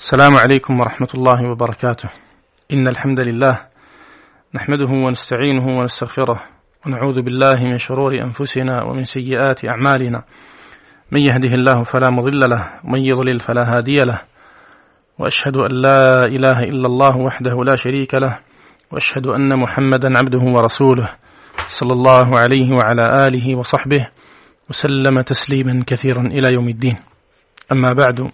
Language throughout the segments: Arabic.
السلام عليكم ورحمة الله وبركاته. إن الحمد لله نحمده ونستعينه ونستغفره ونعوذ بالله من شرور أنفسنا ومن سيئات أعمالنا، من يهده الله فلا مضل له ومن يضلل فلا هادي له، وأشهد أن لا إله إلا الله وحده لا شريك له، وأشهد أن محمدا عبده ورسوله صلى الله عليه وعلى آله وصحبه وسلم تسليما كثيرا إلى يوم الدين. أما بعد،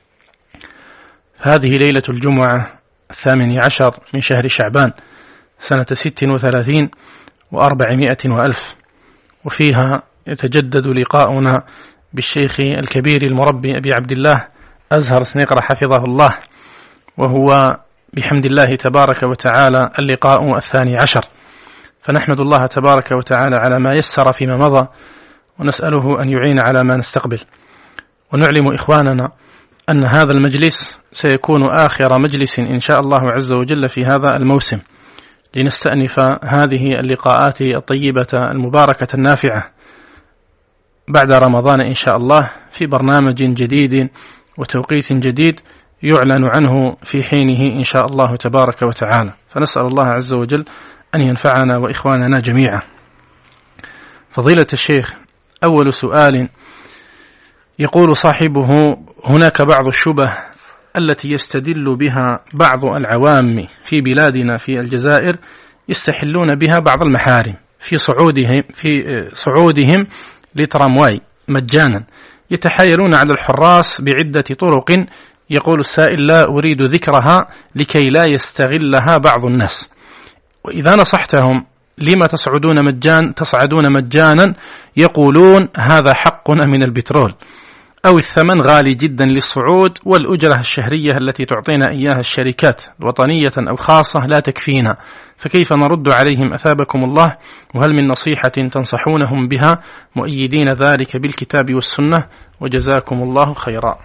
هذه ليلة الجمعة 18 من شهر شعبان سنة 36 و400 وألف، وفيها يتجدد لقاؤنا بالشيخ الكبير المربي أبي عبد الله أزهر سنيقرة حفظه الله، وهو بحمد الله تبارك وتعالى اللقاء 12. فنحمد الله تبارك وتعالى على ما يسر فيما مضى، ونسأله أن يعين على ما نستقبل. ونعلم إخواننا أن هذا المجلس سيكون آخر مجلس إن شاء الله عز وجل في هذا الموسم، لنستأنف هذه اللقاءات الطيبة المباركة النافعة بعد رمضان إن شاء الله في برنامج جديد وتوقيت جديد يعلن عنه في حينه إن شاء الله تبارك وتعالى. فنسأل الله عز وجل أن ينفعنا وإخواننا جميعا. فضيلة الشيخ، أول سؤال يقول صاحبه: هناك بعض الشبه التي يستدل بها بعض العوام في بلادنا في الجزائر، يستحلون بها بعض المحارم في صعودهم لترامواي مجانا، يتحايلون على الحراس بعدة طرق. يقول السائل: لا أريد ذكرها لكي لا يستغلها بعض الناس. وإذا نصحتهم لما تصعدون مجانا، يقولون هذا حقنا من البترول، أو الثمن غالي جدا للصعود، والأجرة الشهرية التي تعطينا إياها الشركات وطنية أو خاصة لا تكفينا. فكيف نرد عليهم أثابكم الله؟ وهل من نصيحة تنصحونهم بها مؤيدين ذلك بالكتاب والسنة؟ وجزاكم الله خيرا.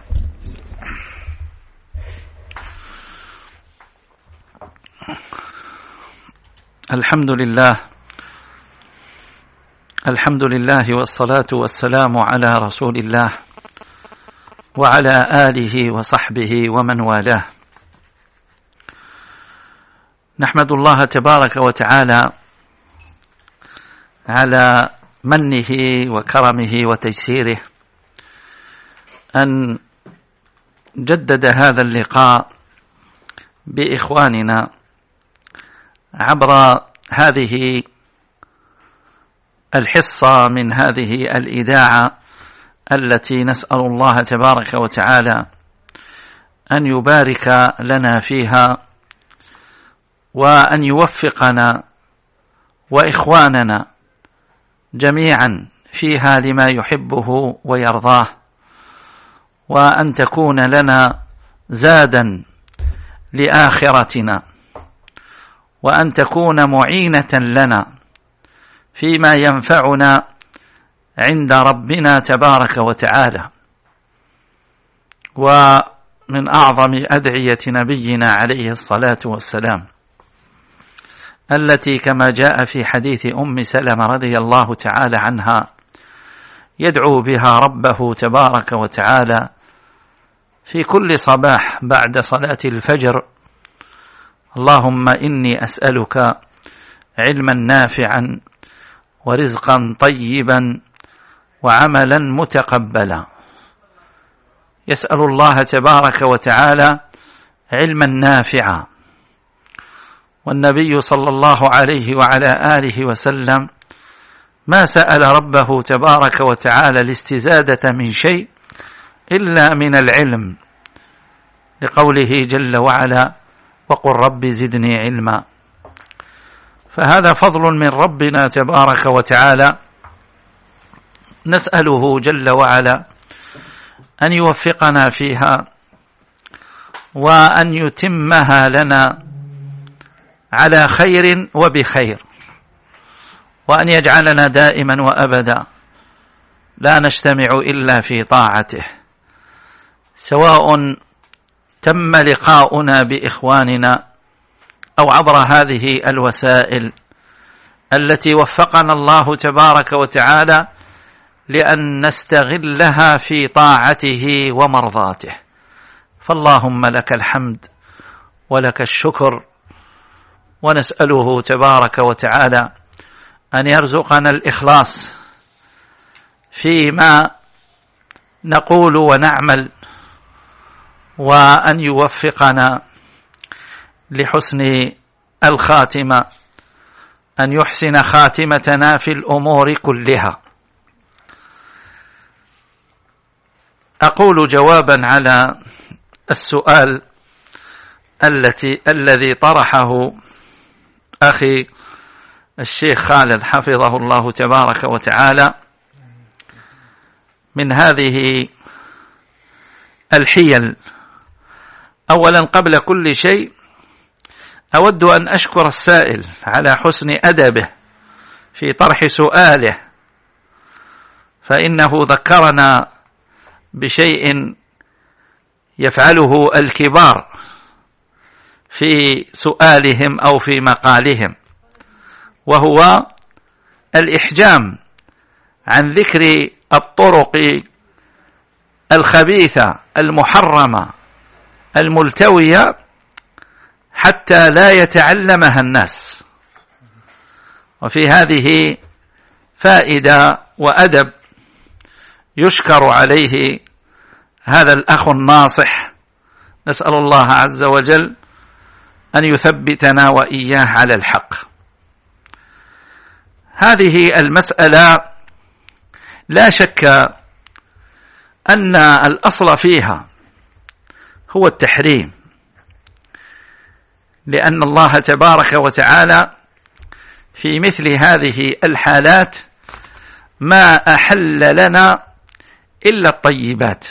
الحمد لله والصلاة والسلام على رسول الله وعلى آله وصحبه ومن والاه. نحمد الله تبارك وتعالى على منه وكرمه وتيسيره أن جدد هذا اللقاء بإخواننا عبر هذه الحصة من هذه الإذاعة التي نسأل الله تبارك وتعالى أن يبارك لنا فيها، وأن يوفقنا وإخواننا جميعا فيها لما يحبه ويرضاه، وأن تكون لنا زادا لآخرتنا، وأن تكون معينة لنا فيما ينفعنا عند ربنا تبارك وتعالى. ومن أعظم أدعية نبينا عليه الصلاة والسلام التي كما جاء في حديث أم سلمة رضي الله تعالى عنها يدعو بها ربه تبارك وتعالى في كل صباح بعد صلاة الفجر: اللهم إني أسألك علما نافعا ورزقا طيبا وعملا متقبلا. يسأل الله تبارك وتعالى علما نافعا، والنبي صلى الله عليه وعلى آله وسلم ما سأل ربه تبارك وتعالى الاستزادة من شيء إلا من العلم، لقوله جل وعلا: وقل رب زدني علما. فهذا فضل من ربنا تبارك وتعالى، نسأله جل وعلا أن يوفقنا فيها وأن يتمها لنا على خير وبخير، وأن يجعلنا دائما وأبدا لا نجتمع إلا في طاعته، سواء تم لقاؤنا بإخواننا أو عبر هذه الوسائل التي وفقنا الله تبارك وتعالى لأن نستغلها في طاعته ومرضاته. فاللهم لك الحمد ولك الشكر، ونسأله تبارك وتعالى أن يرزقنا الإخلاص فيما نقول ونعمل، وأن يوفقنا لحسن الخاتمة، أن يحسن خاتمتنا في الأمور كلها. أقول جوابا على السؤال الذي طرحه أخي الشيخ خالد حفظه الله تبارك وتعالى من هذه الحيل. أولا قبل كل شيء أود أن أشكر السائل على حسن أدبه في طرح سؤاله، فإنه ذكرنا بشيء يفعله الكبار في سؤالهم أو في مقالهم، وهو الإحجام عن ذكر الطرق الخبيثة المحرمة الملتوية حتى لا يتعلمها الناس. وفي هذه فائدة وأدب يشكر عليه هذا الأخ الناصح، نسأل الله عز وجل أن يثبتنا وإياه على الحق. هذه المسألة لا شك أن الأصل فيها هو التحريم، لأن الله تبارك وتعالى في مثل هذه الحالات ما أحل لنا إلا الطيبات،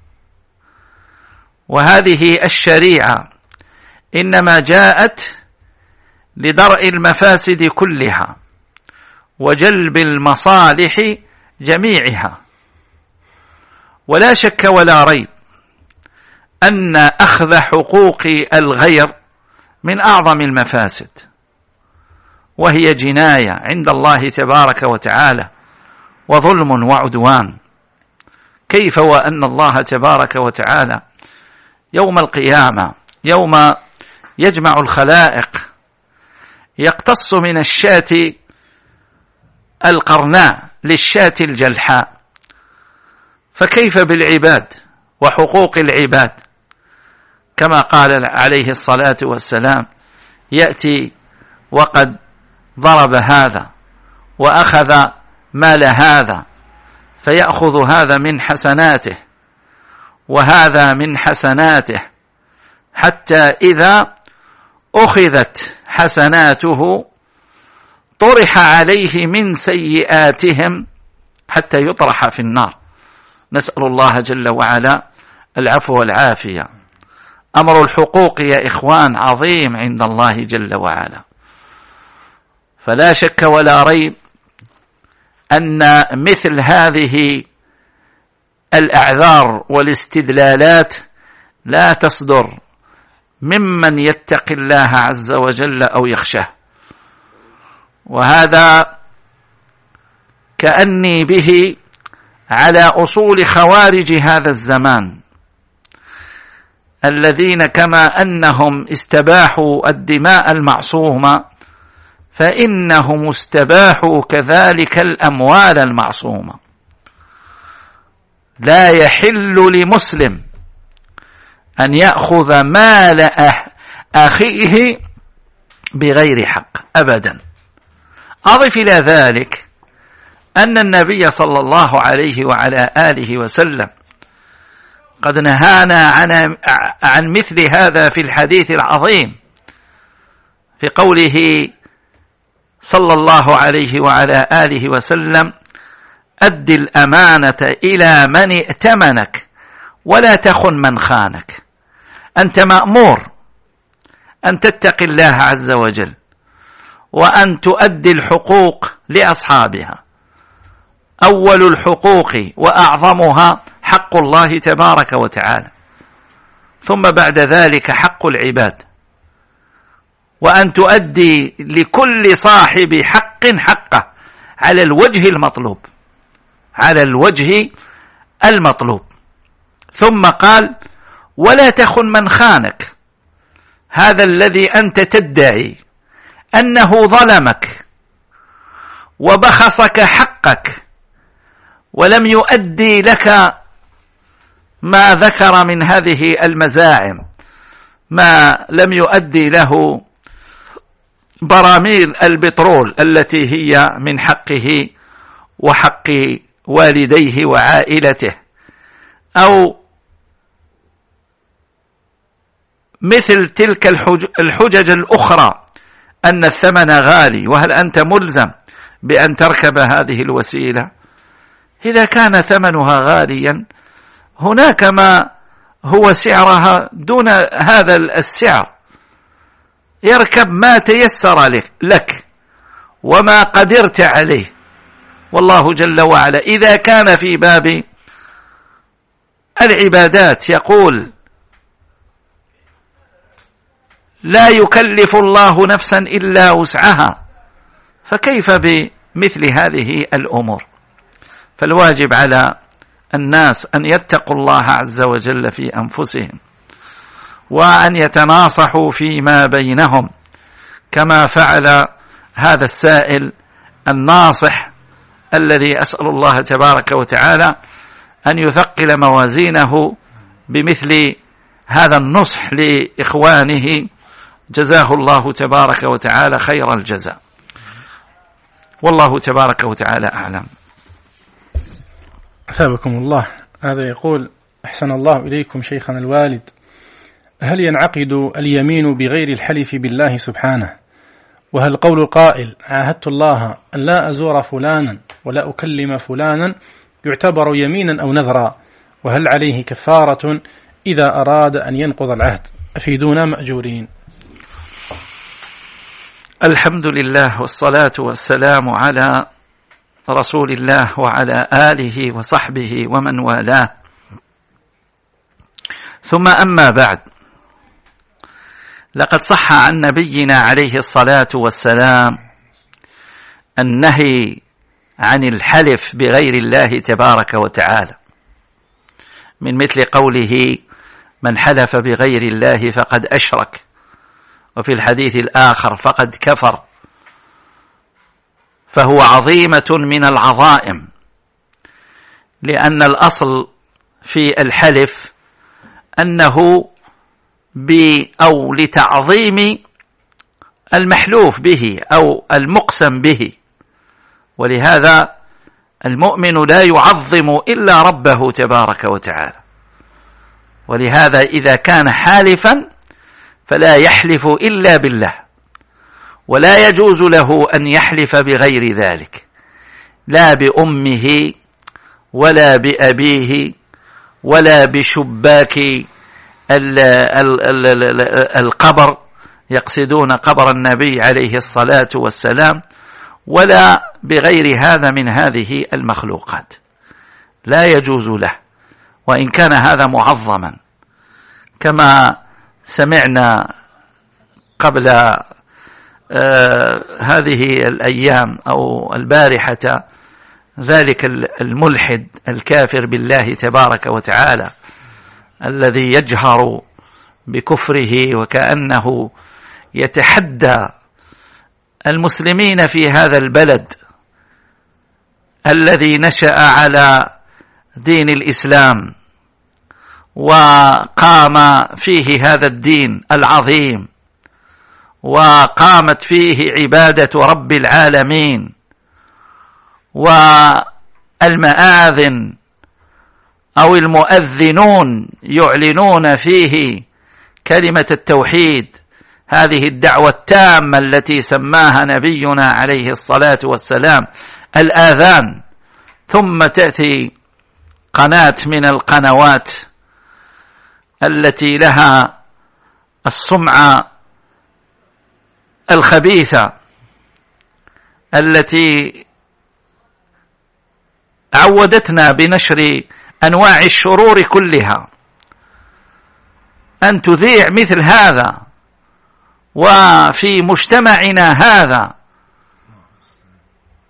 وهذه الشريعة إنما جاءت لدرء المفاسد كلها وجلب المصالح جميعها. ولا شك ولا ريب أن أخذ حقوق الغير من أعظم المفاسد، وهي جناية عند الله تبارك وتعالى وظلم وعدوان. كيف وأن الله تبارك وتعالى يوم القيامة يوم يجمع الخلائق يقتص من الشاة القرناء للشاة الجلحاء، فكيف بالعباد وحقوق العباد؟ كما قال عليه الصلاة والسلام: يأتي وقد ضرب هذا وأخذ مال هذا، فيأخذ هذا من حسناته وهذا من حسناته، حتى إذا أخذت حسناته طرح عليه من سيئاتهم حتى يطرح في النار. نسأل الله جل وعلا العفو والعافية. أمر الحقوق يا إخوان عظيم عند الله جل وعلا، فلا شك ولا ريب أن مثل هذه الأعذار والاستدلالات لا تصدر ممن يتقي الله عز وجل أو يخشاه. وهذا كأني به على أصول خوارج هذا الزمان، الذين كما أنهم استباحوا الدماء المعصومة فإنهم استباحوا كذلك الأموال المعصومة. لا يحل لمسلم أن يأخذ مال أخيه بغير حق أبدا. أضف إلى ذلك أن النبي صلى الله عليه وعلى آله وسلم قد نهانا عن مثل هذا في الحديث العظيم، في قوله صلى الله عليه وعلى آله وسلم: أد الأمانة إلى من ائتمنك ولا تخن من خانك. أنت مأمور أن تتقي الله عز وجل وأن تؤدي الحقوق لأصحابها. أول الحقوق وأعظمها حق الله تبارك وتعالى، ثم بعد ذلك حق العباد، وأن تؤدي لكل صاحب حق حقه على الوجه المطلوب، على الوجه المطلوب. ثم قال: ولا تخن من خانك. هذا الذي أنت تدعي أنه ظلمك وبخسك حقك ولم يؤدي لك ما ذكر من هذه المزاعم، ما لم يؤدي له براميل البترول التي هي من حقه وحق والديه وعائلته، أو مثل تلك الحجج الأخرى أن الثمن غالي، وهل أنت ملزم بأن تركب هذه الوسيلة؟ إذا كان ثمنها غاليا هناك ما هو سعرها دون هذا السعر، يركب ما تيسر لك وما قدرت عليه. والله جل وعلا إذا كان في باب العبادات يقول لا يكلف الله نفسا إلا وسعها، فكيف بمثل هذه الأمور؟ فالواجب على الناس أن يتقوا الله عز وجل في أنفسهم، وأن يتناصحوا فيما بينهم كما فعل هذا السائل الناصح الذي أسأل الله تبارك وتعالى أن يثقل موازينه بمثل هذا النصح لإخوانه، جزاه الله تبارك وتعالى خير الجزاء، والله تبارك وتعالى أعلم. أثابكم الله. هذا يقول: أحسن الله إليكم شيخنا الوالد، هل ينعقد اليمين بغير الحلف بالله سبحانه؟ وهل قول القائل عاهدت الله أن لا أزور فلانا ولا أكلم فلانا يعتبر يمينا أو نذرا؟ وهل عليه كفارة إذا أراد أن ينقض العهد؟ أفيدونا مأجورين. الحمد لله والصلاة والسلام على رسول الله وعلى آله وصحبه ومن والاه، ثم أما بعد، لقد صح عن نبينا عليه الصلاة والسلام النهي عن الحلف بغير الله تبارك وتعالى، من مثل قوله: من حلف بغير الله فقد أشرك، وفي الحديث الآخر: فقد كفر. فهو عظيمة من العظائم، لأن الأصل في الحلف أنه أو لتعظيم المحلوف به أو المقسم به، ولهذا المؤمن لا يعظم إلا ربه تبارك وتعالى، ولهذا إذا كان حالفا فلا يحلف إلا بالله، ولا يجوز له أن يحلف بغير ذلك، لا بأمه ولا بأبيه ولا بشباك القبر، يقصدون قبر النبي عليه الصلاة والسلام، ولا بغير هذا من هذه المخلوقات، لا يجوز له، وإن كان هذا معظما، كما سمعنا قبل هذه الأيام أو البارحة ذلك الملحد الكافر بالله تبارك وتعالى الذي يجهر بكفره وكأنه يتحدى المسلمين في هذا البلد الذي نشأ على دين الإسلام وقام فيه هذا الدين العظيم، وقامت فيه عبادة رب العالمين، والمآذن أو المؤذنون يعلنون فيه كلمة التوحيد، هذه الدعوة التامة التي سماها نبينا عليه الصلاة والسلام الآذان. ثم تأتي قناة من القنوات التي لها السمعة الخبيثة التي عودتنا بنشر أنواع الشرور كلها، أن تذيع مثل هذا وفي مجتمعنا هذا.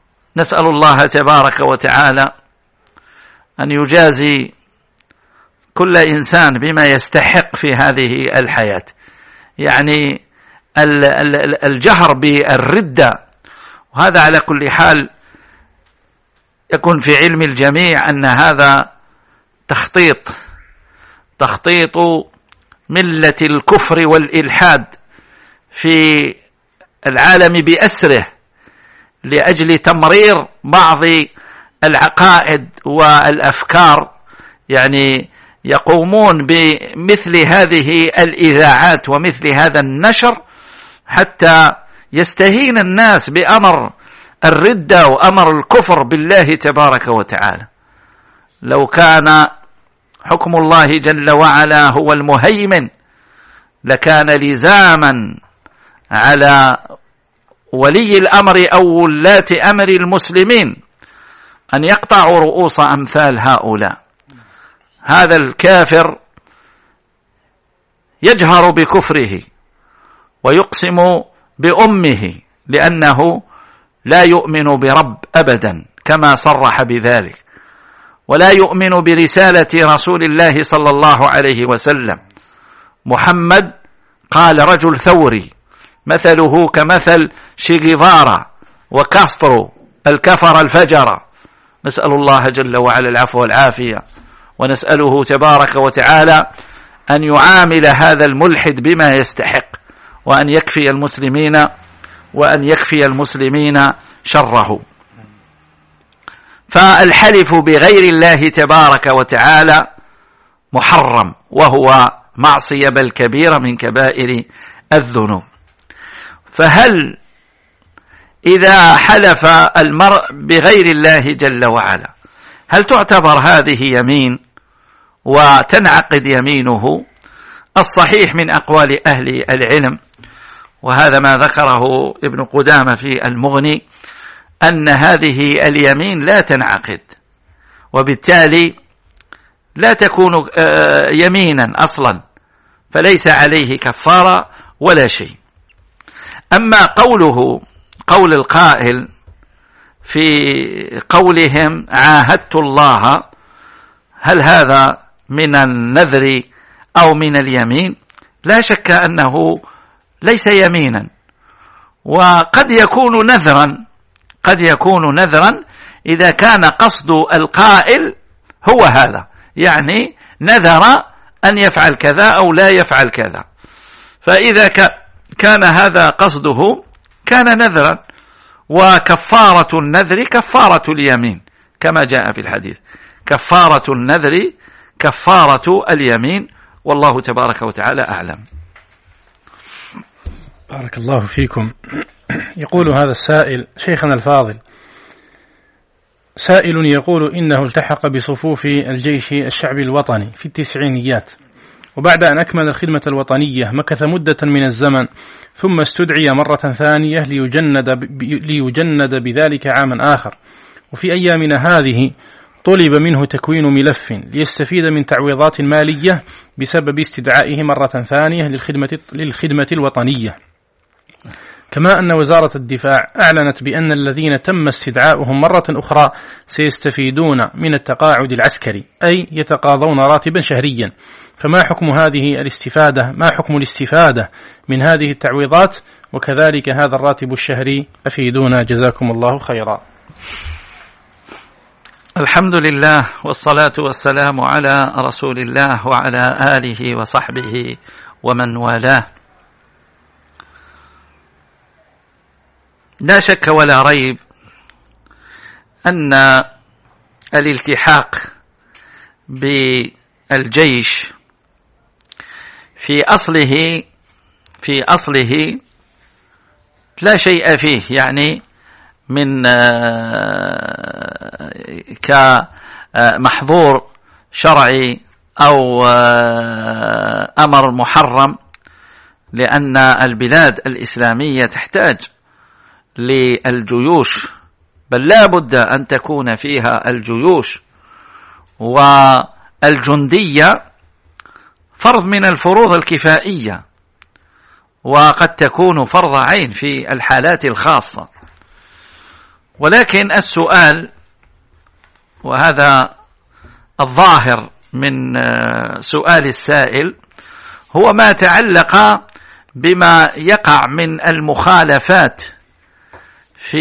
نسأل الله تبارك وتعالى أن يجازي كل إنسان بما يستحق في هذه الحياة. يعني الجهر بالردة، وهذا على كل حال يكون في علم الجميع أن هذا تخطيط ملة الكفر والإلحاد في العالم بأسره لأجل تمرير بعض العقائد والأفكار. يعني يقومون بمثل هذه الإذاعات ومثل هذا النشر حتى يستهين الناس بأمر الردة وأمر الكفر بالله تبارك وتعالى. لو كان حكم الله جل وعلا هو المهيمن لكان لزاما على ولي الأمر أو ولاة أمر المسلمين أن يقطعوا رؤوس أمثال هؤلاء. هذا الكافر يجهر بكفره ويقسم بأمه لأنه لا يؤمن برب أبدا كما صرح بذلك، ولا يؤمن برسالة رسول الله صلى الله عليه وسلم. محمد قال رجل ثوري مثله كمثل شيغيفارا وكاسترو الكفر الفجر. نسأل الله جل وعلا العفو والعافية، ونسأله تبارك وتعالى أن يعامل هذا الملحد بما يستحق، وأن يكفي المسلمين شره. فالحلف بغير الله تبارك وتعالى محرم، وهو معصية بل كبيرة من كبائر الذنوب. فهل إذا حلف المرء بغير الله جل وعلا هل تعتبر هذه يمين وتنعقد يمينه؟ الصحيح من أقوال أهل العلم، وهذا ما ذكره ابن قدامة في المغني، أن هذه اليمين لا تنعقد، وبالتالي لا تكون يمينا أصلا، فليس عليه كفارة ولا شيء. أما قول القائل في قولهم عاهدت الله، هل هذا من النذر أو من اليمين؟ لا شك أنه ليس يمينا، وقد يكون نذرا إذا كان قصد القائل هو هذا، يعني نذر أن يفعل كذا أو لا يفعل كذا. فإذا كان هذا قصده كان نذرا، وكفارة النذر كفارة اليمين كما جاء في الحديث. كفارة النذر كفارة اليمين، والله تبارك وتعالى أعلم. بارك الله فيكم. يقول هذا السائل: شيخنا الفاضل، سائل يقول إنه التحق بصفوف الجيش الشعبي الوطني في التسعينيات، وبعد أن أكمل الخدمة الوطنية مكث مدة من الزمن، ثم استدعي مرة ثانية ليجند بذلك عاما آخر، وفي أيامنا هذه طلب منه تكوين ملف ليستفيد من تعويضات مالية بسبب استدعائه مرة ثانية للخدمة الوطنية. كما أن وزارة الدفاع أعلنت بأن الذين تم استدعاؤهم مرة أخرى سيستفيدون من التقاعد العسكري، أي يتقاضون راتبا شهريا. فما حكم هذه الاستفادة؟ ما حكم الاستفادة من هذه التعويضات، وكذلك هذا الراتب الشهري؟ أفيدونا جزاكم الله خيرا. الحمد لله، والصلاة والسلام على رسول الله وعلى آله وصحبه ومن والاه. لا شك ولا ريب أن الالتحاق بالجيش في أصله لا شيء فيه، يعني من كمحظور شرعي أو أمر محرم، لأن البلاد الإسلامية تحتاج للجيوش، بل لا بد أن تكون فيها الجيوش، والجندية فرض من الفروض الكفائية، وقد تكون فرض عين في الحالات الخاصة. ولكن السؤال، وهذا الظاهر من سؤال السائل هو ما تعلق بما يقع من المخالفات في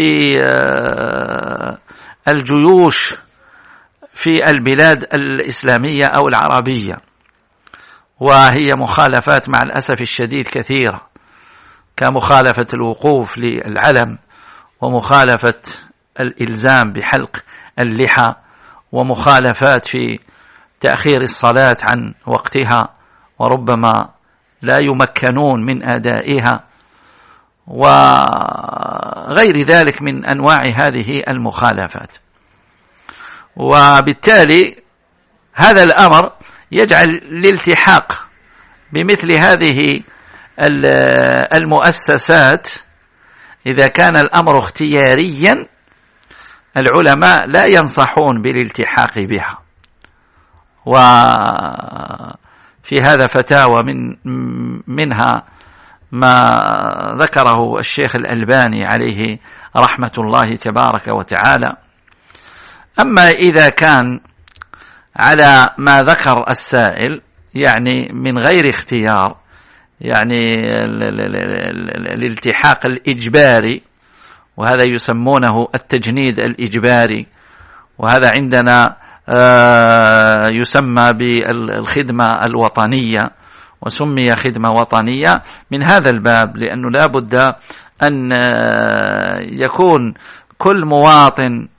الجيوش في البلاد الإسلامية أو العربية، وهي مخالفات مع الأسف الشديد كثيرة، كمخالفة الوقوف للعلم، ومخالفة الإلزام بحلق اللحى، ومخالفات في تأخير الصلاة عن وقتها وربما لا يمكنون من أدائها، وغير ذلك من أنواع هذه المخالفات. وبالتالي هذا الأمر يجعل الالتحاق بمثل هذه المؤسسات إذا كان الأمر اختياريا العلماء لا ينصحون بالالتحاق بها. وفي هذا فتاوى منها ما ذكره الشيخ الألباني عليه رحمة الله تبارك وتعالى. أما إذا كان على ما ذكر السائل يعني من غير اختيار، يعني الالتحاق الإجباري، وهذا يسمونه التجنيد الإجباري، وهذا عندنا يسمى بالخدمة الوطنية، وسمي خدمة وطنية من هذا الباب، لأنه لا بد أن يكون كل مواطن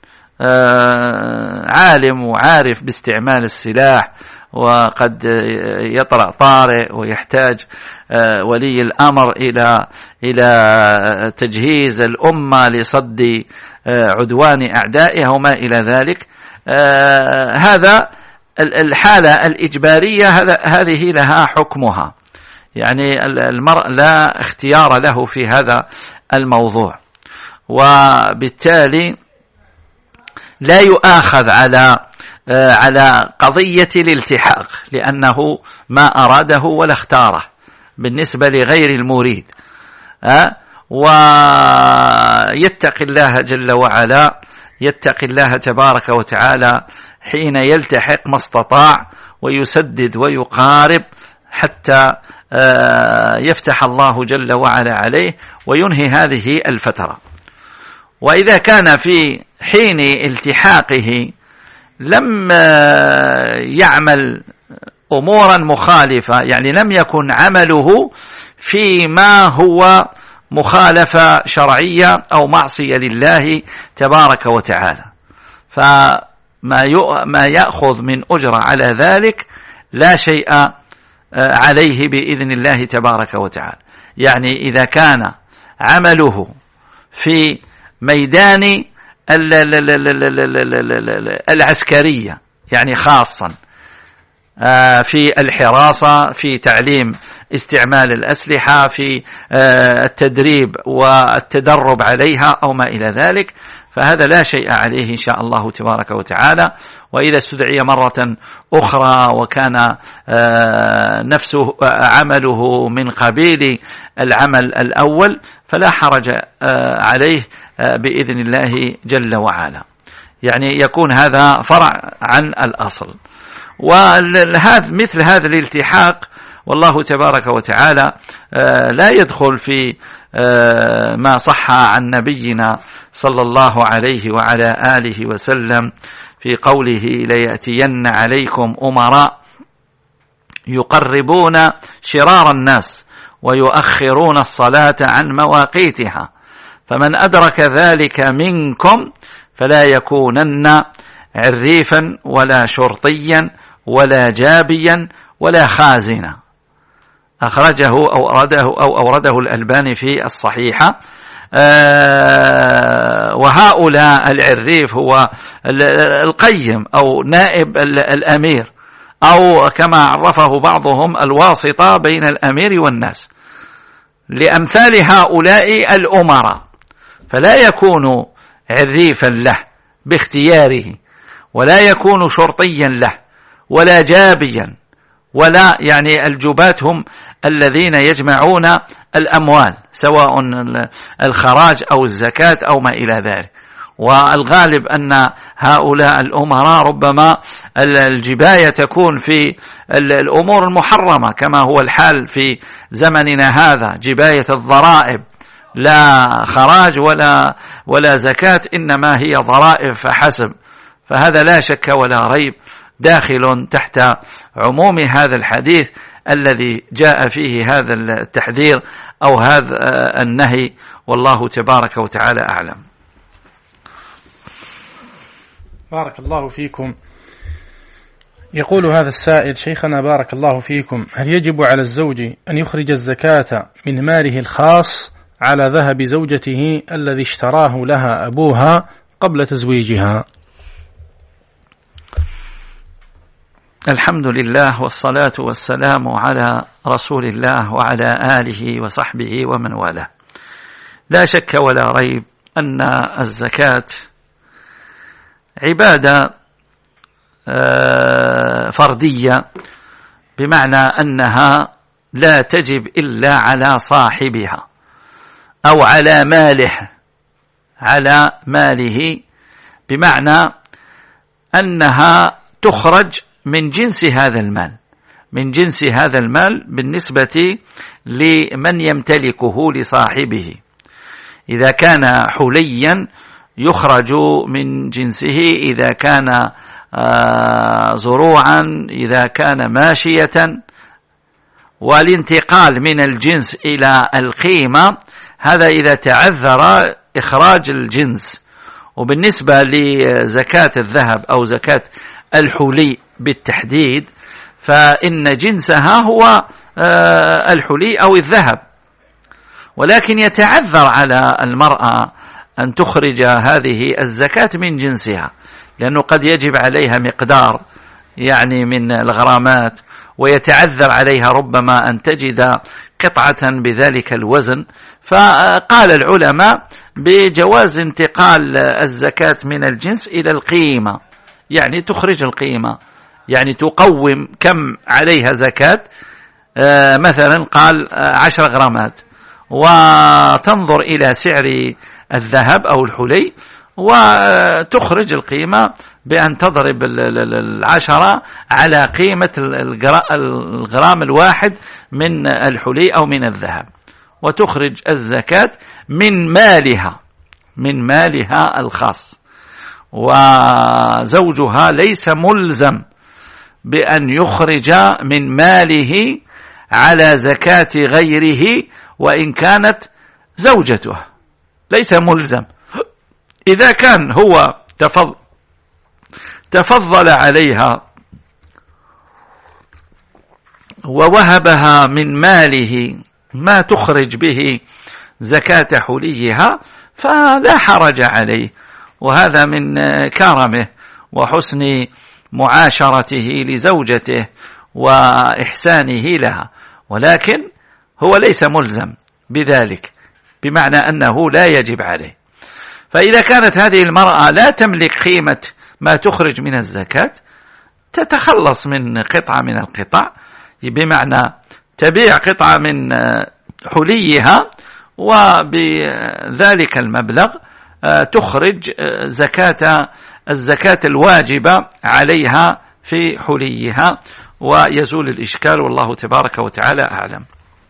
عالم وعارف باستعمال السلاح، وقد يطرأ طارئ ويحتاج ولي الأمر إلى تجهيز الأمة لصد عدوان أعدائها وما إلى ذلك. هذا الحالة الإجبارية هذه لها حكمها، يعني المرء لا اختيار له في هذا الموضوع، وبالتالي لا يؤاخذ على قضية الالتحاق، لأنه ما أراده ولا اختاره بالنسبة لغير المريد، ويتقي الله جل وعلا، يتقي الله تبارك وتعالى حين يلتحق ما استطاع، ويسدد ويقارب حتى يفتح الله جل وعلا عليه وينهي هذه الفترة. وإذا كان في حين التحاقه لم يعمل أمورا مخالفة، يعني لم يكن عمله فيما هو مخالفة شرعية أو معصية لله تبارك وتعالى، فما يأخذ من أجر على ذلك لا شيء عليه بإذن الله تبارك وتعالى. يعني إذا كان عمله في ميدان العسكرية، يعني خاصا في الحراسة، في تعليم استعمال الأسلحة، في التدريب والتدرب عليها أو ما إلى ذلك، فهذا لا شيء عليه إن شاء الله تبارك وتعالى. وإذا استدعي مرة أخرى وكان نفسه عمله من قبيل العمل الأول فلا حرج عليه بإذن الله جل وعلا، يعني يكون هذا فرع عن الأصل. مثل هذا الالتحاق والله تبارك وتعالى لا يدخل في ما صح عن نبينا صلى الله عليه وعلى آله وسلم في قوله: ليأتين عليكم أمراء يقربون شرار الناس ويؤخرون الصلاة عن مواقيتها، فمن أدرك ذلك منكم فلا يكونن عريفا ولا شرطيا ولا جابيا ولا خازنا. أخرجه أو أورده الألباني في الصحيحة. وهؤلاء العريف هو القيم أو نائب الأمير، أو كما عرفه بعضهم الواسطة بين الأمير والناس، لأمثال هؤلاء الأمراء، فلا يكون عريفا له باختياره، ولا يكون شرطيا له، ولا جابيا، ولا يعني الجبات هم الذين يجمعون الأموال سواء الخراج أو الزكاة أو ما إلى ذلك، والغالب أن هؤلاء الأمراء ربما الجباية تكون في الأمور المحرمة كما هو الحال في زمننا هذا، جباية الضرائب، لا خراج ولا زكاة، إنما هي ضرائب فحسب. فهذا لا شك ولا ريب داخل تحت عموم هذا الحديث الذي جاء فيه هذا التحذير أو هذا النهي، والله تبارك وتعالى أعلم. بارك الله فيكم. يقول هذا السائل: شيخنا بارك الله فيكم، هل يجب على الزوج أن يخرج الزكاة من ماله الخاص على ذهب زوجته الذي اشتراه لها أبوها قبل تزويجها؟ الحمد لله والصلاة والسلام على رسول الله وعلى آله وصحبه ومن والاه. لا شك ولا ريب أن الزكاة عبادة فردية، بمعنى أنها لا تجب إلا على صاحبها أو على ماله، بمعنى أنها تخرج من جنس هذا المال بالنسبة لمن يمتلكه لصاحبه. إذا كان حليا يخرج من جنسه، إذا كان زروعا، إذا كان ماشية. والانتقال من الجنس إلى القيمة هذا إذا تعذر إخراج الجنس. وبالنسبة لزكاة الذهب أو زكاة الحلي بالتحديد، فإن جنسها هو الحلي أو الذهب، ولكن يتعذر على المرأة أن تخرج هذه الزكاة من جنسها، لأنه قد يجب عليها مقدار يعني من الغرامات، ويتعذر عليها ربما أن تجد قطعة بذلك الوزن. فقال العلماء بجواز انتقال الزكاة من الجنس إلى القيمة، يعني تخرج القيمة، يعني تقوم كم عليها زكاة. مثلا قال 10 غرامات، وتنظر إلى سعر الذهب أو الحلي وتخرج القيمة بأن تضرب 10 على قيمة الغرام الواحد من الحلي أو من الذهب، وتخرج الزكاة من مالها الخاص. وزوجها ليس ملزم بأن يخرج من ماله على زكاة غيره وإن كانت زوجته، ليس ملزم. إذا كان هو تفضل عليها ووهبها من ماله ما تخرج به زكاة حليها فلا حرج عليه، وهذا من كرمه وحسن معاشرته لزوجته وإحسانه لها، ولكن هو ليس ملزم بذلك، بمعنى أنه لا يجب عليه. فإذا كانت هذه المرأة لا تملك قيمة ما تخرج من الزكاة، تتخلص من قطعة من القطع، بمعنى تبيع قطعة من حليها وبذلك المبلغ تخرج الزكاة الواجبة عليها في حليها، ويزول الإشكال، والله تبارك وتعالى أعلم.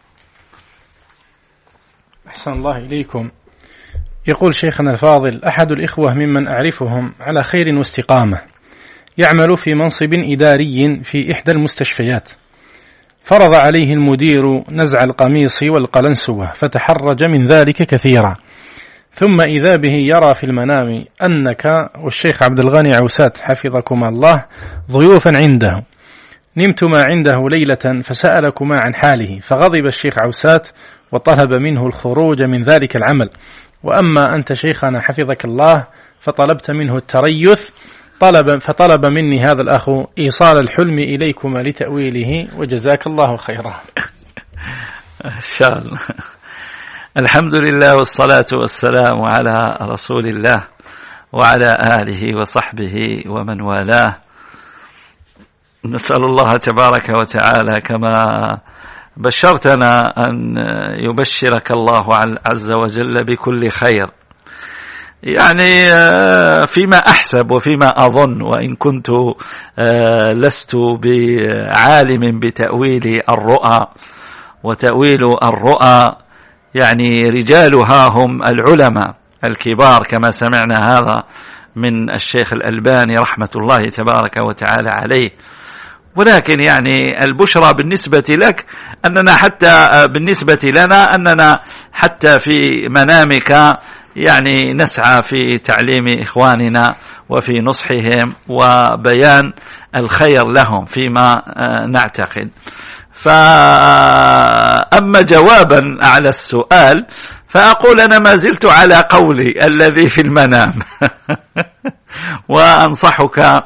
أحسن الله إليكم. يقول شيخنا الفاضل: أحد الإخوة ممن أعرفهم على خير واستقامة يعمل في منصب إداري في إحدى المستشفيات، فرض عليه المدير نزع القميص والقلنسوة فتحرج من ذلك كثيرا، ثم إذا به يرى في المنام أنك والشيخ عبد الغني عوسات حفظكما الله ضيوفا عنده، نمتما عنده ليلة فسألكما عن حاله، فغضب الشيخ عوسات وطلب منه الخروج من ذلك العمل، وأما أنت شيخنا حفظك الله فطلبت منه التريث، فطلب مني هذا الأخ إيصال الحلم إليكما لتأويله، وجزاك الله خيرا. إن شاء الله. الحمد لله والصلاة والسلام على رسول الله وعلى آله وصحبه ومن والاه. نسأل الله تبارك وتعالى كما بشرتنا أن يبشرك الله عز وجل بكل خير، يعني فيما أحسب وفيما أظن، وإن كنت لست بعالم بتأويل الرؤى، وتأويل الرؤى يعني رجالها هم العلماء الكبار كما سمعنا هذا من الشيخ الألباني رحمة الله تبارك وتعالى عليه. ولكن يعني البشرى بالنسبة لك أننا حتى بالنسبة لنا أننا حتى في منامك يعني نسعى في تعليم إخواننا وفي نصحهم وبيان الخير لهم فيما نعتقد. فأما جوابا على السؤال فأقول أنا ما زلت على قولي الذي في المنام وأنصحك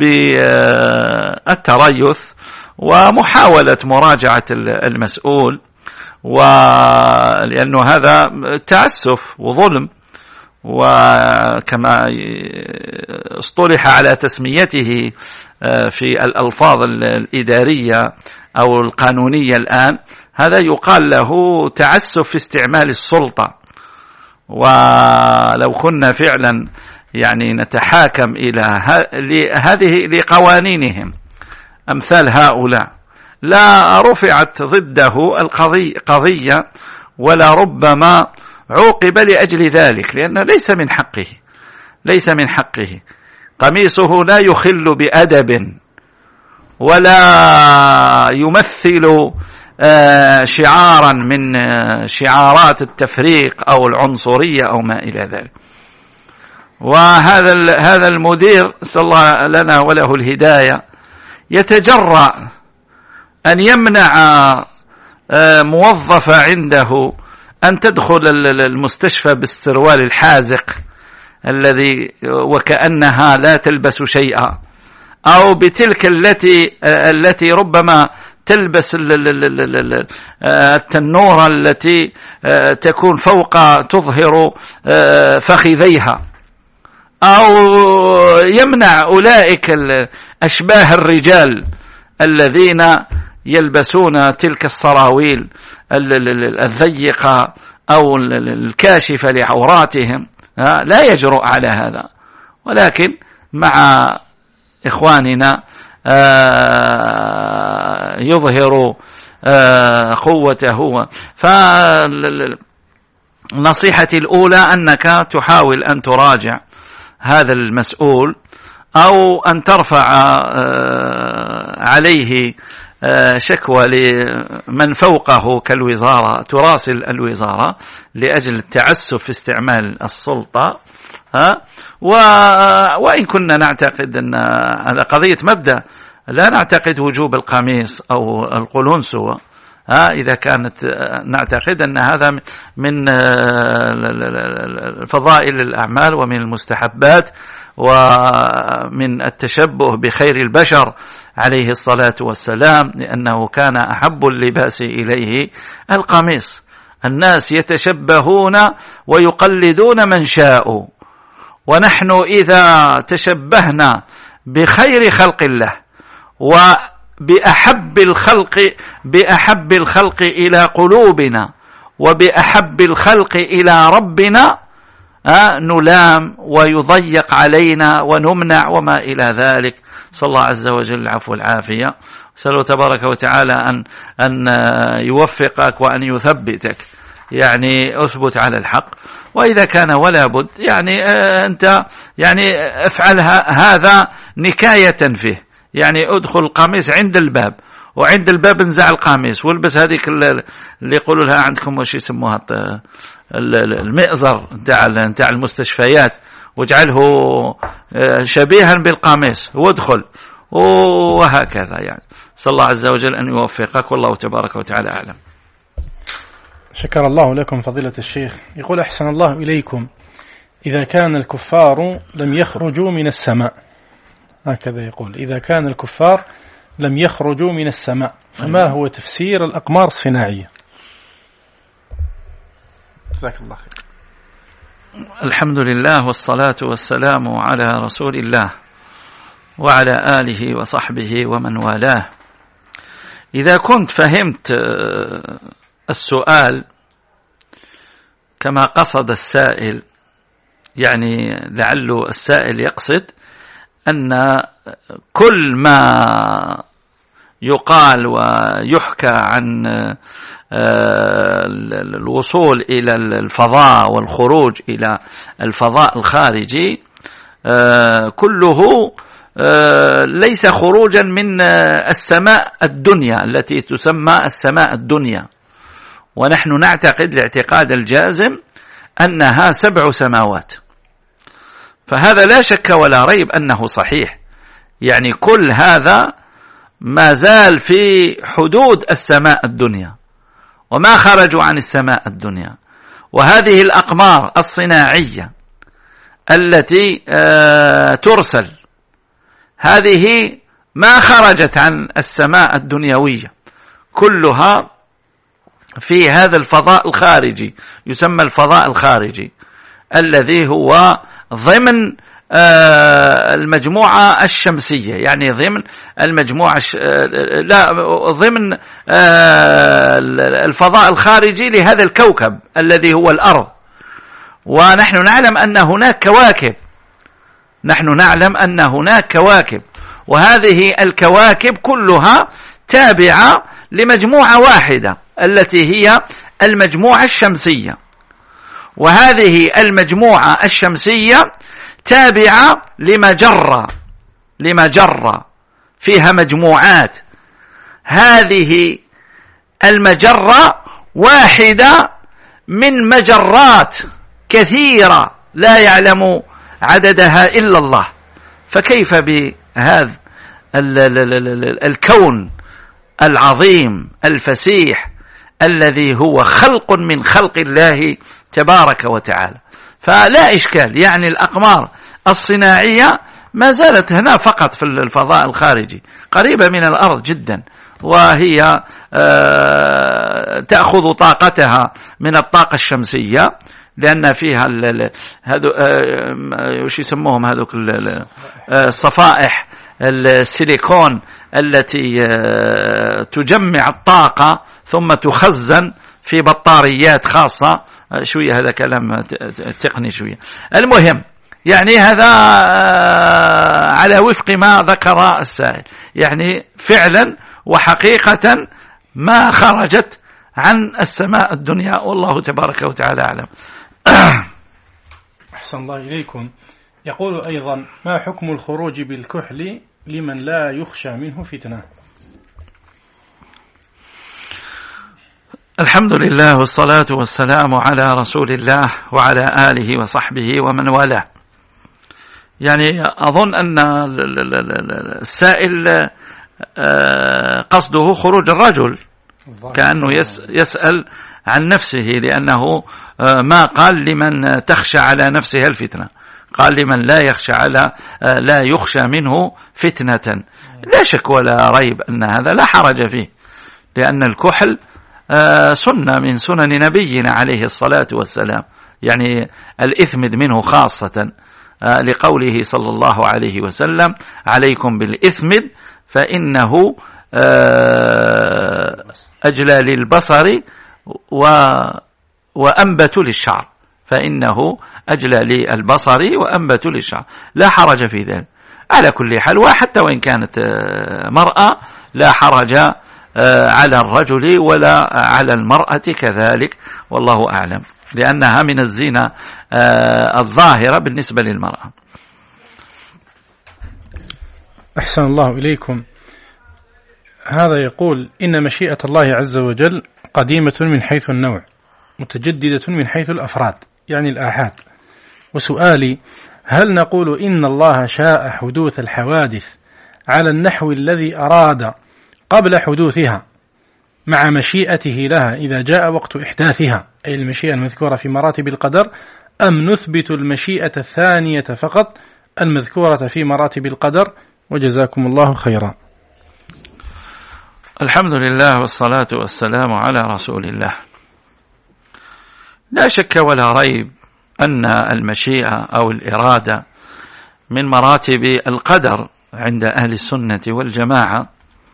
بالتريث ومحاولة مراجعة المسؤول، ولأنه هذا تعسف وظلم، وكما اصطلح على تسميته في الألفاظ الإدارية أو القانونية الآن، هذا يقال له تعسف في استعمال السلطة. ولو كنا فعلا يعني نتحاكم إلى هذه لقوانينهم أمثال هؤلاء لا رفعت ضده قضية ولا ربما عوقب لأجل ذلك، لأنه ليس من حقه قميصه لا يخل بأدب ولا يمثل شعارا من شعارات التفريق أو العنصرية أو ما إلى ذلك. وهذا المدير صلى الله لنا وله الهداية يتجرأ أن يمنع موظفة عنده أن تدخل المستشفى بالسروال الحازق الذي وكأنها لا تلبس شيئا، أو بتلك التي ربما تلبس التنورة التي تكون فوق تظهر فخذيها، أو يمنع أولئك أشباه الرجال الذين يلبسون تلك السراويل الضيقة أو الكاشفة لعوراتهم، لا يجرؤ على هذا. ولكن مع إخواننا يظهر قوته. فنصيحتي الأولى أنك تحاول أن تراجع هذا المسؤول، أو أن ترفع عليه شكوى لمن فوقه كالوزارة، تراسل الوزارة لأجل التعسف في استعمال السلطة. وإن كنا نعتقد أن على قضية مبدأ لا نعتقد وجوب القميص أو القلنسوة، إذا كانت نعتقد أن هذا من فضائل الأعمال ومن المستحبات ومن التشبه بخير البشر عليه الصلاة والسلام، لأنه كان أحب اللباس إليه القميص. الناس يتشبهون ويقلدون من شاءوا، ونحن إذا تشبهنا بخير خلق الله وبأحب الخلق إلى قلوبنا وبأحب الخلق إلى ربنا نلام ويضيق علينا ونمنع وما إلى ذلك. صلى الله عز وجل العفو والعافية. سأله تبارك وتعالى أن يوفقك وأن يثبتك، يعني أثبت على الحق. وإذا كان ولا بد يعني أنت يعني افعل هذا نكاية فيه، يعني ادخل القميص عند الباب، وعند الباب انزع القميص والبس هذيك اللي يقولوا لها عندكم وش يسموها المئزر نتاع المستشفيات، واجعله شبيها بالقميص وادخل، وهكذا. يعني صلى الله عز وجل أن يوفقك، والله تبارك وتعالى أعلم. شكر الله لكم فضيلة الشيخ. يقول أحسن الله إليكم: إذا كان الكفار لم يخرجوا من السماء، هكذا يقول، إذا كان الكفار لم يخرجوا من السماء، فما هو تفسير الأقمار الصناعية؟ جزاك الله خير. الحمد لله والصلاة والسلام على رسول الله وعلى آله وصحبه ومن والاه. إذا كنت فهمت السؤال كما قصد السائل، يعني لعل السائل يقصد أن كل ما يقال ويحكى عن الوصول إلى الفضاء والخروج إلى الفضاء الخارجي كله ليس خروجا من السماء الدنيا التي تسمى السماء الدنيا، ونحن نعتقد الاعتقاد الجازم أنها 7 سماوات، فهذا لا شك ولا ريب أنه صحيح. يعني كل هذا ما زال في حدود السماء الدنيا وما خرجوا عن السماء الدنيا. وهذه الأقمار الصناعية التي ترسل هذه ما خرجت عن السماء الدنيوية، كلها في هذا الفضاء الخارجي يسمى الفضاء الخارجي الذي هو ضمن المجموعة الشمسية، يعني ضمن المجموعة ضمن الفضاء الخارجي لهذا الكوكب الذي هو الأرض. ونحن نعلم أن هناك كواكب، وهذه الكواكب كلها تابعة لمجموعة واحدة التي هي المجموعة الشمسية، وهذه المجموعة الشمسية تابعة لمجرة فيها مجموعات. هذه المجرة واحدة من مجرات كثيرة لا يعلم عددها إلا الله، فكيف بهذا الكون العظيم الفسيح الذي هو خلق من خلق الله تبارك وتعالى؟ فلا إشكال، يعني الأقمار الصناعية ما زالت هنا فقط في الفضاء الخارجي قريبة من الأرض جدا، وهي تأخذ طاقتها من الطاقة الشمسية، لأن فيها وش يسموهم هذوك الصفائح السيليكون التي تجمع الطاقة ثم تخزن في بطاريات خاصة. شوية هذا كلام تقني شوية. المهم يعني هذا على وفق ما ذكر السائل، يعني فعلا وحقيقة ما خرجت عن السماء الدنيا، والله تبارك وتعالى أعلم. أحسن الله إليكم. يقول أيضا: ما حكم الخروج بالكحل لمن لا يخشى منه فتنة؟ الحمد لله والصلاة والسلام على رسول الله وعلى آله وصحبه ومن والاه. يعني أظن أن السائل قصده خروج الرجل، كأنه يسأل عن نفسه، لأنه ما قال لمن تخشى على نفسها الفتنة، قال لمن لا يخشى منه فتنة. لا شك ولا ريب أن هذا لا حرج فيه، لأن الكحل سنة من سنن نبينا عليه الصلاة والسلام، يعني الإثمد منه خاصة، لقوله صلى الله عليه وسلم: عليكم بالإثمد فإنه أجلى للبصر وأنبت للشعر، فإنه أجلى للبصر وأنبت للشعر، لا حرج في ذلك على كل حال. وحتى وإن كانت مرأة لا حرج على الرجل ولا على المرأة كذلك، والله أعلم، لأنها من الزينة الظاهرة بالنسبة للمرأة. أحسن الله إليكم. هذا يقول: إن مشيئة الله عز وجل قديمة من حيث النوع، متجددة من حيث الأفراد، يعني الآحاد. وسؤالي: هل نقول إن الله شاء حدوث الحوادث على النحو الذي أراد قبل حدوثها مع مشيئته لها إذا جاء وقت إحداثها، أي المشيئة المذكورة في مراتب القدر، أم نثبت المشيئة الثانية فقط المذكورة في مراتب القدر؟ وجزاكم الله خيرا. الحمد لله والصلاة والسلام على رسول الله. لا شك ولا ريب أن المشيئة أو الإرادة من مراتب القدر عند أهل السنة والجماعة،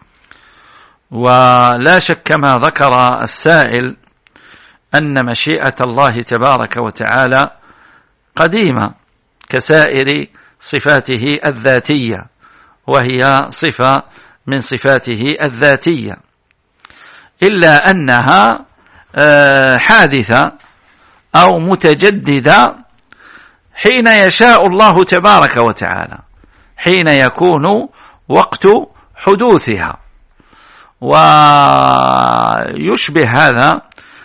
ولا شك كما ذكر السائل أن مشيئة الله تبارك وتعالى قديمة كسائر صفاته الذاتية، وهي صفة من صفاته الذاتية، إلا أنها حادثة أو متجددة حين يشاء الله تبارك وتعالى، حين يكون وقت حدوثها. ويشبه هذا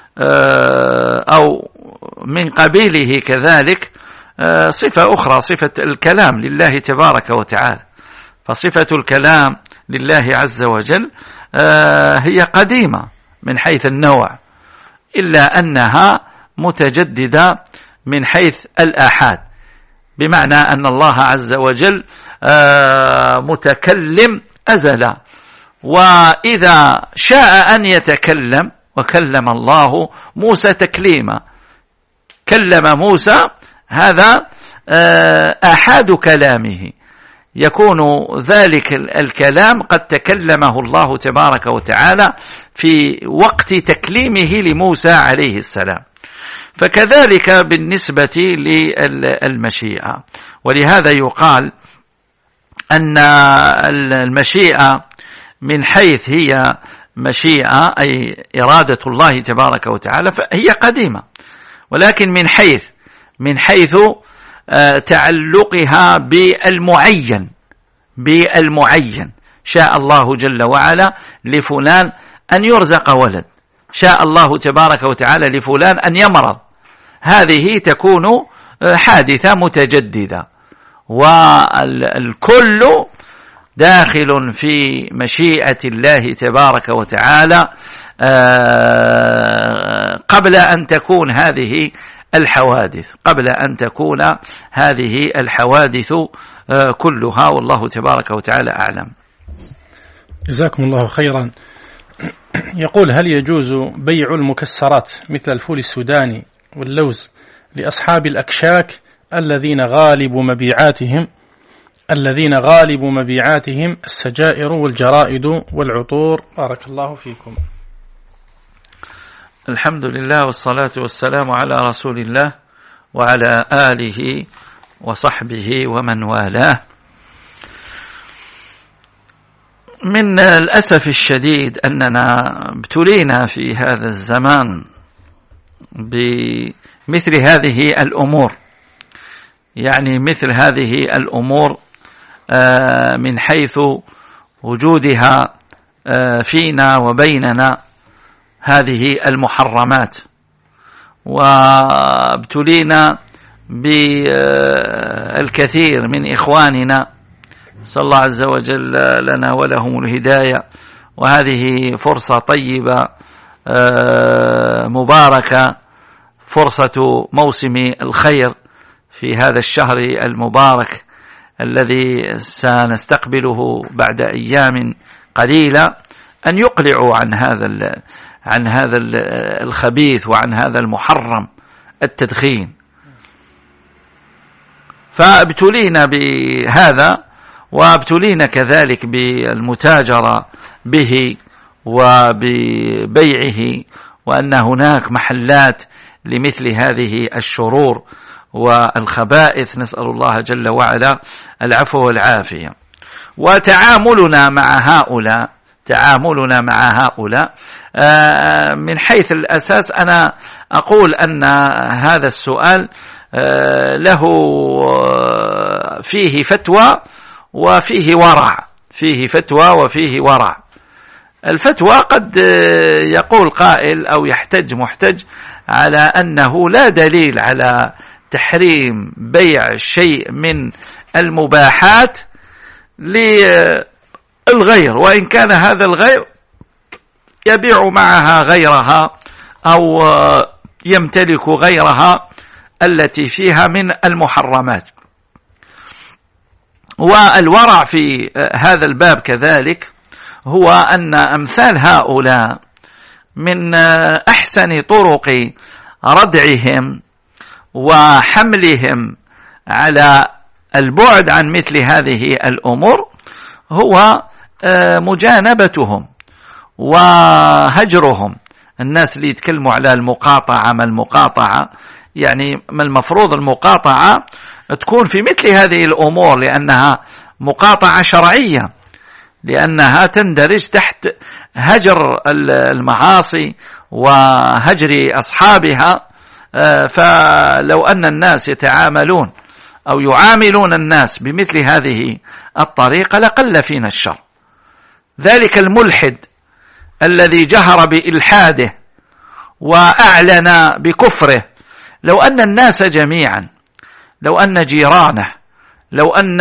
أو من قبيله كذلك صفة أخرى، صفة الكلام لله تبارك وتعالى. فصفة الكلام لله عز وجل هي قديمة من حيث النوع، إلا أنها متجددة من حيث الآحاد، بمعنى أن الله عز وجل متكلم أزلا، وإذا شاء أن يتكلم وكلم الله موسى تكليما، كلم موسى، هذا آحاد كلامه، يكون ذلك الكلام قد تكلمه الله تبارك وتعالى في وقت تكليمه لموسى عليه السلام. فكذلك بالنسبة للمشيئة، ولهذا يقال أن المشيئة من حيث هي مشيئة أي إرادة الله تبارك وتعالى فهي قديمة، ولكن من حيث تعلقها بالمعين، شاء الله جل وعلا لفلان أن يرزق ولد، شاء الله تبارك وتعالى لفلان أن يمرض، هذه تكون حادثة متجددة، والكل داخل في مشيئة الله تبارك وتعالى قبل أن تكون هذه الحوادث كلها، والله تبارك وتعالى أعلم. جزاكم الله خيرا. يقول: هل يجوز بيع المكسرات مثل الفول السوداني واللوز لأصحاب الأكشاك الذين غالب مبيعاتهم السجائر والجرائد والعطور؟ بارك الله فيكم. الحمد لله والصلاة والسلام على رسول الله وعلى آله وصحبه ومن والاه. من الأسف الشديد أننا ابتلينا في هذا الزمان بمثل هذه الأمور، يعني مثل هذه الأمور من حيث وجودها فينا وبيننا هذه المحرمات، وابتلينا بالكثير من إخواننا، صلى الله عز وجل لنا ولهم الهداية. وهذه فرصة طيبة مباركة، فرصة موسم الخير في هذا الشهر المبارك الذي سنستقبله بعد أيام قليلة، أن يقلعوا عن هذا الخبيث وعن هذا المحرم التدخين. فابتلينا بهذا، وابتلينا كذلك بالمتاجرة به وببيعه، وأن هناك محلات لمثل هذه الشرور والخبائث، نسأل الله جل وعلا العفو والعافية. وتعاملنا مع هؤلاء من حيث الأساس، أنا أقول أن هذا السؤال له فيه فتوى وفيه ورع. الفتوى قد يقول قائل أو يحتج محتج على أنه لا دليل على تحريم بيع شيء من المباحات للغير، وإن كان هذا الغير يبيع معها غيرها أو يمتلك غيرها التي فيها من المحرمات. والورع في هذا الباب كذلك هو أن أمثال هؤلاء من أحسن طرق ردعهم وحملهم على البعد عن مثل هذه الأمور هو مجانبتهم وهجرهم. الناس اللي يتكلموا على المقاطعة، ما المقاطعة؟ يعني من المفروض المقاطعة تكون في مثل هذه الأمور، لأنها مقاطعة شرعية، لأنها تندرج تحت هجر المعاصي وهجر أصحابها. فلو أن الناس يتعاملون أو يعاملون الناس بمثل هذه الطريقة لقل فينا الشر. ذلك الملحد الذي جهر بإلحاده وأعلن بكفره، لو أن الناس جميعا، لو أن جيرانه، لو أن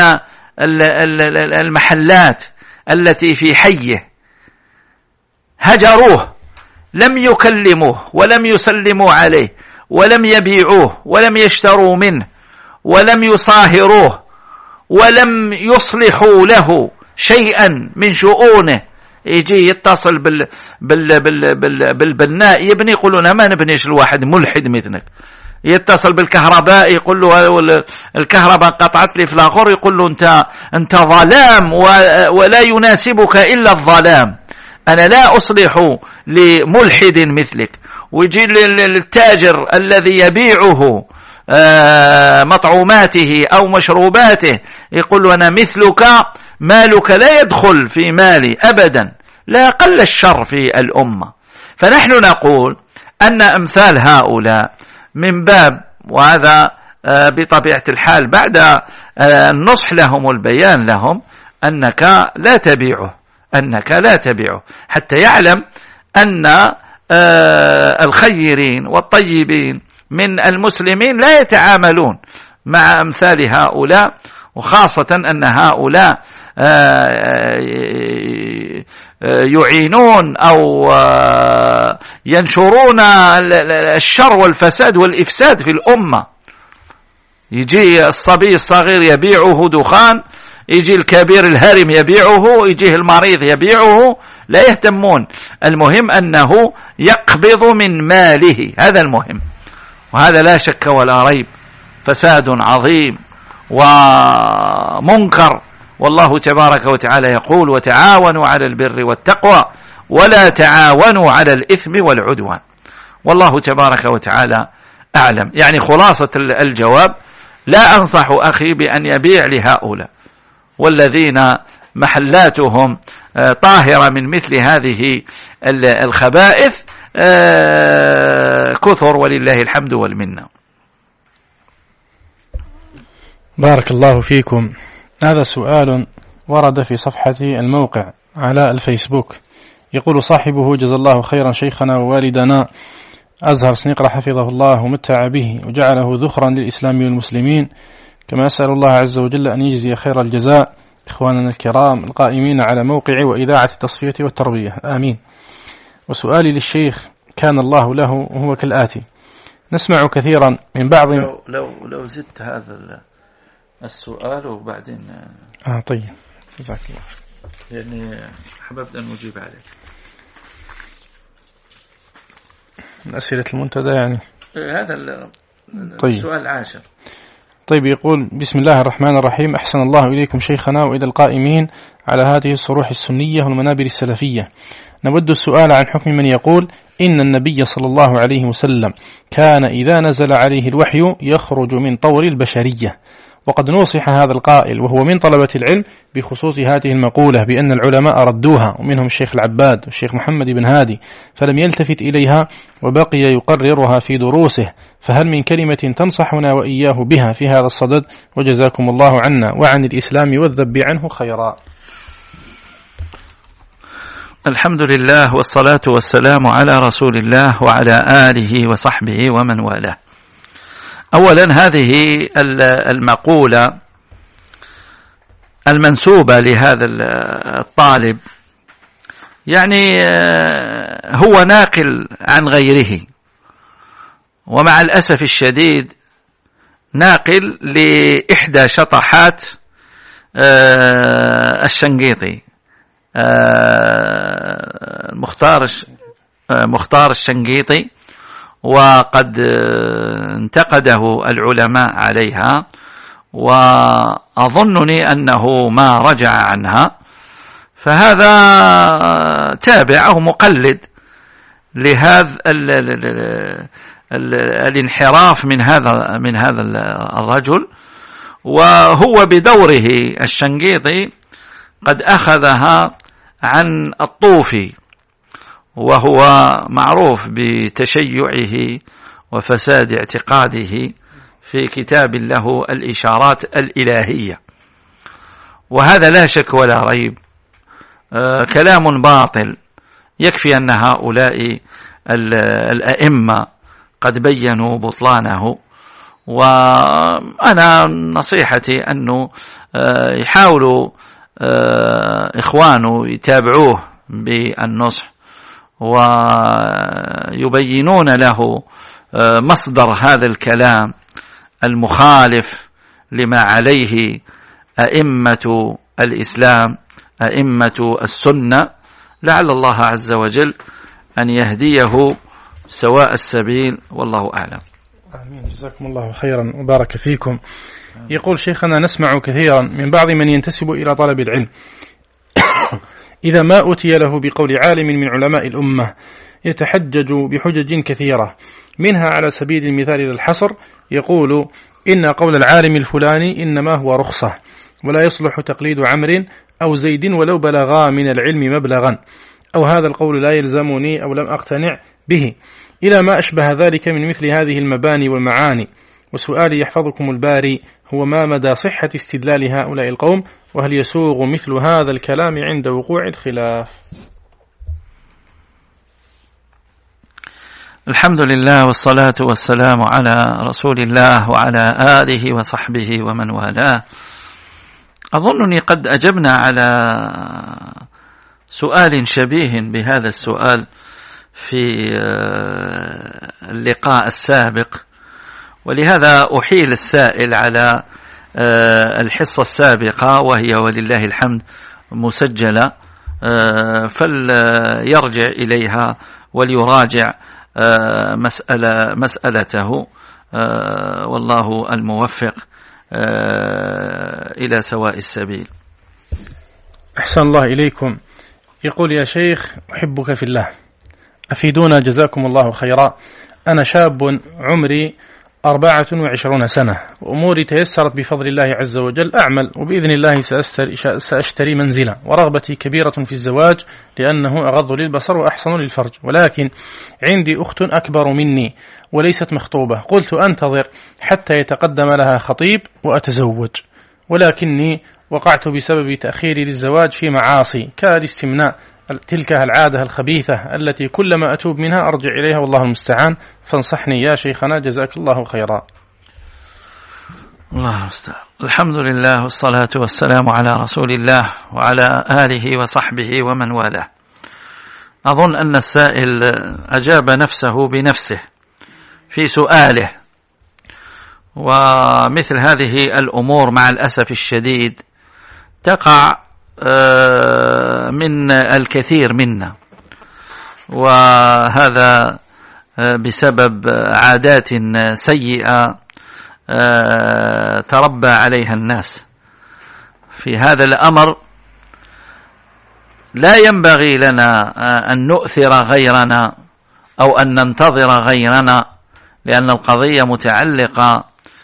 المحلات التي في حيه هجروه، لم يكلموه ولم يسلموا عليه ولم يبيعوه ولم يشتروا منه ولم يصاهروه ولم يصلحوا له شيئا من شؤونه، يجي يتصل بالبناء يبني، يقولون ما نبنيش الواحد ملحد مثلك. يتصل بالكهرباء يقول له الكهرباء قطعت لي في الآخر، يقول له أنت ظلام ولا يناسبك إلا الظلام، أنا لا أصلح لملحد مثلك. ويجي للتاجر الذي يبيعه مطعوماته أو مشروباته يقول له أنا مثلك، مالك لا يدخل في مالي أبدا، لا قل الشر في الأمة. فنحن نقول أن أمثال هؤلاء من باب، وهذا بطبيعة الحال بعد النصح لهم والبيان لهم، أنك لا تبيعه حتى يعلم أن الخيرين والطيبين من المسلمين لا يتعاملون مع أمثال هؤلاء، وخاصة أن هؤلاء يعينون أو ينشرون الشر والفساد والإفساد في الأمة. يجي الصبي الصغير يبيعه دخان، يجي الكبير الهرم يبيعه، يجيه المريض يبيعه، لا يهتمون. المهم أنه يقبض من ماله، هذا المهم، وهذا لا شك ولا ريب فساد عظيم ومنكر. والله تبارك وتعالى يقول وتعاونوا على البر والتقوى ولا تعاونوا على الإثم والعدوان. والله تبارك وتعالى أعلم. يعني خلاصة الجواب، لا أنصح أخي بأن يبيع لهؤلاء والذين محلاتهم طاهرة من مثل هذه الخبائث كثر ولله الحمد والمنة. بارك الله فيكم. هذا سؤال ورد في صفحة الموقع على الفيسبوك، يقول صاحبه: جزا الله خيرا شيخنا ووالدنا أزهر سنقرة حفظه الله ومتع به وجعله ذخرا للإسلام والمسلمين، كما أسأل الله عز وجل أن يجزي خير الجزاء إخواننا الكرام القائمين على موقع وإذاعة التصفية والتربية، آمين. وسؤالي للشيخ كان الله له وهو كالآتي: نسمع كثيرا من بعض لو زدت هذا السؤال وبعدين طيب جزاك الله، يعني حببت أن أجيب عليه. من أسئلة المنتدى يعني هذا طيب. السؤال العاشر. طيب، يقول: بسم الله الرحمن الرحيم، أحسن الله إليكم شيخنا وإلى القائمين على هذه الصروح السنية والمنابر السلفية. نود السؤال عن حكم من يقول إن النبي صلى الله عليه وسلم كان إذا نزل عليه الوحي يخرج من طور البشرية، وقد نوصح هذا القائل وهو من طلبة العلم بخصوص هذه المقولة بأن العلماء ردوها، ومنهم الشيخ العباد والشيخ محمد بن هادي، فلم يلتفت إليها وبقي يقررها في دروسه، فهل من كلمة تنصحنا وإياه بها في هذا الصدد؟ وجزاكم الله عنا وعن الإسلام والذب عنه خيرا. الحمد لله والصلاة والسلام على رسول الله وعلى آله وصحبه ومن والاه. أولا، هذه المقولة المنسوبة لهذا الطالب يعني هو ناقل عن غيره، ومع الأسف الشديد ناقل لإحدى شطحات الشنقيطي مختار الشنقيطي، وقد انتقده العلماء عليها، وأظنني أنه ما رجع عنها، فهذا تابع أو مقلد لهذا الانحراف من هذا الرجل. وهو بدوره الشنقيطي قد أخذها عن الطوفي، وهو معروف بتشيعه وفساد اعتقاده في كتاب له الإشارات الإلهية، وهذا لا شك ولا ريب كلام باطل. يكفي أن هؤلاء الأئمة قد بيّنوا بطلانه، وأنا نصيحتي أنه يحاولوا إخوانه يتابعوه بالنصح ويبينون له مصدر هذا الكلام المخالف لما عليه أئمة الإسلام، أئمة السنة، لعل الله عز وجل أن يهديه سواء السبيل، والله أعلم. آمين. جزاكم الله خيرا وبارك فيكم. يقول شيخنا: نسمع كثيرا من بعض من ينتسب إلى طلب العلم إذا ما أتي له بقول عالم من علماء الأمة يتحجج بحجج كثيرة، منها على سبيل المثال للحصر يقول إن قول العالم الفلاني إنما هو رخصة ولا يصلح تقليد عمرو أو زيد ولو بلغا من العلم مبلغا، أو هذا القول لا يلزمني أو لم أقتنع به، إلى ما أشبه ذلك من مثل هذه المباني والمعاني. وسؤالي يحفظكم الباري هو: ما مدى صحة استدلال هؤلاء القوم، وهل يسوغ مثل هذا الكلام عند وقوع الخلاف؟ الحمد لله والصلاة والسلام على رسول الله وعلى آله وصحبه ومن والاه. أظنني قد أجبنا على سؤال شبيه بهذا السؤال في اللقاء السابق، ولهذا أحيل السائل على الحصة السابقة، وهي ولله الحمد مسجلة، فليرجع إليها وليراجع مسألته، والله الموفق إلى سواء السبيل. أحسن الله إليكم. يقول: يا شيخ أحبك في الله، أفيدونا جزاكم الله خيرا. أنا شاب عمري 24 سنة، وأموري تيسرت بفضل الله عز وجل، أعمل وبإذن الله سأشتري منزلا، ورغبتي كبيرة في الزواج لأنه أغض للبصر وأحسن للفرج، ولكن عندي أخت أكبر مني وليست مخطوبة، قلت أنتظر حتى يتقدم لها خطيب وأتزوج، ولكني وقعت بسبب تأخيري للزواج في معاصي كالاستمناء، تلك العادة الخبيثة التي كلما أتوب منها أرجع إليها، والله المستعان، فانصحني يا شيخنا جزاك الله خيرا. الله المستعان. الحمد لله والصلاة والسلام على رسول الله وعلى آله وصحبه ومن والاه. أظن أن السائل أجاب نفسه بنفسه في سؤاله، ومثل هذه الأمور مع الأسف الشديد تقع من الكثير منا، وهذا بسبب عادات سيئة تربى عليها الناس. في هذا الأمر لا ينبغي لنا أن نؤثر غيرنا أو أن ننتظر غيرنا، لأن القضية متعلقة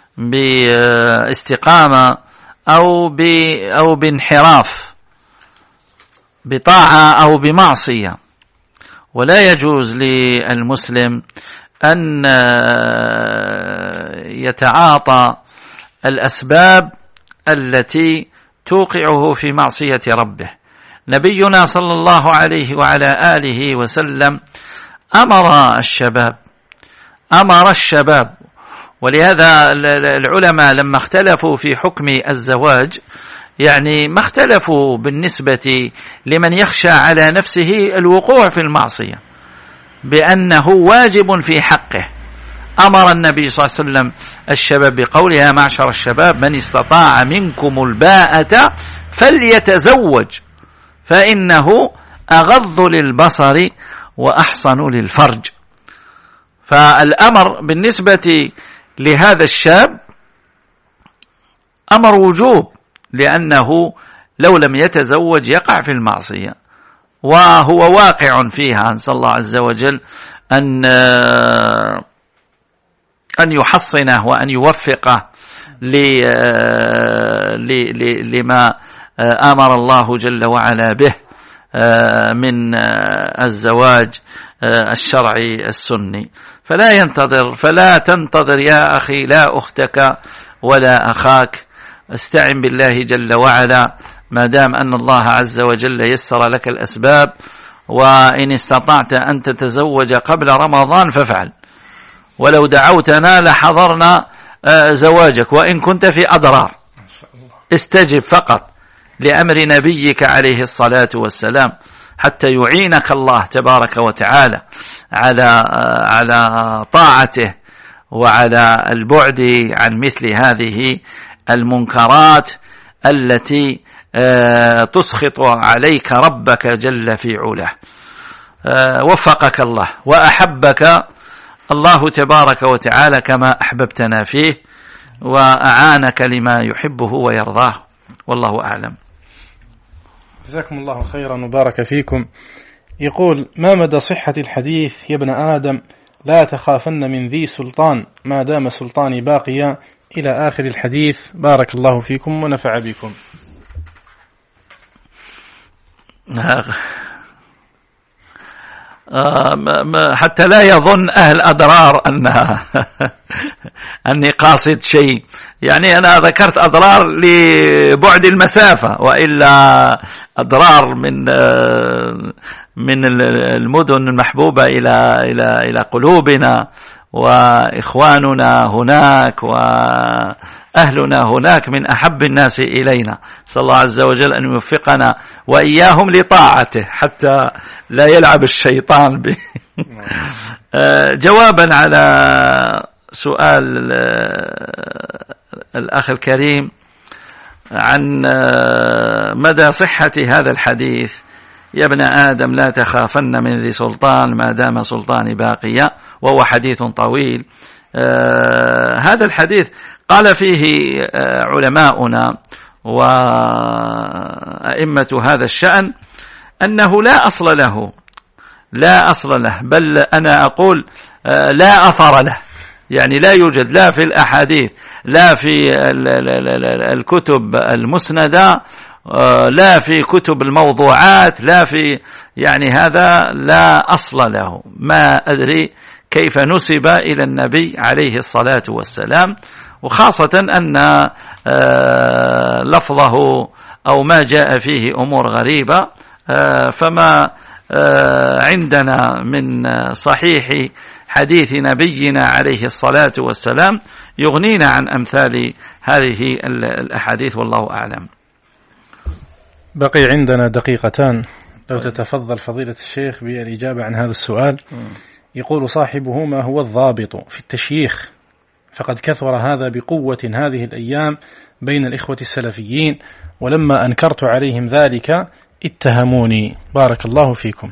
باستقامة أو بانحراف، بطاعة أو بمعصية، ولا يجوز للمسلم أن يتعاطى الأسباب التي توقعه في معصية ربه. نبينا صلى الله عليه وعلى آله وسلم أمر الشباب، ولهذا العلماء لما اختلفوا في حكم الزواج يعني ما اختلفوا بالنسبة لمن يخشى على نفسه الوقوع في المعصية بأنه واجب في حقه. أمر النبي صلى الله عليه وسلم الشباب بقوله: يا معشر الشباب من استطاع منكم الباءة فليتزوج فإنه أغض للبصر وأحصن للفرج. فالأمر بالنسبة لهذا الشاب أمر وجوب، لأنه لو لم يتزوج يقع في المعصية وهو واقع فيها. نسأل الله عز وجل أن أن يحصنه وأن يوفقه لما أمر الله جل وعلا به من الزواج الشرعي السني. فلا تنتظر يا أخي لا أختك ولا أخاك، استعن بالله جل وعلا ما دام أن الله عز وجل يسر لك الأسباب، وإن استطعت أن تتزوج قبل رمضان فافعل، ولو دعوتنا لحضرنا زواجك وإن كنت في أضرار. استجب فقط لأمر نبيك عليه الصلاة والسلام حتى يعينك الله تبارك وتعالى على طاعته وعلى البعد عن مثل هذه المنكرات التي تسخط عليك ربك جل في علاه. وفقك الله وأحبك الله تبارك وتعالى كما أحببتنا فيه، وأعانك لما يحبه ويرضاه، والله أعلم. جزاكم الله خيرا وبارك فيكم. يقول: ما مدى صحة الحديث يا ابن آدم لا تخافن من ذي سلطان ما دام سلطاني باقيا إلى آخر الحديث؟ بارك الله فيكم ونفع بكم. حتى لا يظن أهل أضرار أني قاصد شيء، يعني أنا ذكرت أضرار لبعد المسافة، وإلا أضرار من المدن المحبوبة إلى قلوبنا، وإخواننا هناك وأهلنا هناك من أحب الناس إلينا. صلى الله عز وجل أن يوفقنا وإياهم لطاعته حتى لا يلعب الشيطان به. جوابا على سؤال الأخ الكريم عن مدى صحة هذا الحديث: يا ابن آدم لا تخافن من ذي سلطان ما دام سلطاني باقيا، وهو حديث طويل. هذا الحديث قال فيه علماؤنا وأئمة هذا الشأن أنه لا أصل له، بل أنا أقول لا أثر له، يعني لا يوجد لا في الأحاديث لا في الكتب المسندة لا في كتب الموضوعات لا في، يعني هذا لا أصل له. ما أدري كيف نسب إلى النبي عليه الصلاة والسلام، وخاصة أن لفظه أو ما جاء فيه أمور غريبة، فما عندنا من صحيح حديث نبينا عليه الصلاة والسلام يغنينا عن أمثال هذه الأحاديث، والله أعلم. بقي عندنا دقيقتان، لو تتفضل فضيلة الشيخ بالإجابة عن هذا السؤال. يقول صاحبه: ما هو الضابط في التشييخ؟ فقد كثر هذا بقوة هذه الأيام بين الإخوة السلفيين، ولما أنكرت عليهم ذلك اتهموني. بارك الله فيكم.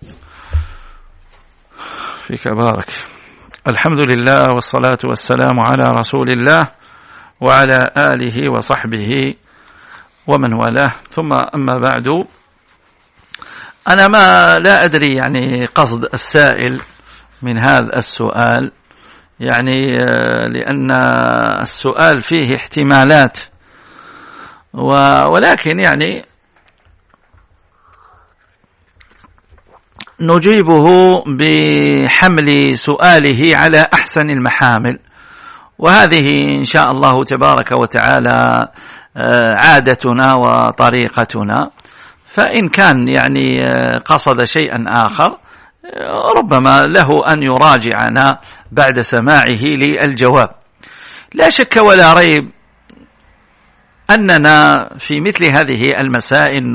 فيك بارك. الحمد لله والصلاة والسلام على رسول الله وعلى آله وصحبه ومن والاه، ثم أما بعد. أنا لا أدري يعني قصد السائل من هذا السؤال، يعني لأن السؤال فيه احتمالات، ولكن يعني نجيبه بحمل سؤاله على أحسن المحامل، وهذه إن شاء الله تبارك وتعالى عادتنا وطريقتنا. فإن كان يعني قصد شيئا آخر ربما له أن يراجعنا بعد سماعه للجواب. لا شك ولا ريب أننا في مثل هذه المسائل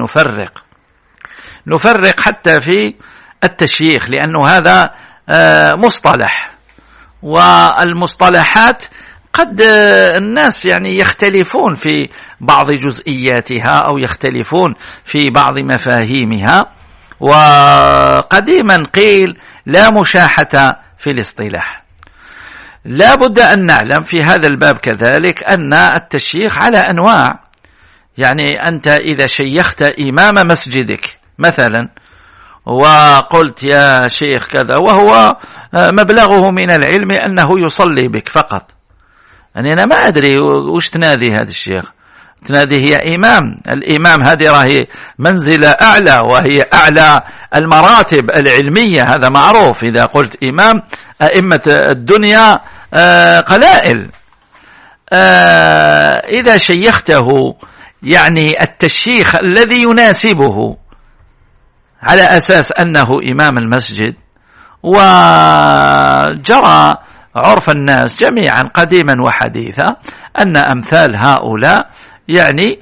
نفرق حتى في التشييخ، لأنه هذا مصطلح، والمصطلحات قد الناس يعني يختلفون في بعض جزئياتها أو يختلفون في بعض مفاهيمها، وقديما قيل لا مشاحة في الاصطلاح. لا بد أن نعلم في هذا الباب كذلك أن التشييخ على أنواع. يعني أنت إذا شيخت إمام مسجدك مثلا وقلت يا شيخ كذا، وهو مبلغه من العلم أنه يصلي بك فقط، يعني أنا ما أدري وش تنادي هذا الشيخ، تنادي هي إمام. الإمام هذه راهي منزلة أعلى، وهي أعلى المراتب العلمية، هذا معروف. إذا قلت إمام، أئمة الدنيا قلائل. إذا شيخته يعني التشيخ الذي يناسبه على أساس أنه إمام المسجد، وجرى عرف الناس جميعا قديما وحديثا أن أمثال هؤلاء يعني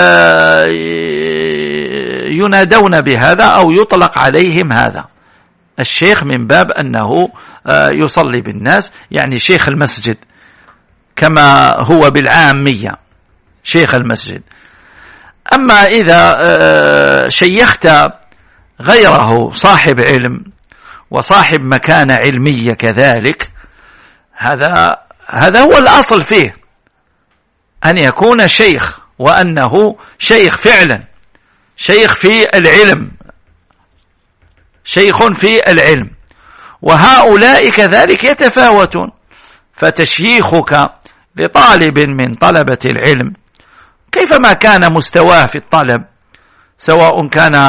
ينادون بهذا أو يطلق عليهم هذا الشيخ، من باب أنه يصلي بالناس، يعني شيخ المسجد كما هو بالعامية شيخ المسجد. أما إذا شيخت غيره صاحب علم وصاحب مكانة علمية كذلك، هذا هو الأصل فيه، أن يكون شيخ، وأنه شيخ فعلا، شيخ في العلم، شيخ في العلم. وهؤلاء كذلك يتفاوتون، فتشييخك لطالب من طلبة العلم كيفما كان مستواه في الطلب، سواء كان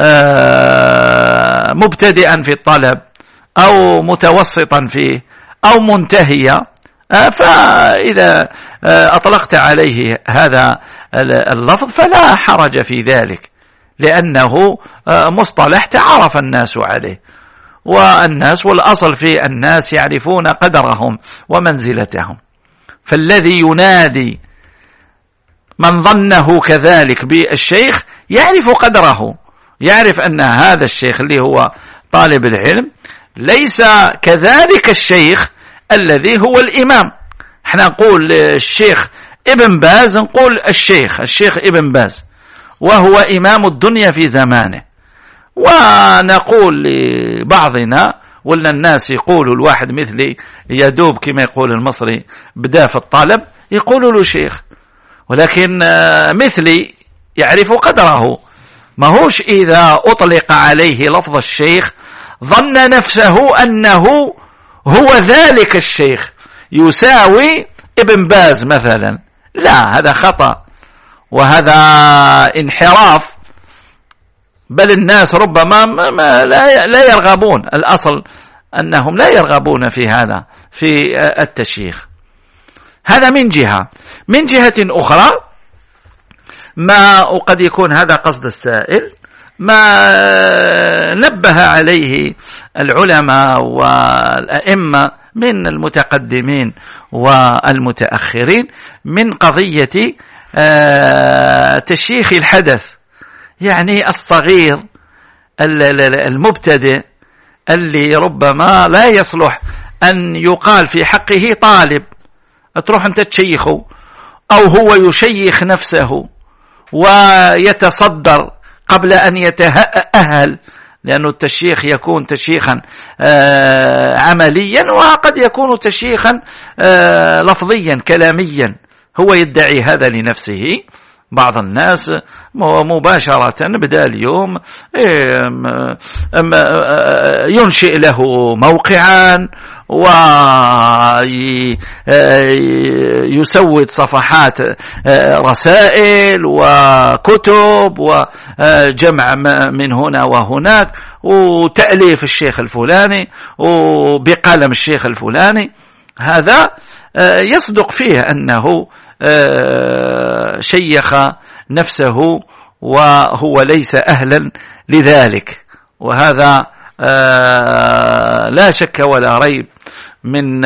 مبتدئا في الطلب أو متوسطا فيه أو منتهيا، فإذا أطلقت عليه هذا اللفظ فلا حرج في ذلك، لأنه مصطلح تعرف الناس عليه، والناس والأصل في الناس يعرفون قدرهم ومنزلتهم. فالذي ينادي من ظنه كذلك بالشيخ يعرف قدره، يعرف أن هذا الشيخ اللي هو طالب العلم ليس كذلك الشيخ الذي هو الإمام. احنا نقول الشيخ ابن باز، نقول الشيخ ابن باز، وهو إمام الدنيا في زمانه. ونقول لبعضنا، ولا الناس يقولوا الواحد مثلي يدوب كما يقول المصري بدا في الطلب، يقولوا له شيخ، ولكن مثلي يعرف قدره، ما هوش إذا أطلق عليه لفظ الشيخ ظن نفسه أنه هو ذلك الشيخ يساوي ابن باز مثلا. لا، هذا خطأ وهذا انحراف، بل الناس ربما لا يرغبون، الأصل أنهم لا يرغبون في هذا، في التشيخ. هذا من جهة. من جهة أخرى، ما وقد يكون هذا قصد السائل، ما نبه عليه العلماء والأئمة من المتقدمين والمتأخرين من قضية تشييخ الحدث، يعني الصغير المبتدئ اللي ربما لا يصلح أن يقال في حقه طالب، تروح أنت تشيخه، أو هو يشيخ نفسه ويتصدر قبل أن يتأهل، لأن التشيخ يكون تشيخا عمليا، وقد يكون تشيخا لفظيا كلاميا، هو يدعي هذا لنفسه. بعض الناس مباشرة بدأ اليوم ينشئ له موقعا ويسود صفحات رسائل وكتب وجمع من هنا وهناك، وتأليف الشيخ الفلاني وبقلم الشيخ الفلاني. هذا يصدق فيه أنه شيخ نفسه وهو ليس أهلا لذلك، وهذا لا شك ولا ريب من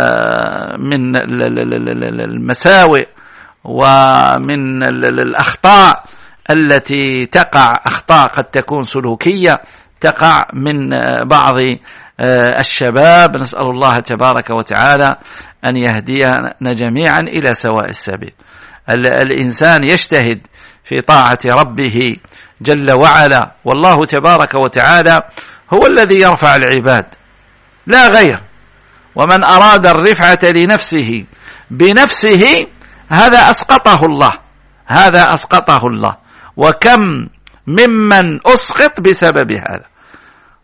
المساوئ ومن الأخطاء التي تقع، أخطاء قد تكون سلوكية تقع من بعض الشباب. نسأل الله تبارك وتعالى أن يهدينا جميعا إلى سواء السبيل. الإنسان يجتهد في طاعة ربه جل وعلا، والله تبارك وتعالى هو الذي يرفع العباد لا غير، ومن أراد الرفعة لنفسه بنفسه هذا أسقطه الله، هذا أسقطه الله، وكم ممن أسقط بسبب هذا.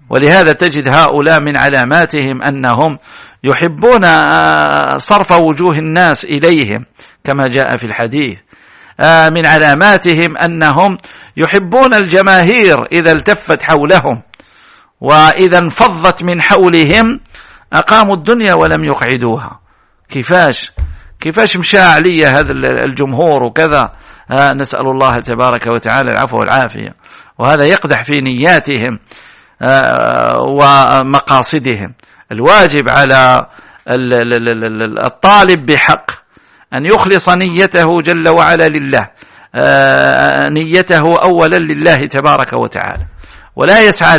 ولهذا تجد هؤلاء من علاماتهم أنهم يحبون صرف وجوه الناس إليهم كما جاء في الحديث. من علاماتهم أنهم يحبون الجماهير إذا التفت حولهم، وإذا انفضت من حولهم أقاموا الدنيا ولم يقعدوها. كيفاش مشى علي هذا الجمهور وكذا. نسأل الله تبارك وتعالى العفو والعافية. وهذا يقدح في نياتهم ومقاصدهم. الواجب على الطالب بحق أن يخلص نيته جل وعلا لله، نيته أولا لله تبارك وتعالى، ولا يسعى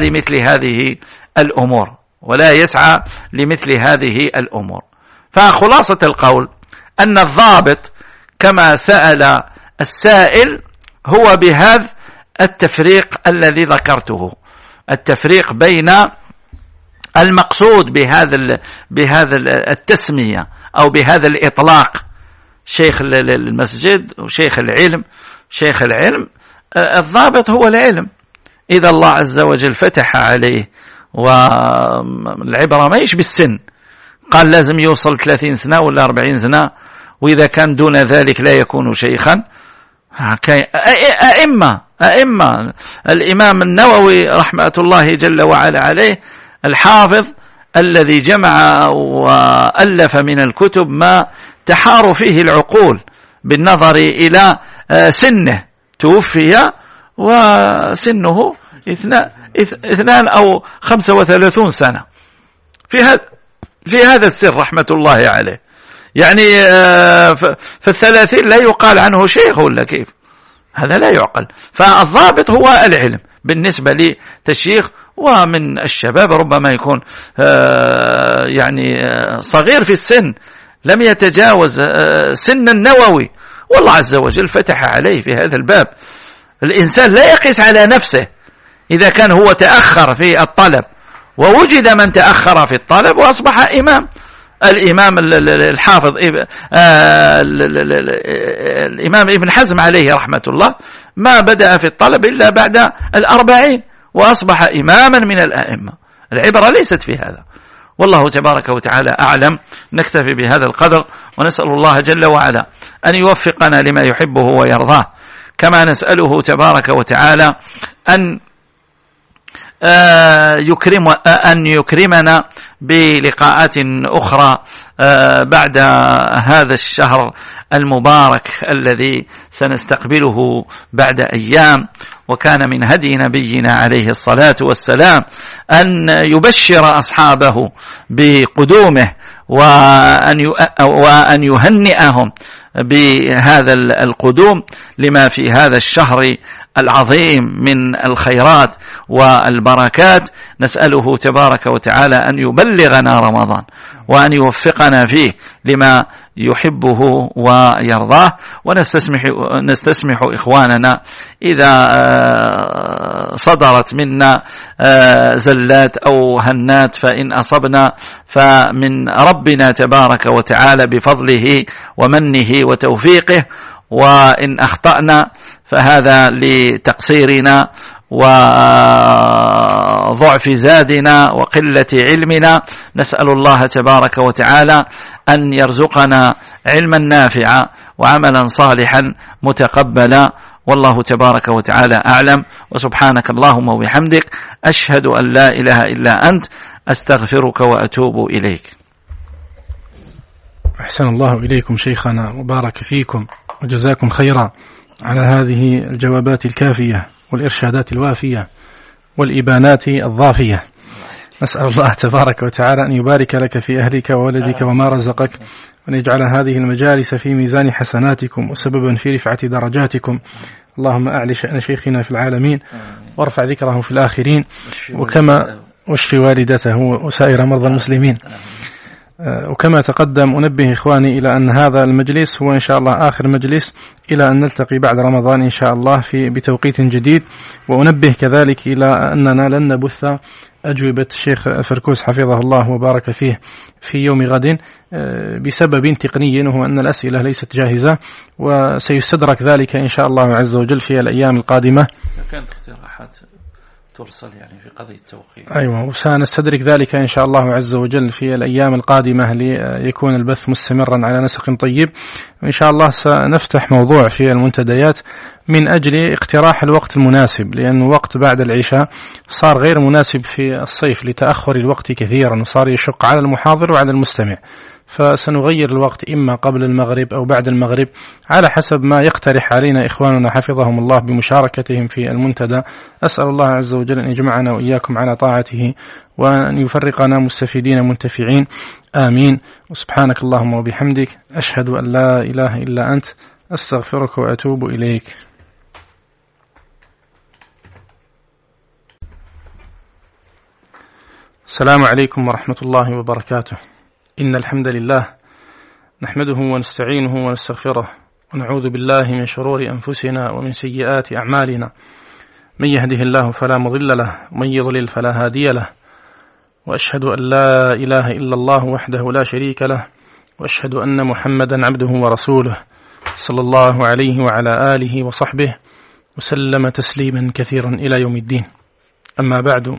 لمثل هذه الأمور. فخلاصة القول أن الضابط كما سأل السائل هو بهذا التفريق الذي ذكرته، التفريق بين المقصود بهذا التسمية أو بهذا الإطلاق شيخ المسجد وشيخ العلم. شيخ العلم الضابط هو العلم، إذا الله عز وجل فتح عليه، والعبرة ما يش بالسن، قال لازم يوصل 30 سنة ولا 40 سنة، وإذا كان دون ذلك لا يكون شيخا. أئمة الإمام النووي رحمة الله جل وعلا عليه الحافظ الذي جمع وألف من الكتب ما تحار فيه العقول بالنظر إلى سنه، توفي وسنه 2 أو 35 سنة في هذا السر رحمة الله عليه. يعني في 30 لا يقال عنه شيخ ولا كيف؟ هذا لا يعقل. فالضابط هو العلم بالنسبة لتشيخ. ومن الشباب ربما يكون يعني صغير في السن، لم يتجاوز سن النووي، والله عز وجل فتح عليه في هذا الباب. الإنسان لا يقيس على نفسه، إذا كان هو تأخر في الطلب ووجد من تأخر في الطلب وأصبح إمام. الإمام الحافظ الإمام ابن حزم عليه رحمة الله ما بدأ في الطلب إلا بعد 40 وأصبح إماما من الأئمة. العبرة ليست في هذا، والله تبارك وتعالى أعلم. نكتفي بهذا القدر، ونسأل الله جل وعلا أن يوفقنا لما يحبه ويرضاه، كما نسأله تبارك وتعالى أن يكرمنا بلقاءات أخرى بعد هذا الشهر المبارك الذي سنستقبله بعد أيام. وكان من هدي نبينا عليه الصلاة والسلام أن يبشر أصحابه بقدومه وأن يهنئهم بهذا القدوم لما في هذا الشهر العظيم من الخيرات والبركات. نسأله تبارك وتعالى أن يبلغنا رمضان وأن يوفقنا فيه لما يحبه ويرضاه. ونستسمح إخواننا إذا صدرت منا زلات أو هنات، فإن أصبنا فمن ربنا تبارك وتعالى بفضله ومنه وتوفيقه، وإن أخطأنا فهذا لتقصيرنا وضعف زادنا وقلة علمنا. نسأل الله تبارك وتعالى أن يرزقنا علما نافعا وعملا صالحا متقبلا، والله تبارك وتعالى أعلم. وسبحانك اللهم وبحمدك، أشهد أن لا إله إلا أنت، أستغفرك وأتوب إليك. أحسن الله إليكم شيخنا، وبارك فيكم وجزاكم خيرا على هذه الجوابات الكافية والإرشادات الوافية والإبانات الضافية. نسأل الله تبارك وتعالى أن يبارك لك في أهلك وولدك وما رزقك، وأن يجعل هذه المجالس في ميزان حسناتكم وسببا في رفعة درجاتكم. اللهم أعلي شأن شيخنا في العالمين وارفع ذكره في الآخرين، وكما واشفي والدته وسائر مرضى المسلمين. وكما تقدم أنبه إخواني إلى أن هذا المجلس هو إن شاء الله آخر مجلس إلى أن نلتقي بعد رمضان إن شاء الله بتوقيت جديد. وأنبه كذلك إلى أننا لن نبث أجوبة الشيخ فركوس حفظه الله وبارك فيه في يوم غد بسبب تقني، وهو أن الأسئلة ليست جاهزة، وسيستدرك ذلك إن شاء الله عز وجل في الأيام القادمة. كانت اقتراحات ترسل يعني في قضية التوقيت. أيوة، وسنستدرك ذلك إن شاء الله عز وجل في الأيام القادمة ليكون البث مستمرا على نسق طيب. وإن شاء الله سنفتح موضوع في المنتديات من أجل اقتراح الوقت المناسب، لأن وقت بعد العشاء صار غير مناسب في الصيف لتأخر الوقت كثيرا، وصار يشق على المحاضر وعلى المستمع، فسنغير الوقت إما قبل المغرب أو بعد المغرب على حسب ما يقترح علينا إخواننا حفظهم الله بمشاركتهم في المنتدى. أسأل الله عز وجل أن يجمعنا وإياكم على طاعته، وأن يفرقنا مستفيدين منتفعين، آمين. وسبحانك اللهم وبحمدك، أشهد أن لا إله إلا أنت، أستغفرك وأتوب إليك. السلام عليكم ورحمة الله وبركاته. إن الحمد لله نحمده ونستعينه ونستغفره، ونعوذ بالله من شرور أنفسنا ومن سيئات أعمالنا، من يهده الله فلا مضل له، ومن يضلل فلا هادي له، وأشهد أن لا إله إلا الله وحده لا شريك له، وأشهد أن محمدا عبده ورسوله صلى الله عليه وعلى آله وصحبه وسلم تسليما كثيرا إلى يوم الدين. أما بعد،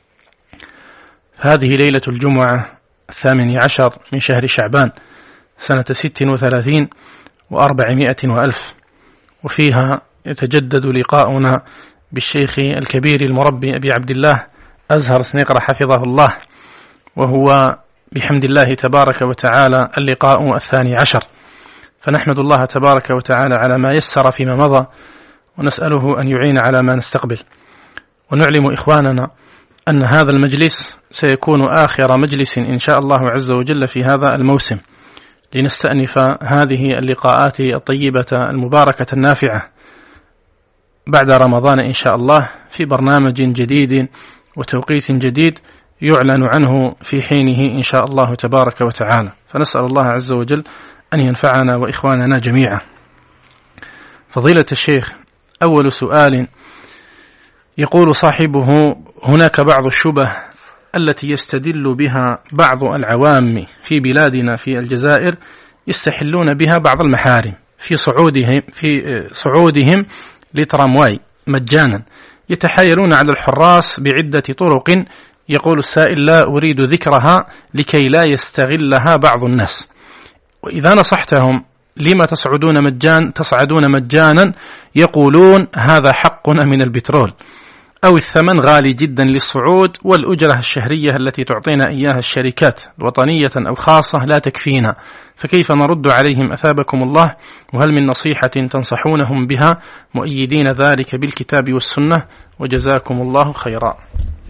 هذه ليلة الجمعة 18 من شهر شعبان سنة 36 و400 وألف، وفيها يتجدد لقاؤنا بالشيخ الكبير المربي أبي عبد الله أزهر سنيقرة حفظه الله، وهو بحمد الله تبارك وتعالى اللقاء 12. فنحمد الله تبارك وتعالى على ما يسر فيما مضى، ونسأله أن يعين على ما نستقبل. ونعلم إخواننا أن هذا المجلس سيكون آخر مجلس إن شاء الله عز وجل في هذا الموسم، لنستأنف هذه اللقاءات الطيبة المباركة النافعة بعد رمضان إن شاء الله في برنامج جديد وتوقيت جديد يعلن عنه في حينه إن شاء الله تبارك وتعالى. فنسأل الله عز وجل أن ينفعنا وإخواننا جميعا. فضيلة الشيخ، أول سؤال يقول صاحبه: هناك بعض الشبه التي يستدل بها بعض العوام في بلادنا في الجزائر، يستحلون بها بعض المحارم في صعودهم لترامواي مجانا، يتحايلون على الحراس بعدة طرق. يقول السائل: لا أريد ذكرها لكي لا يستغلها بعض الناس. وإذا نصحتهم لما تصعدون مجانا، يقولون هذا حقنا من البترول، أو الثمن غالي جدا للصعود، والأجرة الشهرية التي تعطينا إياها الشركات وطنية أو خاصة لا تكفينا. فكيف نرد عليهم أثابكم الله؟ وهل من نصيحة تنصحونهم بها مؤيدين ذلك بالكتاب والسنة؟ وجزاكم الله خيرا.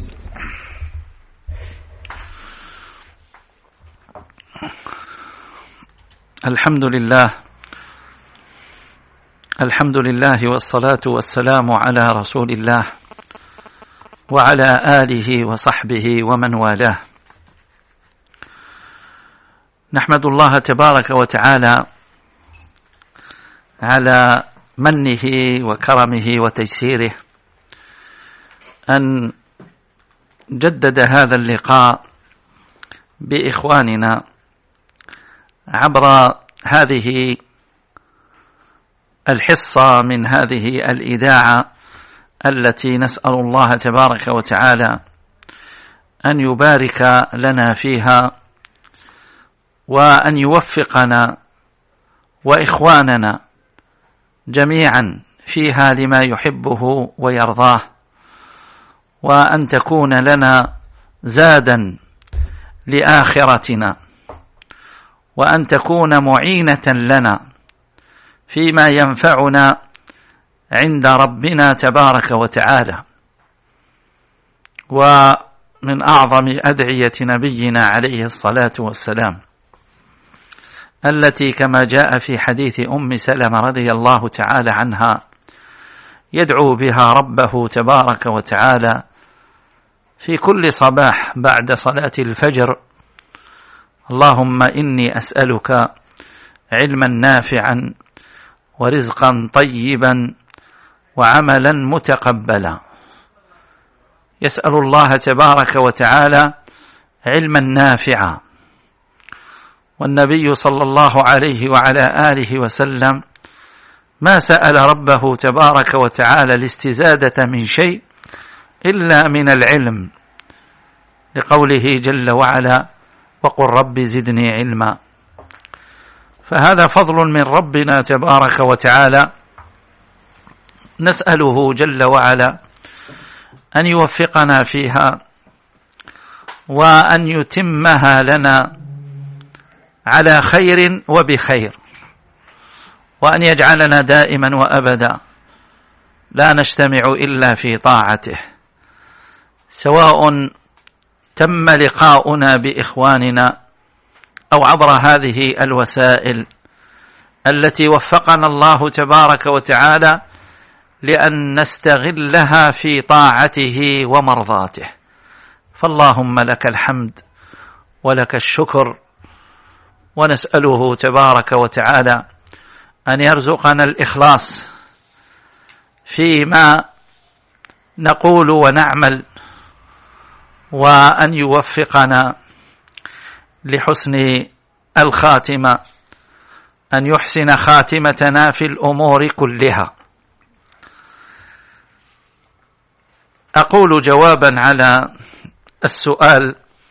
الحمد لله والصلاة والسلام على رسول الله وعلى آله وصحبه ومن والاه. نحمد الله تبارك وتعالى على منه وكرمه وتيسيره أن جدد هذا اللقاء بإخواننا عبر هذه الحصة من هذه الإذاعة التي نسأل الله تبارك وتعالى أن يبارك لنا فيها، وأن يوفقنا وإخواننا جميعا فيها لما يحبه ويرضاه، وأن تكون لنا زادا لآخرتنا، وأن تكون معينة لنا فيما ينفعنا عند ربنا تبارك وتعالى. ومن أعظم أدعية نبينا عليه الصلاة والسلام التي كما جاء في حديث أم سلمة رضي الله تعالى عنها يدعو بها ربه تبارك وتعالى في كل صباح بعد صلاة الفجر: اللهم إني أسألك علما نافعا ورزقا طيبا وعملا متقبلا. يسأل الله تبارك وتعالى علما نافعا، والنبي صلى الله عليه وعلى آله وسلم ما سأل ربه تبارك وتعالى الاستزادة من شيء إلا من العلم، لقوله جل وعلا: وقل رب زدني علما. فهذا فضل من ربنا تبارك وتعالى، نسأله جل وعلا أن يوفقنا فيها وأن يتمها لنا على خير وبخير، وأن يجعلنا دائما وأبدا لا نجتمع إلا في طاعته، سواء تم لقاؤنا بإخواننا أو عبر هذه الوسائل التي وفقنا الله تبارك وتعالى لأن نستغلها في طاعته ومرضاته. فاللهم لك الحمد ولك الشكر، ونسأله تبارك وتعالى أن يرزقنا الإخلاص فيما نقول ونعمل، وأن يوفقنا لحسن الخاتمة، أن يحسن خاتمتنا في الأمور كلها. أقول جوابا على السؤال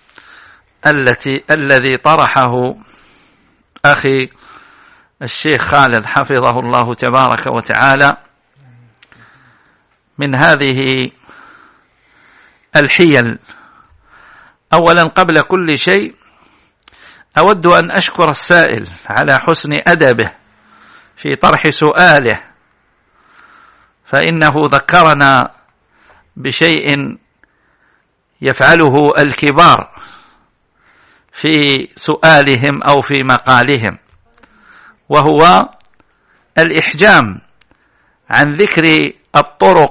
الذي طرحه أخي الشيخ خالد حفظه الله تبارك وتعالى من هذه الحيل. أولا قبل كل شيء أود أن أشكر السائل على حسن أدبه في طرح سؤاله، فإنه ذكرنا بشيء يفعله الكبار في سؤالهم أو في مقالهم، وهو الإحجام عن ذكر الطرق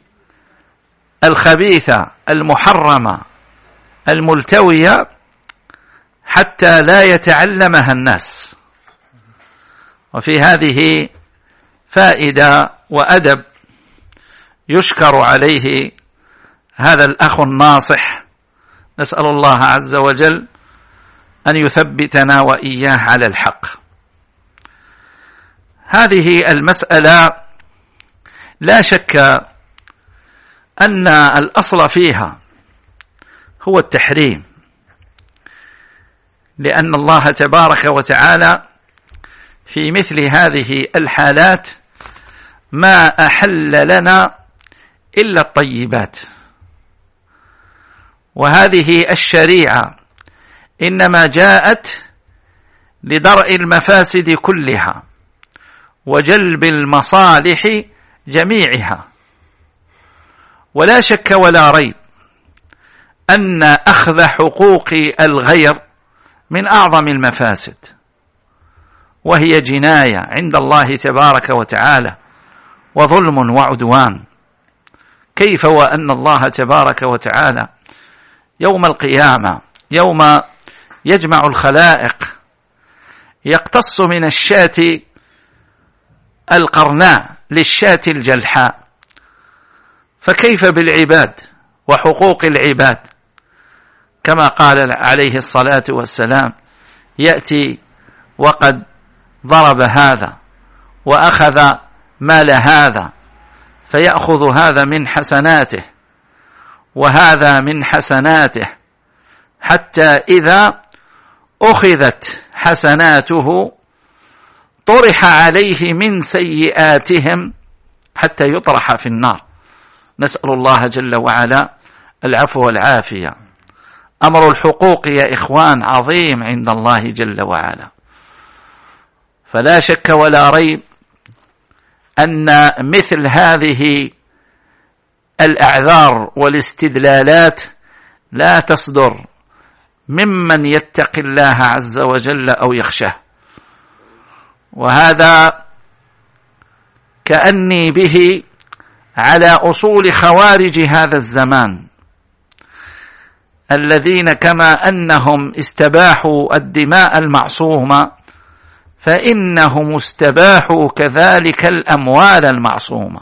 الخبيثة المحرمة الملتوية حتى لا يتعلمها الناس. وفي هذه فائدة وأدب يشكر عليه هذا الأخ الناصح، نسأل الله عز وجل أن يثبتنا وإياه على الحق. هذه المسألة لا شك أن الأصل فيها هو التحريم، لأن الله تبارك وتعالى في مثل هذه الحالات ما أحل لنا إلا الطيبات، وهذه الشريعة إنما جاءت لدرء المفاسد كلها وجلب المصالح جميعها. ولا شك ولا ريب أن أخذ حقوق الغير من أعظم المفاسد، وهي جناية عند الله تبارك وتعالى وظلم وعدوان. كيف وأن الله تبارك وتعالى يوم القيامة يوم يجمع الخلائق يقتص من الشاة القرناء للشاة الجلحاء، فكيف بالعباد وحقوق العباد؟ كما قال عليه الصلاة والسلام: يأتي وقد ضرب هذا وأخذ مال هذا، فيأخذ هذا من حسناته وهذا من حسناته، حتى إذا أخذت حسناته طرح عليه من سيئاتهم حتى يطرح في النار. نسأل الله جل وعلا العفو والعافية. أمر الحقوق يا إخوان عظيم عند الله جل وعلا، فلا شك ولا ريب أن مثل هذه الأعذار والاستدلالات لا تصدر ممن يتقي الله عز وجل أو يخشاه، وهذا كأني به على أصول خوارج هذا الزمان الذين كما أنهم استباحوا الدماء المعصومة فإنهم استباحوا كذلك الأموال المعصومة.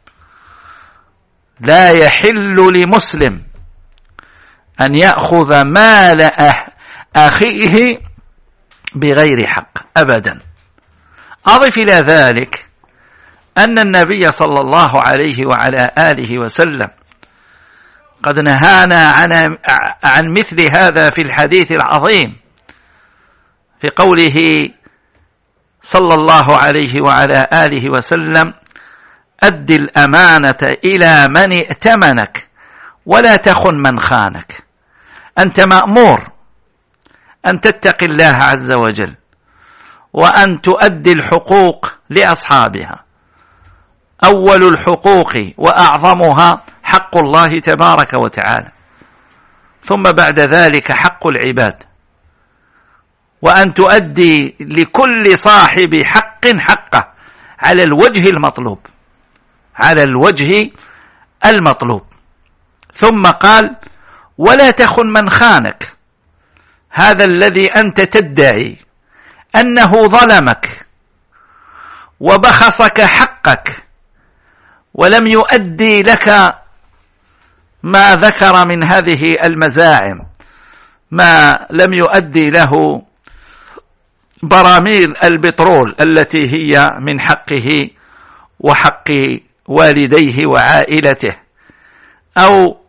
لا يحل لمسلم أن يأخذ مال أخيه بغير حق أبدا. أضف إلى ذلك أن النبي صلى الله عليه وعلى آله وسلم قد نهانا عن مثل هذا في الحديث العظيم في قوله صلى الله عليه وعلى آله وسلم: أد الأمانة إلى من ائتمنك ولا تخن من خانك. أنت مأمور أن تتقي الله عز وجل وأن تؤدي الحقوق لأصحابها. أول الحقوق وأعظمها حق الله تبارك وتعالى، ثم بعد ذلك حق العباد، وأن تؤدي لكل صاحب حق حقه على الوجه المطلوب، على الوجه المطلوب. ثم قال: ولا تخن من خانك. هذا الذي أنت تدعي أنه ظلمك وبخسك حقك ولم يؤدي لك ما ذكر من هذه المزاعم، ما لم يؤدي له براميل البترول التي هي من حقه وحق والديه وعائلته، أو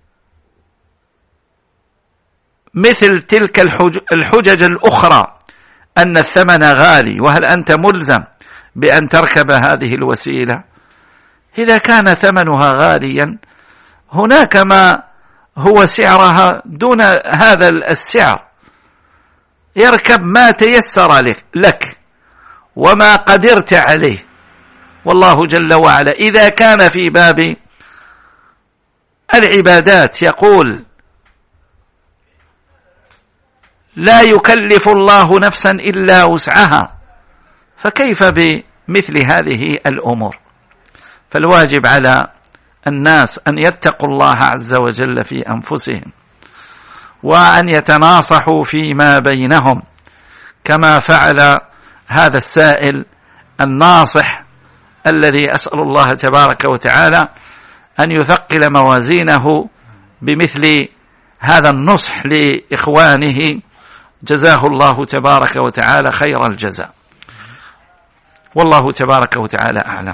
مثل تلك الحجج الأخرى أن الثمن غالي وهل أنت ملزم بأن تركب هذه الوسيلة؟ إذا كان ثمنها غاليا هناك ما هو سعرها دون هذا السعر، يركب ما تيسر لك وما قدرت عليه. والله جل وعلا إذا كان في باب العبادات يقول: لا يكلف الله نفسا إلا وسعها، فكيف بمثل هذه الأمور؟ فالواجب على الناس أن يتقوا الله عز وجل في أنفسهم، وأن يتناصحوا فيما بينهم كما فعل هذا السائل الناصح الذي أسأل الله تبارك وتعالى أن يثقل موازينه بمثل هذا النصح لإخوانه، جزاه الله تبارك وتعالى خير الجزاء، والله تبارك وتعالى أعلم.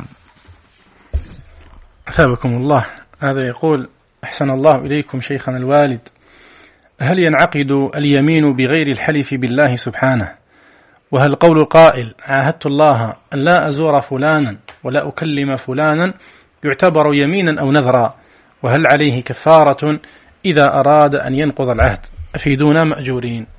أثابكم الله. هذا يقول: أحسن الله إليكم شيخنا الوالد، هل ينعقد اليمين بغير الحلف بالله سبحانه؟ وهل قول القائل: عاهدت الله أن لا أزور فلانا ولا أكلم فلانا يعتبر يمينا أو نذرا؟ وهل عليه كفارة إذا أراد أن ينقض العهد؟ أفيدونا مأجورين.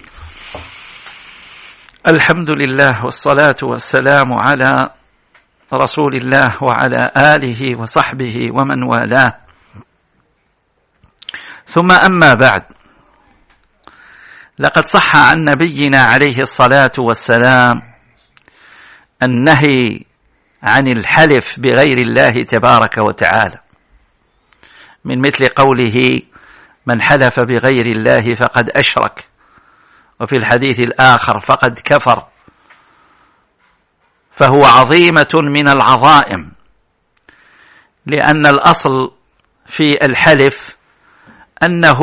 الحمد لله والصلاة والسلام على رسول الله وعلى آله وصحبه ومن والاه، ثم أما بعد، لقد صح عن نبينا عليه الصلاة والسلام النهي عن الحلف بغير الله تبارك وتعالى، من مثل قوله: من حلف بغير الله فقد أشرك، وفي الحديث الآخر: فقد كفر. فهو عظيمة من العظائم، لأن الأصل في الحلف أنه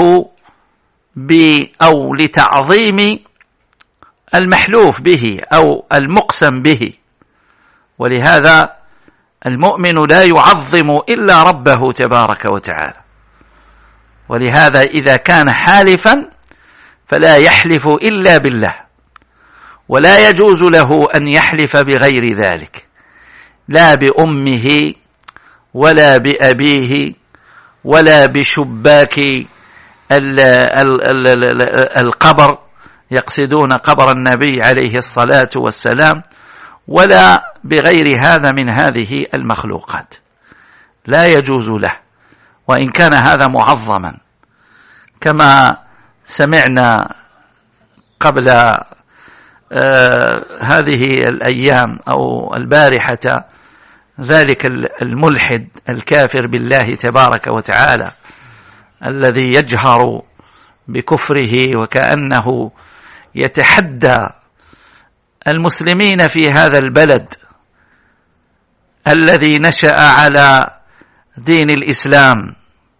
أو لتعظيم المحلوف به أو المقسم به، ولهذا المؤمن لا يعظم إلا ربه تبارك وتعالى، ولهذا إذا كان حالفا فلا يحلف إلا بالله، ولا يجوز له أن يحلف بغير ذلك، لا بأمه ولا بأبيه ولا بشباك القبر، يقصدون قبر النبي عليه الصلاة والسلام، ولا بغير هذا من هذه المخلوقات، لا يجوز له، وإن كان هذا معظما، كما سمعنا قبل هذه الأيام أو البارحة ذلك الملحد الكافر بالله تبارك وتعالى الذي يجهر بكفره وكأنه يتحدى المسلمين في هذا البلد الذي نشأ على دين الإسلام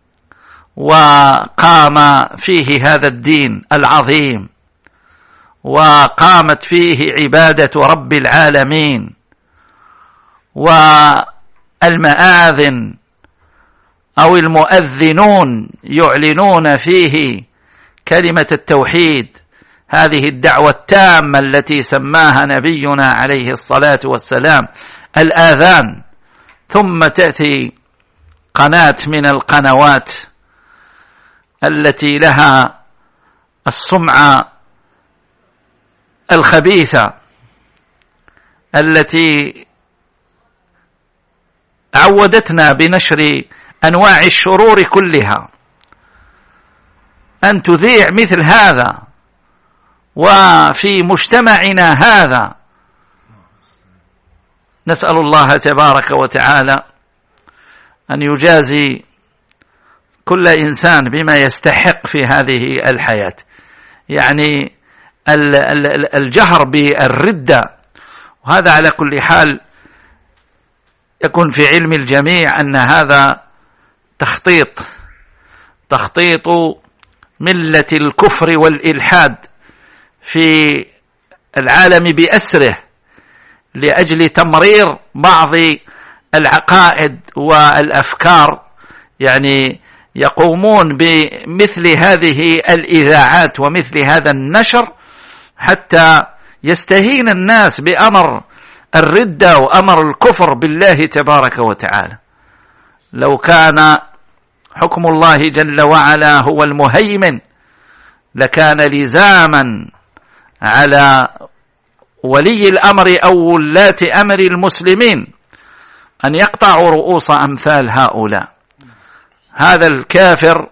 وقام فيه هذا الدين العظيم وقامت فيه عبادة رب العالمين، والمآذن أو المؤذنون يعلنون فيه كلمة التوحيد، هذه الدعوة التامة التي سماها نبينا عليه الصلاة والسلام الآذان، ثم تأتي قناة من القنوات التي لها السمعة الخبيثة التي عودتنا بنشر أنواع الشرور كلها، أن تذيع مثل هذا وفي مجتمعنا هذا. نسأل الله تبارك وتعالى أن يجازي كل إنسان بما يستحق في هذه الحياة. يعني الجهر بالردة، وهذا على كل حال يكون في علم الجميع أن هذا تخطيط ملة الكفر والإلحاد في العالم بأسره لأجل تمرير بعض العقائد والأفكار. يعني يقومون بمثل هذه الإذاعات ومثل هذا النشر حتى يستهين الناس بأمر الردة وأمر الكفر بالله تبارك وتعالى. لو كان حكم الله جل وعلا هو المهيمن لكان لزاما على ولي الأمر أو ولاة أمر المسلمين أن يقطعوا رؤوس أمثال هؤلاء. هذا الكافر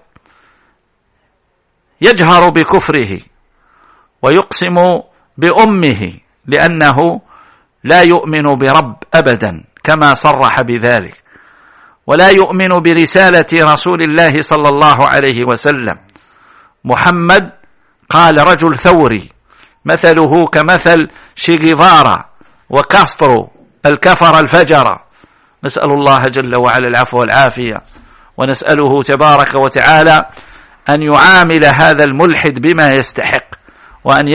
يجهر بكفره ويقسم بأمه لأنه لا يؤمن برب أبدا كما صرح بذلك، ولا يؤمن برسالة رسول الله صلى الله عليه وسلم. محمد قال رجل ثوري مثله كمثل شيغيفارا وكاسترو الكفر الفجر. نسأل الله جل وعلا العفو والعافية، ونسأله تبارك وتعالى أن يعامل هذا الملحد بما يستحق، وأن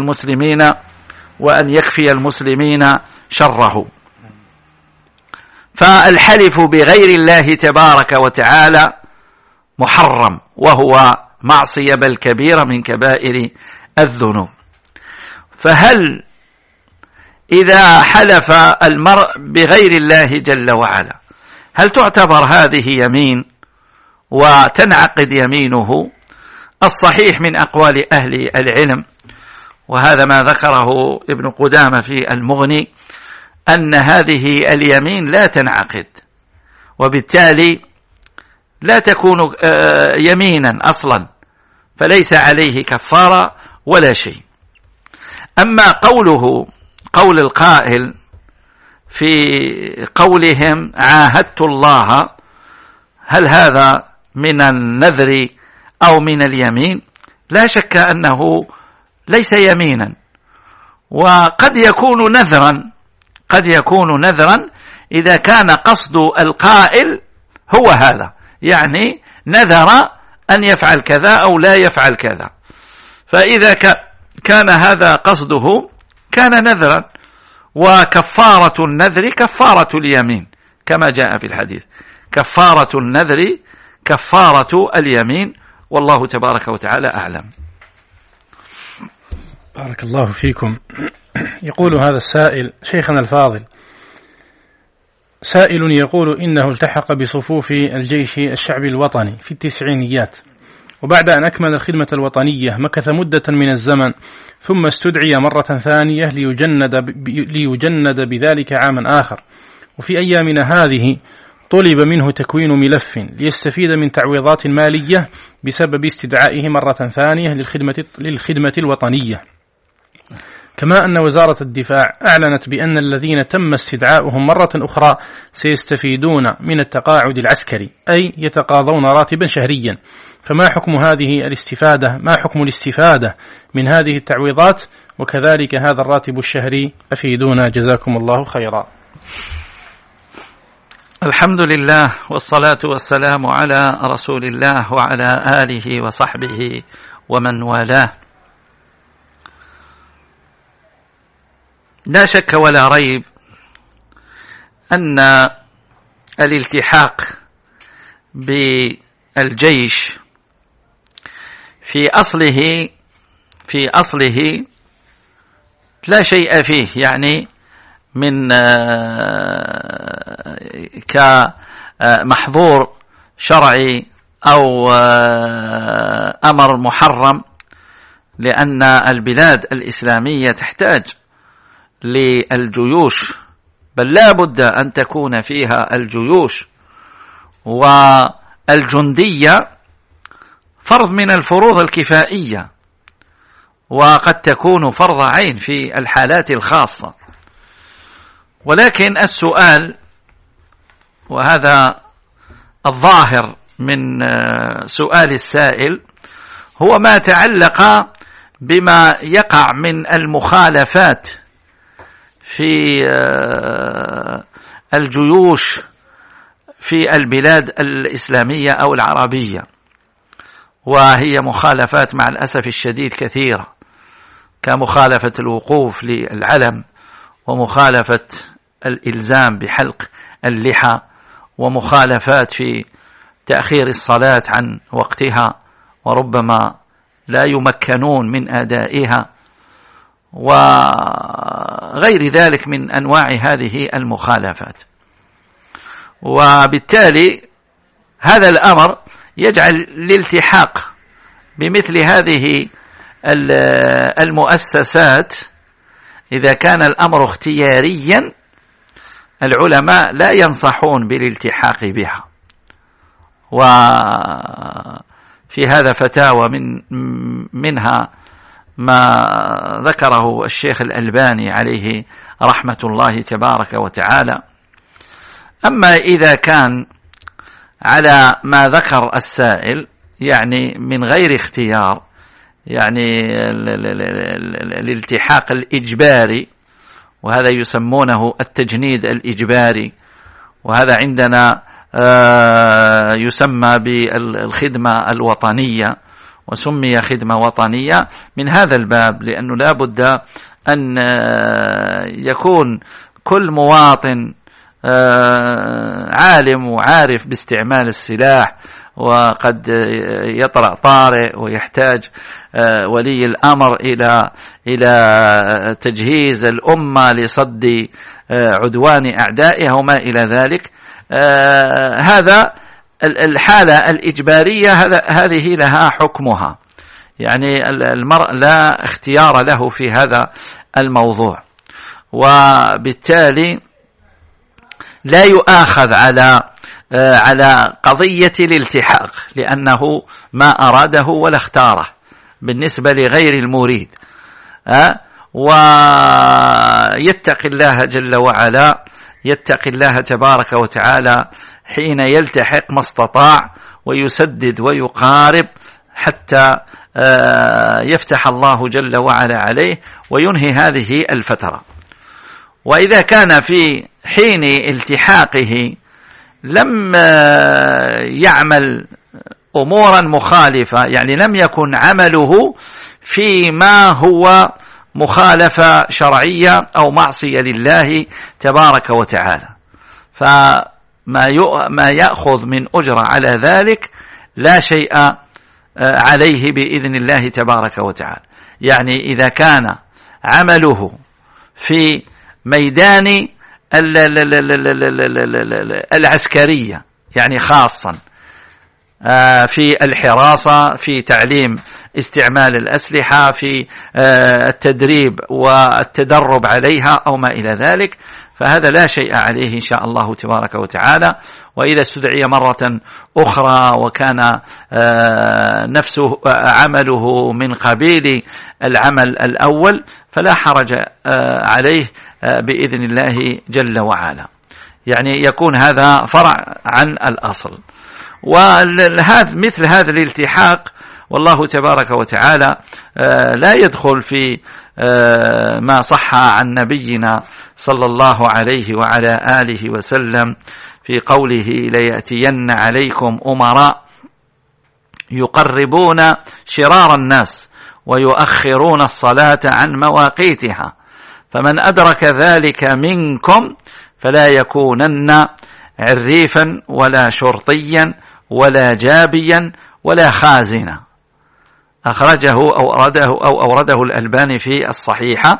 يكفي المسلمين شره. فالحلف بغير الله تبارك وتعالى محرم، وهو معصية بل كبيرة من كبائر الذنوب. فهل إذا حلف المرء بغير الله جل وعلا هل تعتبر هذه يمين وتنعقد يمينه؟ الصحيح من أقوال أهل العلم، وهذا ما ذكره ابن قدامة في المغني، أن هذه اليمين لا تنعقد، وبالتالي لا تكون يمينا أصلا، فليس عليه كفارة ولا شيء. أما قول القائل في قولهم عاهدت الله، هل هذا من النذر أو من اليمين؟ لا شك أنه ليس يمينا، وقد يكون نذرا إذا كان قصد القائل هو هذا، يعني نذر أن يفعل كذا أو لا يفعل كذا. فإذا كان هذا قصده كان نذرا، وكفارة النذر كفارة اليمين كما جاء في الحديث. كفارة النذر كفارة اليمين، والله تبارك وتعالى أعلم. بارك الله فيكم. يقول هذا السائل: شيخنا الفاضل، سائل يقول إنه التحق بصفوف الجيش الشعبي الوطني في التسعينيات، وبعد أن أكمل الخدمة الوطنية مكث مدة من الزمن، ثم استدعي مرة ثانية ليجند بذلك عاما آخر. وفي أيامنا هذه طلب منه تكوين ملف ليستفيد من تعويضات مالية بسبب استدعائه مرة ثانية للخدمة الوطنية. كما أن وزارة الدفاع أعلنت بأن الذين تم استدعاؤهم مرة أخرى سيستفيدون من التقاعد العسكري، أي يتقاضون راتبا شهريا. فما حكم هذه الاستفادة؟ ما حكم الاستفادة من هذه التعويضات، وكذلك هذا الراتب الشهري؟ أفيدونا جزاكم الله خيرا. الحمد لله، والصلاة والسلام على رسول الله وعلى آله وصحبه ومن والاه. لا شك ولا ريب أن الالتحاق بالجيش في أصله لا شيء فيه، يعني من كمحظور شرعي أو أمر محرم، لأن البلاد الإسلامية تحتاج للجيوش، بل لا بد أن تكون فيها الجيوش، والجندية فرض من الفروض الكفائية، وقد تكون فرض عين في الحالات الخاصة. ولكن السؤال، وهذا الظاهر من سؤال السائل، هو ما تعلق بما يقع من المخالفات في الجيوش في البلاد الإسلامية أو العربية، وهي مخالفات مع الأسف الشديد كثيرة، كمخالفة الوقوف للعلم، ومخالفة الإلزام بحلق اللحى، ومخالفات في تأخير الصلاة عن وقتها، وربما لا يمكنون من أدائها، وغير ذلك من أنواع هذه المخالفات. وبالتالي هذا الأمر يجعل الالتحاق بمثل هذه المؤسسات، إذا كان الأمر اختياريا، العلماء لا ينصحون بالالتحاق بها. وفي هذا فتاوى منها ما ذكره الشيخ الألباني عليه رحمة الله تبارك وتعالى. أما إذا كان على ما ذكر السائل، يعني من غير اختيار، يعني الالتحاق الإجباري، وهذا يسمونه التجنيد الإجباري، وهذا عندنا يسمى بالخدمة الوطنية، وسمي خدمة وطنية من هذا الباب، لأنه لا بد أن يكون كل مواطن عالم وعارف باستعمال السلاح، وقد يطرأ طارئ ويحتاج ولي الأمر إلى تجهيز الأمة لصد عدوان أعدائها وما إلى ذلك. هذا الحالة الإجبارية هذه لها حكمها، يعني المرء لا اختيار له في هذا الموضوع، وبالتالي لا يؤاخذ على قضية الالتحاق، لأنه ما أراده ولا اختاره بالنسبة لغير المريد، ويتقي الله جل وعلا، يتقي الله تبارك وتعالى حين يلتحق ما استطاع، ويسدد ويقارب حتى يفتح الله جل وعلا عليه وينهي هذه الفترة. وإذا كان في حين التحاقه لم يعمل أمورا مخالفة، يعني لم يكن عمله فيما هو مخالفة شرعية أو معصية لله تبارك وتعالى، فما يأخذ من أجر على ذلك لا شيء عليه بإذن الله تبارك وتعالى. يعني إذا كان عمله في ميدان العسكرية، يعني خاصا في الحراسة، في تعليم استعمال الأسلحة، في التدريب والتدرب عليها أو ما إلى ذلك، فهذا لا شيء عليه إن شاء الله تبارك وتعالى. وإذا استدعي مرة أخرى وكان نفسه عمله من قبيل العمل الأول، فلا حرج عليه بإذن الله جل وعلا، يعني يكون هذا فرع عن الأصل. مثل هذا الالتحاق والله تبارك وتعالى لا يدخل في ما صح عن نبينا صلى الله عليه وعلى آله وسلم في قوله: ليأتين عليكم أمراء يقربون شرار الناس ويؤخرون الصلاة عن مواقيتها، فمن أدرك ذلك منكم فلا يكونن عريفا ولا شرطيا ولا جابيا ولا خازنا. أخرجه أو أورده الألباني في الصحيحة.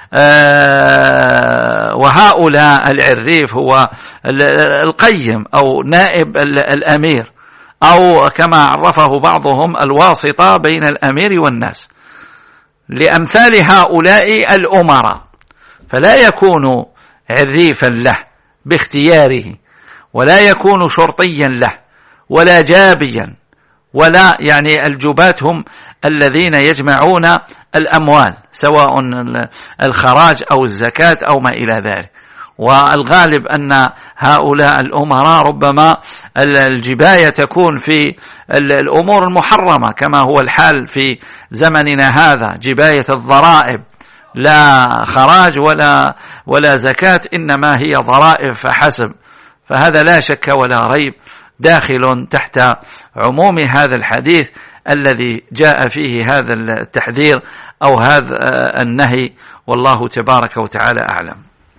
وهؤلاء العريف هو القيم أو نائب الأمير، أو كما عرفه بعضهم الواسطة بين الأمير والناس، لأمثال هؤلاء الأمراء، فلا يكون عريفا له باختياره، ولا يكون شرطيا له، ولا جابيا، ولا يعني الجبات هم الذين يجمعون الأموال سواء الخراج أو الزكاة أو ما إلى ذلك. والغالب أن هؤلاء الأمراء ربما الجباية تكون في الأمور المحرمة كما هو الحال في زمننا هذا، جباية الضرائب، لا خراج ولا زكاة، إنما هي ضرائب فحسب. فهذا لا شك ولا ريب داخل تحت عموم هذا الحديث الذي جاء فيه هذا التحذير أو هذا النهي، والله تبارك وتعالى أعلم.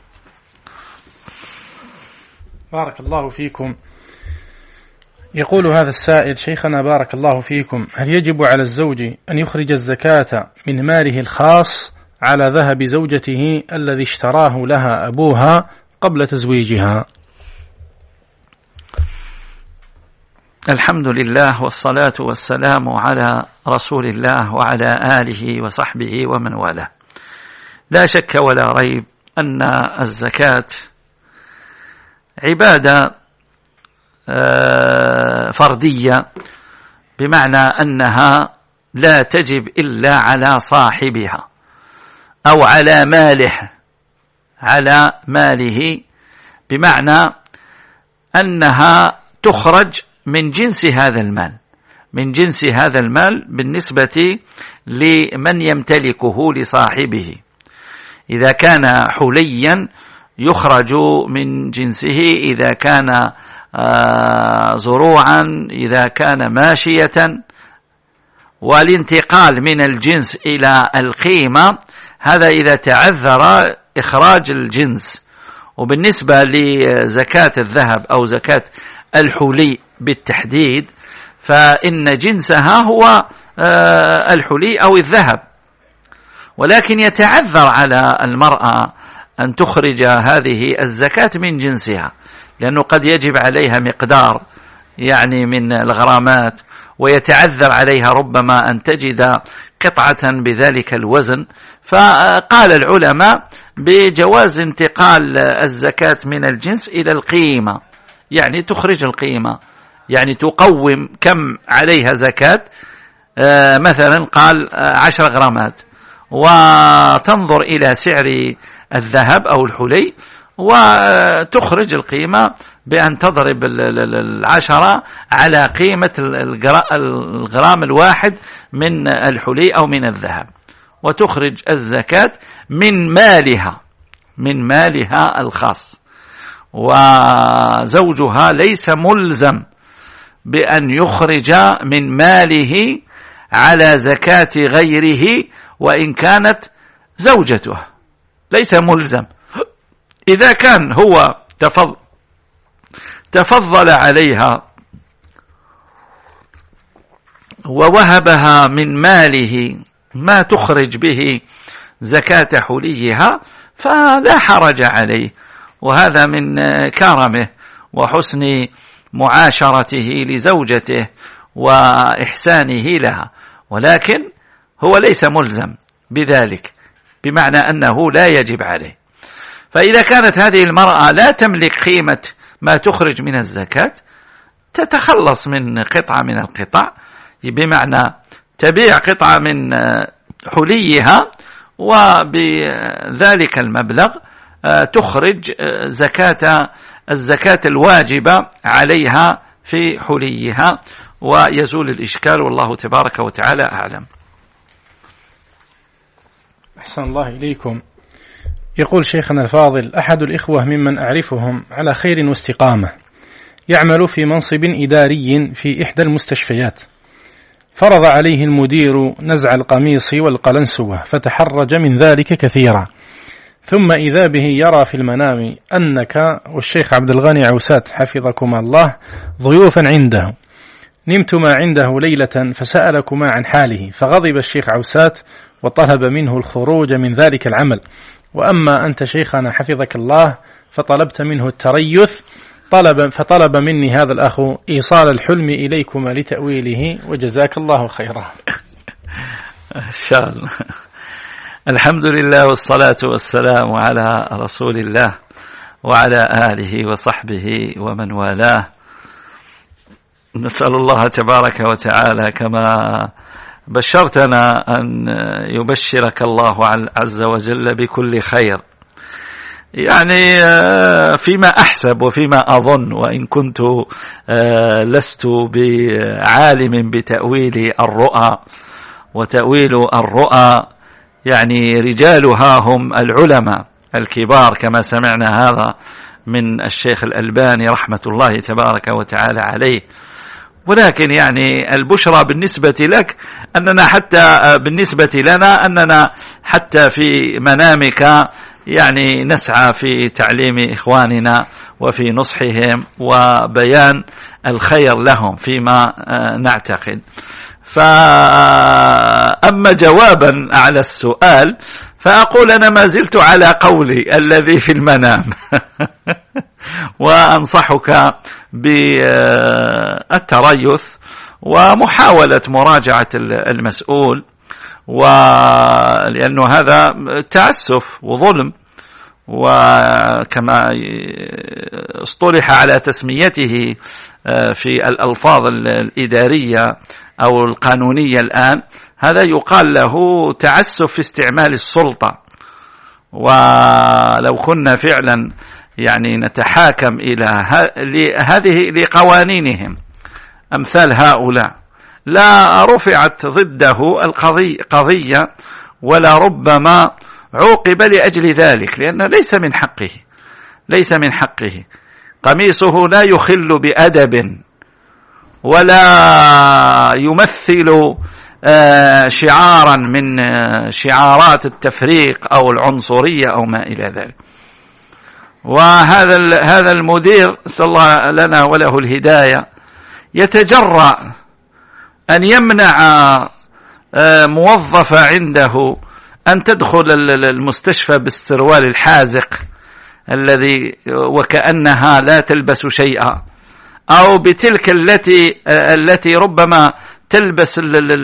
بارك الله فيكم. يقول هذا السائل: شيخنا بارك الله فيكم، هل يجب على الزوج أن يخرج الزكاة من ماله الخاص على ذهب زوجته الذي اشتراه لها أبوها قبل تزويجها؟ الحمد لله والصلاة والسلام على رسول الله وعلى آله وصحبه ومن والاه. لا شك ولا ريب أن الزكاة عبادة فردية، بمعنى أنها لا تجب إلا على صاحبها أو على ماله، بمعنى أنها تخرج من جنس هذا المال بالنسبة لمن يمتلكه لصاحبه. إذا كان حليا يخرج من جنسه، إذا كان زروعا، إذا كان ماشية. والانتقال من الجنس إلى القيمة هذا إذا تعذر إخراج الجنس. وبالنسبة لزكاة الذهب أو زكاة الحلي بالتحديد، فإن جنسها هو الحلي أو الذهب، ولكن يتعذر على المرأة أن تخرج هذه الزكاة من جنسها، لأنه قد يجب عليها مقدار يعني من الغرامات، ويتعذر عليها ربما أن تجد قطعة بذلك الوزن. فقال العلماء بجواز انتقال الزكاة من الجنس إلى القيمة، يعني تخرج القيمة، يعني تقوم كم عليها زكاة. مثلا قال 10 غرامات، وتنظر إلى سعر الذهب أو الحلي وتخرج القيمة بأن تضرب 10 على قيمة الغرام الواحد من الحلي أو من الذهب، وتخرج الزكاة من مالها الخاص. وزوجها ليس ملزم بأن يخرج من ماله على زكاة غيره وإن كانت زوجته، ليس ملزم. إذا كان هو تفضل عليها ووهبها من ماله ما تخرج به زكاة حليها فلا حرج عليه، وهذا من كرمه وحسن معاشرته لزوجته وإحسانه لها، ولكن هو ليس ملزم بذلك، بمعنى أنه لا يجب عليه. فإذا كانت هذه المرأة لا تملك قيمة ما تخرج من الزكاة، تتخلص من قطعة من القطع، بمعنى تبيع قطعة من حليها وبذلك المبلغ تخرج الزكاة الواجبة عليها في حليها، ويزول الإشكال، والله تبارك وتعالى أعلم. أحسن الله إليكم. يقول شيخنا الفاضل: أحد الإخوة ممن أعرفهم على خير واستقامة يعمل في منصب إداري في إحدى المستشفيات، فرض عليه المدير نزع القميص والقلنسوة فتحرج من ذلك كثيرا، ثم إذا به يرى في المنام أنك والشيخ عبد الغني عوسات حفظكم الله ضيوفا عنده، نمتما عنده ليلة فسألكما عن حاله، فغضب الشيخ عوسات وطلب منه الخروج من ذلك العمل. وأما أنت شيخنا حفظك الله فطلبت منه التريث، فطلب مني هذا الأخ إيصال الحلم إليكما لتأويله، وجزاك الله خيرا. إن شاء الله. الحمد لله والصلاة والسلام على رسول الله وعلى آله وصحبه ومن والاه. نسأل الله تبارك وتعالى كما بشرتنا أن يبشرك الله عز وجل بكل خير، يعني فيما أحسب وفيما أظن، وإن كنت لست بعالم بتأويل الرؤى، وتأويل الرؤى يعني رجالها هم العلماء الكبار كما سمعنا هذا من الشيخ الألباني رحمة الله تبارك وتعالى عليه. ولكن يعني البشرى بالنسبة لك أننا حتى بالنسبة لنا أننا حتى في منامك يعني نسعى في تعليم إخواننا وفي نصحهم وبيان الخير لهم فيما نعتقد. فأما جوابا على السؤال فأقول أنا ما زلت على قولي الذي في المنام وأنصحك بالتريث ومحاولة مراجعة المسؤول، ولأنه هذا تعسف وظلم، وكما اصطلح على تسميته في الألفاظ الإدارية أو القانونية الآن، هذا يقال له تعسف في استعمال السلطة. ولو كنا فعلا يعني نتحاكم إلى هذه لقوانينهم أمثال هؤلاء لا رفعت ضده القضية ولا ربما عوقب لأجل ذلك، لأنه ليس من حقه. قميصه لا يخل بأدب ولا يمثل شعارا من شعارات التفريق أو العنصرية أو ما إلى ذلك. وهذا المدير صلى الله لنا وله الهداية يتجرأ أن يمنع موظفة عنده أن تدخل المستشفى بالسروال الحازق الذي وكأنها لا تلبس شيئا، أو بتلك التي ربما تلبس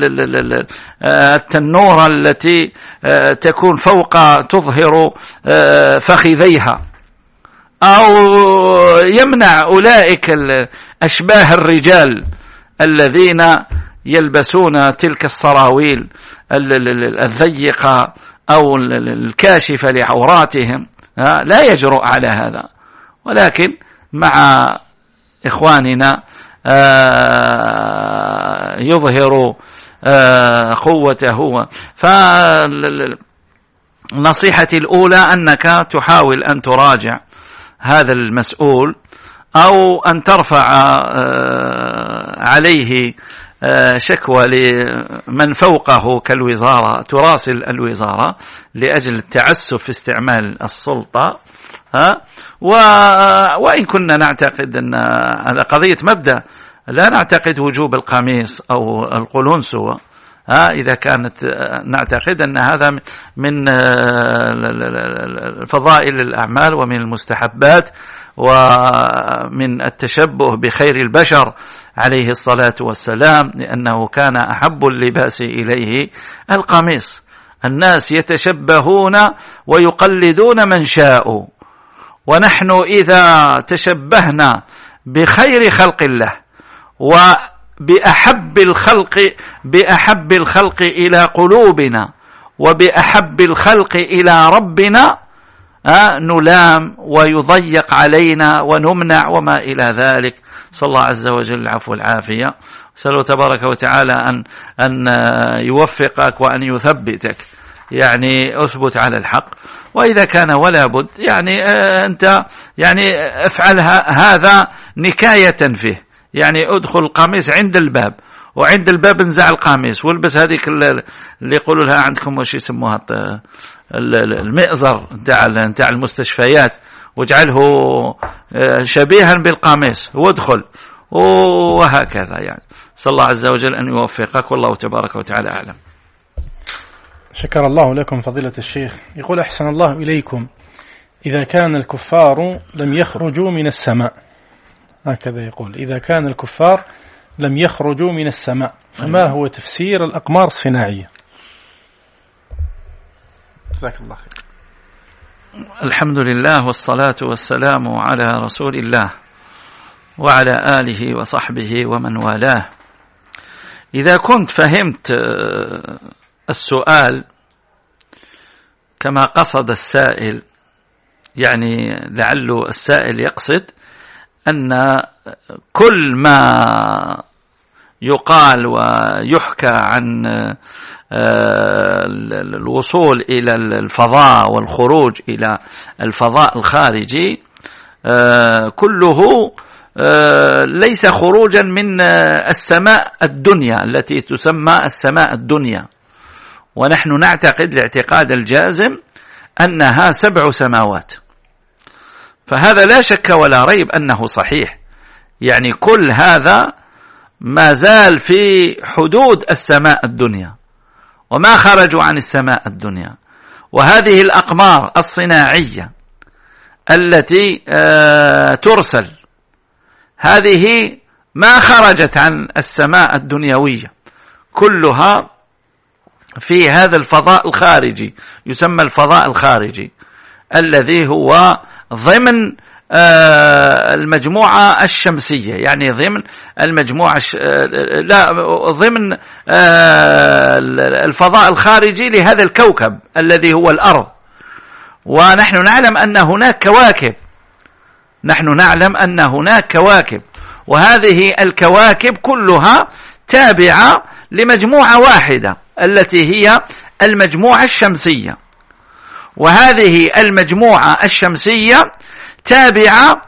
التنورة التي تكون فوق تظهر فخذيها، أو يمنع أولئك أشباه الرجال الذين يلبسون تلك السراويل الضيقة أو الكاشفة لعوراتهم، لا يجرؤ على هذا. ولكن مع إخواننا يظهر قوته. فنصيحتي الأولى أنك تحاول أن تراجع هذا المسؤول، أو أن ترفع عليه شكوى لمن فوقه كالوزارة، تراسل الوزارة لأجل التعسف في استعمال السلطة. وإن كنا نعتقد أن على قضية مبدأ لا نعتقد وجوب القميص أو القلنسوة، إذا كانت نعتقد أن هذا من فضائل الأعمال ومن المستحبات ومن التشبه بخير البشر عليه الصلاة والسلام، لأنه كان أحب اللباس إليه القميص. الناس يتشبهون ويقلدون من شاءوا، ونحن إذا تشبهنا بخير خلق الله وبأحب الخلق إلى قلوبنا وبأحب الخلق إلى ربنا نلام ويضيق علينا ونمنع وما إلى ذلك. صلى الله عز وجل العفو والعافية. سأله تبارك وتعالى أن يوفقك وأن يثبتك، يعني أثبت على الحق. وإذا كان ولا بد يعني أنت يعني افعل هذا نكاية فيه، يعني ادخل القميص عند الباب، وعند الباب انزع القميص والبس هذيك اللي يقولوا لها عندكم وش يسموها المئزر نتاع المستشفيات، واجعله شبيها بالقميص وادخل، وهكذا يعني. صلى الله عز وجل أن يوفقك، والله تبارك وتعالى أعلم. شكر الله لكم فضيلة الشيخ. يقول أحسن الله إليكم: إذا كان الكفار لم يخرجوا من السماء، هكذا يقول، إذا كان الكفار لم يخرجوا من السماء، فما هو تفسير الأقمار الصناعية؟ جزاك الله خير. الحمد لله والصلاة والسلام على رسول الله وعلى آله وصحبه ومن والاه. إذا كنت فهمت السؤال كما قصد السائل، يعني لعل السائل يقصد أن كل ما يقال ويحكى عن الوصول إلى الفضاء والخروج إلى الفضاء الخارجي كله ليس خروجا من السماء الدنيا التي تسمى السماء الدنيا، ونحن نعتقد الاعتقاد الجازم أنها 7 سماوات، فهذا لا شك ولا ريب أنه صحيح. يعني كل هذا ما زال في حدود السماء الدنيا وما خرجوا عن السماء الدنيا. وهذه الأقمار الصناعية التي ترسل هذه ما خرجت عن السماء الدنيوية، كلها في هذا الفضاء الخارجي، يسمى الفضاء الخارجي الذي هو ضمن المجموعة الشمسية، يعني ضمن المجموعة ضمن الفضاء الخارجي لهذا الكوكب الذي هو الأرض. ونحن نعلم أن هناك كواكب، وهذه الكواكب كلها تابعة لمجموعة واحدة التي هي المجموعة الشمسية، وهذه المجموعة الشمسية تابعة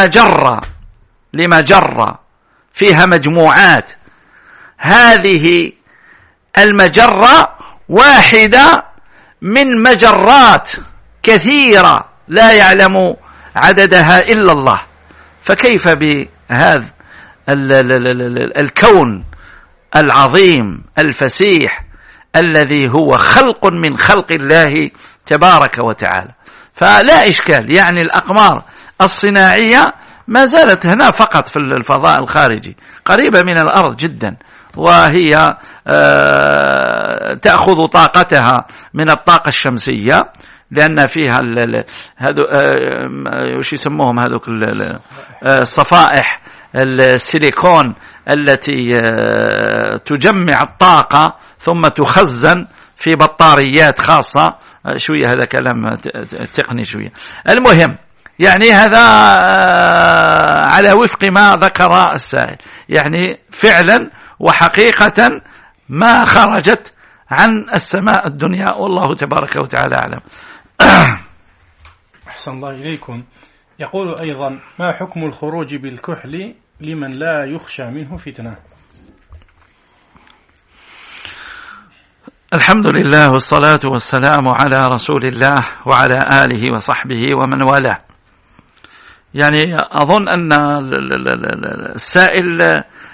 لمجرة فيها مجموعات. هذه المجرة واحدة من مجرات كثيرة لا يعلم عددها إلا الله، فكيف بهذا الكون العظيم الفسيح الذي هو خلق من خلق الله تبارك وتعالى؟ فلا إشكال، يعني الأقمار الصناعية ما زالت هنا فقط في الفضاء الخارجي، قريبة من الأرض جدا، وهي تأخذ طاقتها من الطاقة الشمسية، لأن فيها وش يسموهم هذوك الصفائح السيليكون التي تجمع الطاقة ثم تخزن في بطاريات خاصة. شوية هذا كلام تقني شوية. المهم يعني هذا على وفق ما ذكر السائل، يعني فعلا وحقيقة ما خرجت عن السماء الدنيا، والله تبارك وتعالى أعلم. أحسن الله إليكم. يقول أيضا: ما حكم الخروج بالكحل لمن لا يخشى منه فتنة؟ الحمد لله والصلاة والسلام على رسول الله وعلى آله وصحبه ومن والاه. يعني أظن أن السائل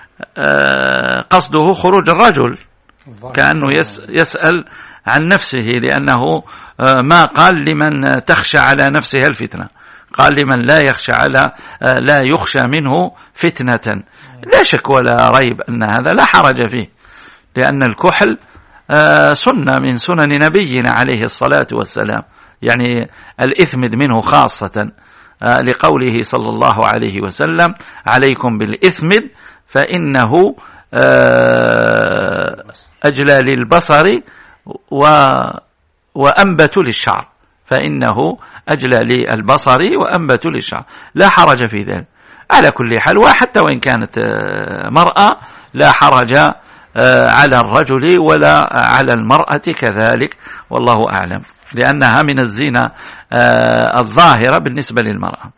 قصده خروج الرجل، كأنه يسأل عن نفسه، لأنه ما قال لمن تخشى على نفسها الفتنة، قال لمن لا يخشى منه فتنة. لا شك ولا ريب أن هذا لا حرج فيه، لأن الكحل سنة من سنن نبينا عليه الصلاة والسلام، يعني الإثمد منه خاصة، لقوله صلى الله عليه وسلم: عليكم بالإثمد فإنه أجلى للبصر وأنبت للشعر، فإنه أجلى للبصر وأنبت للشعر، لا حرج في ذلك على كل حال. وحتى وإن كانت مرأة لا حرج على الرجل ولا على المرأة كذلك، والله أعلم، لأنها من الزينة الظاهرة بالنسبة للمرأة.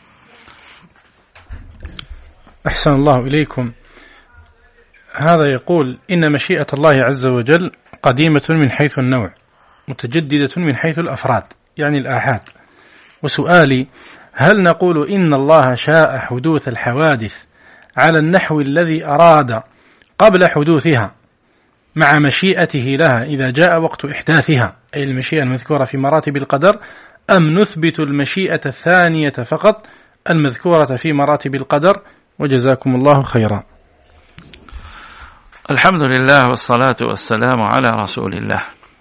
أحسن الله إليكم. هذا يقول: إن مشيئة الله عز وجل قديمة من حيث النوع، متجددة من حيث الأفراد، يعني الآحاد. وسؤالي: هل نقول إن الله شاء حدوث الحوادث على النحو الذي أراد قبل حدوثها مع مشيئته لها إذا جاء وقت إحداثها، أي المشيئة المذكورة في مراتب القدر، أم نثبت المشيئة الثانية فقط المذكورة في مراتب القدر؟ وجزاكم الله خيرا. الحمد لله والصلاة والسلام على رسول الله.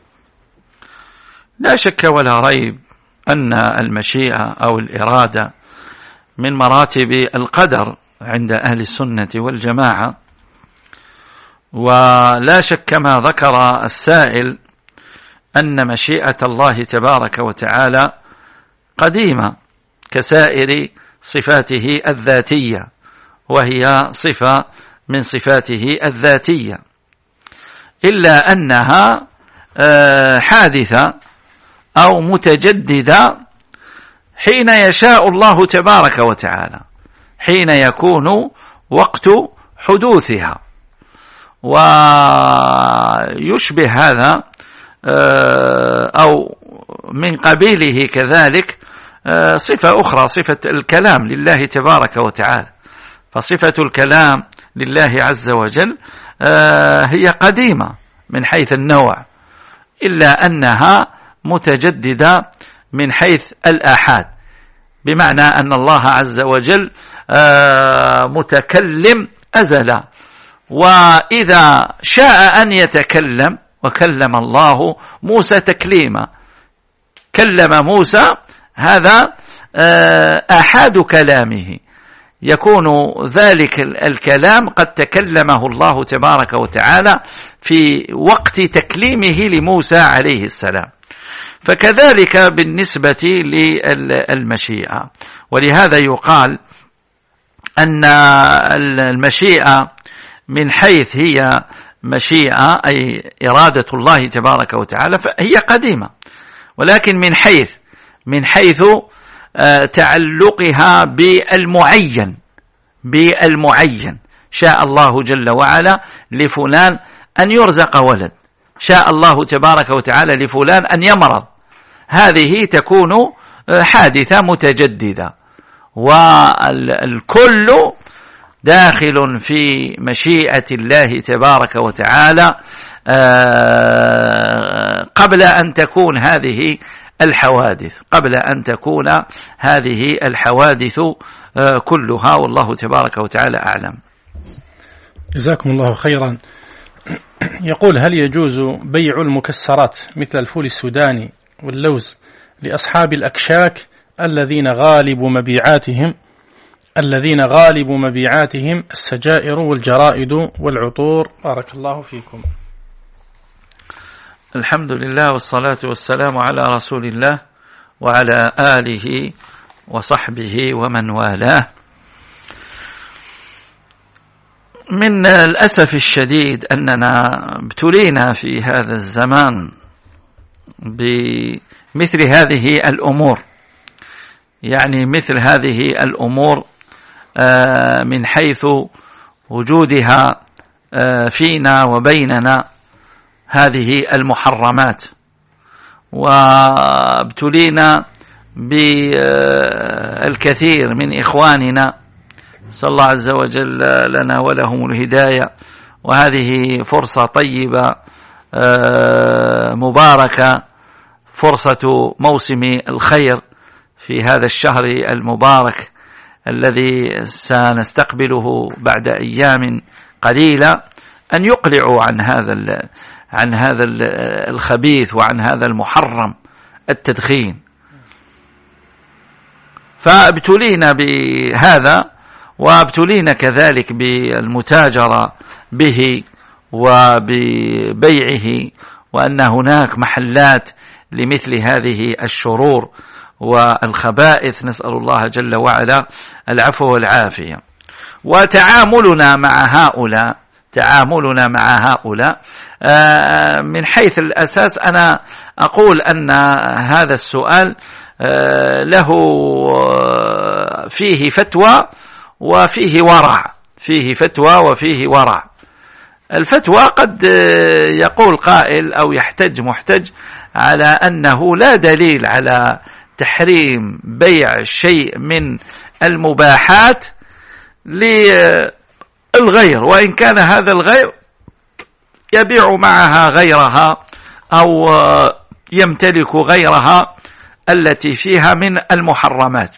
لا شك ولا ريب أن المشيئة أو الإرادة من مراتب القدر عند أهل السنة والجماعة، ولا شك ما ذكر السائل أن مشيئة الله تبارك وتعالى قديمة كسائر صفاته الذاتية، وهي صفة من صفاته الذاتية، إلا أنها حادثة أو متجددة حين يشاء الله تبارك وتعالى، حين يكون وقت حدوثها. ويشبه هذا أو من قبيله كذلك صفة أخرى، صفة الكلام لله تبارك وتعالى. فصفة الكلام لله عز وجل هي قديمة من حيث النوع، إلا أنها متجددة من حيث الآحاد، بمعنى أن الله عز وجل متكلم أزلا، وإذا شاء أن يتكلم وكلم الله موسى تكليما، كلم موسى، هذا آحاد كلامه، يكون ذلك الكلام قد تكلمه الله تبارك وتعالى في وقت تكليمه لموسى عليه السلام. فكذلك بالنسبة للمشيئة، ولهذا يقال أن المشيئة من حيث هي مشيئة أي إرادة الله تبارك وتعالى فهي قديمة، ولكن من حيث تعلقها بالمعين، شاء الله جل وعلا لفلان أن يرزق ولد، شاء الله تبارك وتعالى لفلان أن يمرض، هذه تكون حادثة متجددة، والكل داخل في مشيئة الله تبارك وتعالى قبل أن تكون هذه الحوادث كلها، والله تبارك وتعالى أعلم. جزاكم الله خيرا. يقول: هل يجوز بيع المكسرات مثل الفول السوداني واللوز لأصحاب الأكشاك الذين غالب مبيعاتهم السجائر والجرائد والعطور؟ بارك الله فيكم. الحمد لله والصلاة والسلام على رسول الله وعلى آله وصحبه ومن والاه. من الأسف الشديد أننا ابتلينا في هذا الزمان بمثل هذه الأمور، يعني مثل هذه الأمور من حيث وجودها فينا وبيننا هذه المحرمات، وابتلينا بالكثير من إخواننا، صلى الله عز وجل لنا ولهم الهداية. وهذه فرصة طيبة مباركة، فرصة موسم الخير في هذا الشهر المبارك الذي سنستقبله بعد أيام قليلة، أن يقلعوا عن هذا الخبيث وعن هذا المحرم التدخين. فابتلينا بهذا، وابتلينا كذلك بالمتاجرة به وببيعه، وأن هناك محلات لمثل هذه الشرور والخبائث، نسأل الله جل وعلا العفو والعافية. وتعاملنا مع هؤلاء من حيث الأساس، أنا أقول أن هذا السؤال له فيه فتوى وفيه ورع. الفتوى قد يقول قائل أو يحتج محتج على أنه لا دليل على تحريم بيع شيء من المباحات الغير، وإن كان هذا الغير يبيع معها غيرها أو يمتلك غيرها التي فيها من المحرمات.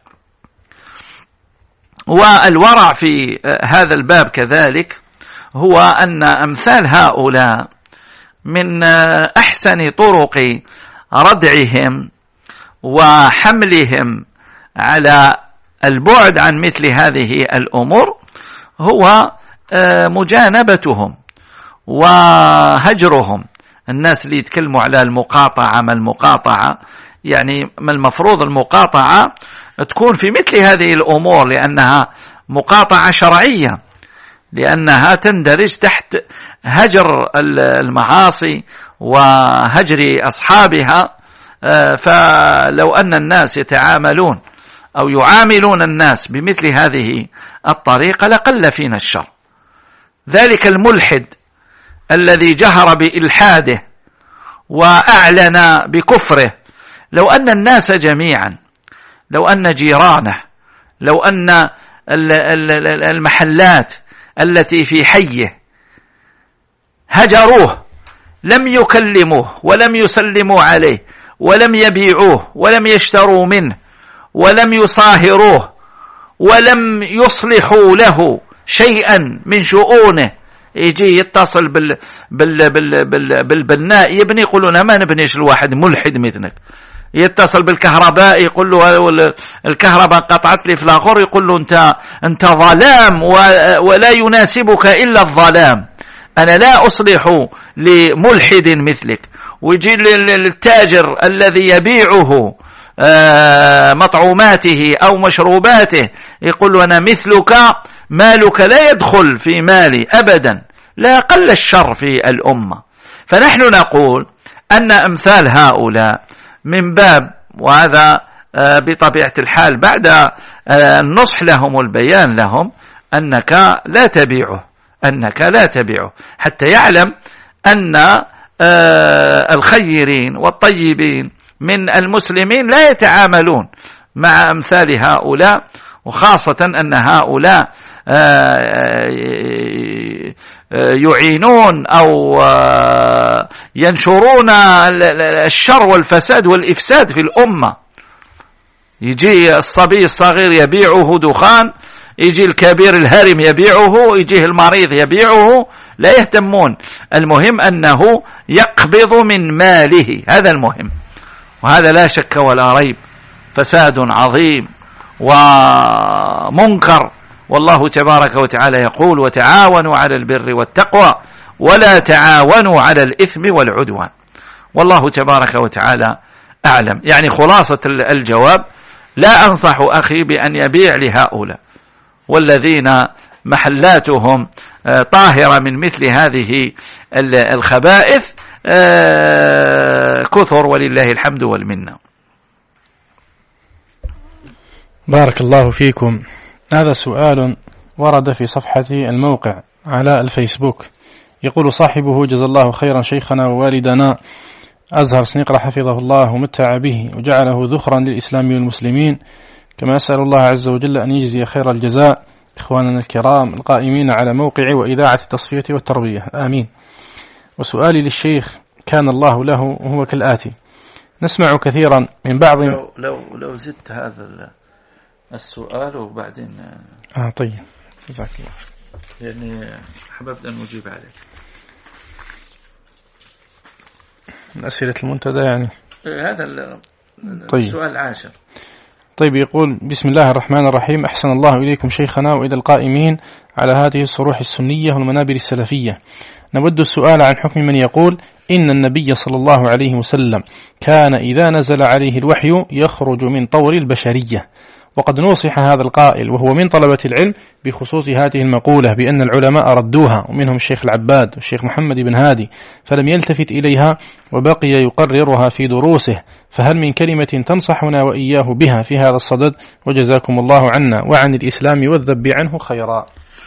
والورع في هذا الباب كذلك هو أن أمثال هؤلاء من أحسن طرق ردعهم وحملهم على البعد عن مثل هذه الأمور هو مجانبتهم وهجرهم. الناس اللي يتكلموا على المقاطعة، ما المقاطعة؟ يعني ما المفروض المقاطعة تكون في مثل هذه الأمور، لأنها مقاطعة شرعية، لأنها تندرج تحت هجر المعاصي وهجر أصحابها. فلو أن الناس يتعاملون أو يعاملون الناس بمثل هذه الطريقة لقل فينا الشر. ذلك الملحد الذي جهر بإلحاده وأعلن بكفره، لو أن الناس جميعا، لو أن جيرانه، لو أن المحلات التي في حيه هجروه، لم يكلموه ولم يسلموا عليه ولم يبيعوه ولم يشتروا منه ولم يصاهروه ولم يصلحوا له شيئا من شؤونه، يجي يتصل بالبناء يبني، يقولون ما نبنيش الواحد ملحد مثلك. يتصل بالكهرباء يقول له الكهرباء قطعت لي في الآخر، يقول له أنت ظلام ولا يناسبك إلا الظلام، أنا لا أصلح لملحد مثلك. ويجي للتاجر الذي يبيعه مطعوماته أو مشروباته يقول له أنا مثلك، مالك لا يدخل في مالي أبدا، لا قل الشر في الأمة. فنحن نقول أن أمثال هؤلاء من باب، وهذا بطبيعة الحال بعد النصح لهم والبيان لهم، أنك لا تبيعه حتى يعلم أن الخيرين والطيبين من المسلمين لا يتعاملون مع أمثال هؤلاء، وخاصة أن هؤلاء يعينون أو ينشرون الشر والفساد والإفساد في الأمة. يجي الصبي الصغير يبيعه دخان، يجي الكبير الهرم يبيعه، يجيه المريض يبيعه، لا يهتمون. المهم أنه يقبض من ماله، هذا المهم، وهذا لا شك ولا ريب فساد عظيم ومنكر. والله تبارك وتعالى يقول وتعاونوا على البر والتقوى ولا تعاونوا على الإثم والعدوان. والله تبارك وتعالى أعلم. يعني خلاصة الجواب، لا أنصح أخي بأن يبيع لهؤلاء والذين محلاتهم طاهرة من مثل هذه الخبائث كثر ولله الحمد والمنة. بارك الله فيكم. هذا سؤال ورد في صفحة الموقع على الفيسبوك، يقول صاحبه: جزا الله خيرا شيخنا ووالدنا أزهر سنقرة حفظه الله ومتع به وجعله ذخرا للإسلام والمسلمين، كما أسأل الله عز وجل أن يجزي خير الجزاء إخواننا الكرام القائمين على موقع وإذاعة التصفية والتربية، آمين. وسؤالي للشيخ كان الله له وهو كالآتي: نسمع كثيرا من بعض لو زدت هذا السؤال وبعدين طيب جزاك الله، يعني حببت أن أجيب عليه. من أسئلة المنتدى يعني هذا طيب. السؤال العاشر. طيب، يقول: بسم الله الرحمن الرحيم، أحسن الله إليكم شيخنا وإلى القائمين على هذه الصروح السنية والمنابر السلفية. نود السؤال عن حكم من يقول إن النبي صلى الله عليه وسلم كان إذا نزل عليه الوحي يخرج من طور البشرية، وقد نوصح هذا القائل وهو من طلبة العلم بخصوص هذه المقولة بأن العلماء ردوها، ومنهم الشيخ العباد والشيخ محمد بن هادي، فلم يلتفت إليها وبقي يقررها في دروسه، فهل من كلمة تنصحنا وإياه بها في هذا الصدد؟ وجزاكم الله عنا وعن الإسلام والذب عنه خيرا.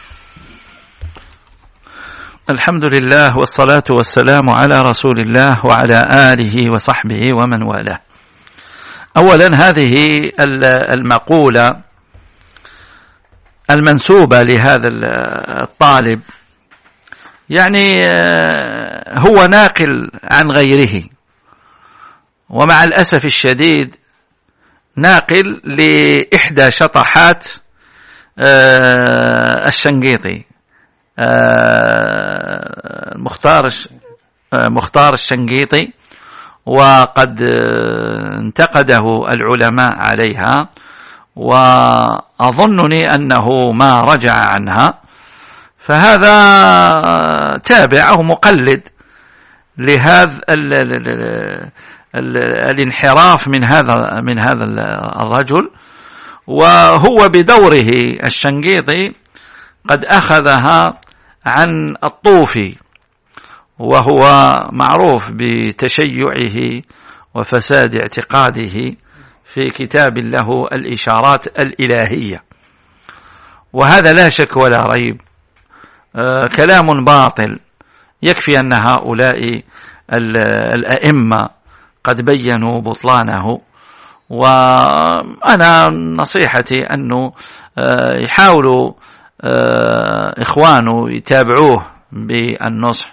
الحمد لله والصلاة والسلام على رسول الله وعلى آله وصحبه ومن والاه. أولا، هذه المقولة المنسوبة لهذا الطالب يعني هو ناقل عن غيره، ومع الأسف الشديد ناقل لإحدى شطحات الشنقيطي مختار الشنقيطي، وقد انتقده العلماء عليها، وأظنني أنه ما رجع عنها، فهذا تابع أو مقلد لهذا الانحراف من هذا الرجل. وهو بدوره الشنقيطي قد أخذها عن الطوفي، وهو معروف بتشيعه وفساد اعتقاده في كتاب له الإشارات الإلهية، وهذا لا شك ولا ريب كلام باطل. يكفي أن هؤلاء الأئمة قد بيّنوا بطلانه، وأنا نصيحتي أنه يحاولوا إخوانه يتابعوه بالنصح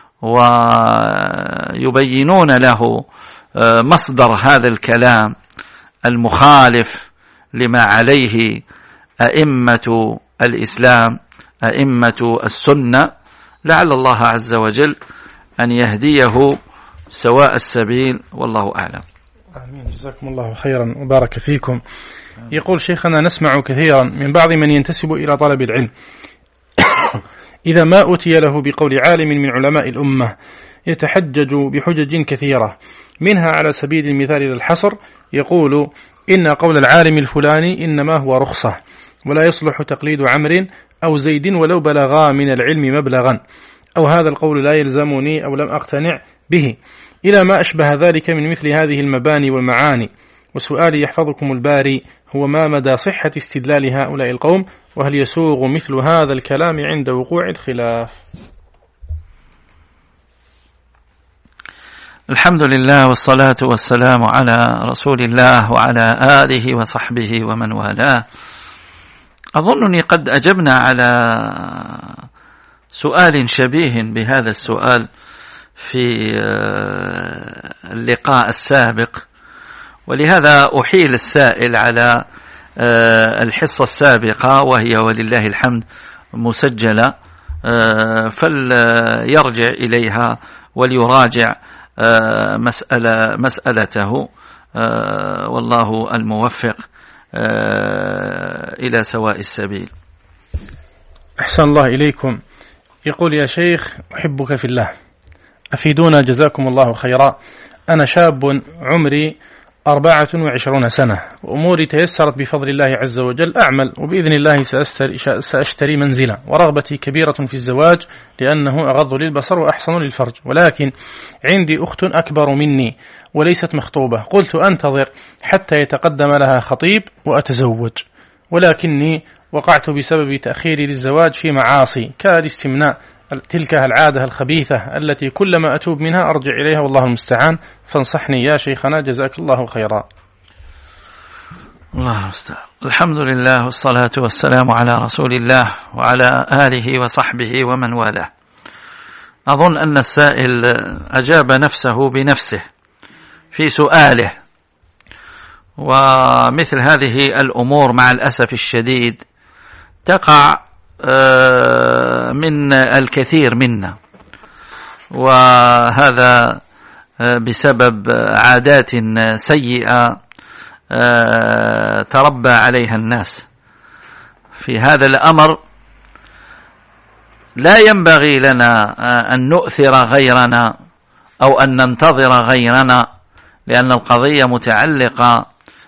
ويبينون له مصدر هذا الكلام المخالف لما عليه أئمة الإسلام، أئمة السنة، لعل الله عز وجل أن يهديه سواء السبيل، والله أعلم. آمين. جزاكم الله خيرا وبارك فيكم. يقول شيخنا: نسمع كثيرا من بعض من ينتسب إلى طلب العلم إذا ما أتي له بقول عالم من علماء الأمة يتحجج بحجج كثيرة، منها على سبيل المثال للحصر يقول إن قول العالم الفلاني إنما هو رخصة ولا يصلح تقليد عمرو أو زيد ولو بلغا من العلم مبلغا، أو هذا القول لا يلزمني أو لم أقتنع به، إلى ما أشبه ذلك من مثل هذه المباني والمعاني. وسؤالي يحفظكم الباري هو: ما مدى صحة استدلال هؤلاء القوم، وهل يسوغ مثل هذا الكلام عند وقوع الخلاف؟ الحمد لله والصلاة والسلام على رسول الله وعلى آله وصحبه ومن والاه. أظنني قد أجبنا على سؤال شبيه بهذا السؤال في اللقاء السابق، ولهذا أحيل السائل على الحصة السابقة، وهي ولله الحمد مسجلة، فليرجع إليها وليراجع مسألته، والله الموفق إلى سواء السبيل. أحسن الله إليكم. يقول: يا شيخ أحبك في الله، أفيدونا جزاكم الله خيرا. أنا شاب عمري 24 سنة، وأموري تيسرت بفضل الله عز وجل، أعمل وبإذن الله سأشتري منزلا، ورغبتي كبيرة في الزواج لأنه أغض للبصر وأحسن للفرج، ولكن عندي أخت أكبر مني وليست مخطوبة، قلت أنتظر حتى يتقدم لها خطيب وأتزوج، ولكني وقعت بسبب تأخيري للزواج في معاصي كالاستمناء، تلك العادة الخبيثة التي كلما أتوب منها أرجع إليها، والله المستعان، فانصحني يا شيخنا جزاك الله خيرا. الله المستعان. الحمد لله والصلاة والسلام على رسول الله وعلى آله وصحبه ومن والاه. أظن أن السائل أجاب نفسه بنفسه في سؤاله، ومثل هذه الأمور مع الأسف الشديد تقع من الكثير منا، وهذا بسبب عادات سيئة تربى عليها الناس. في هذا الأمر لا ينبغي لنا أن نؤثر غيرنا أو أن ننتظر غيرنا، لأن القضية متعلقة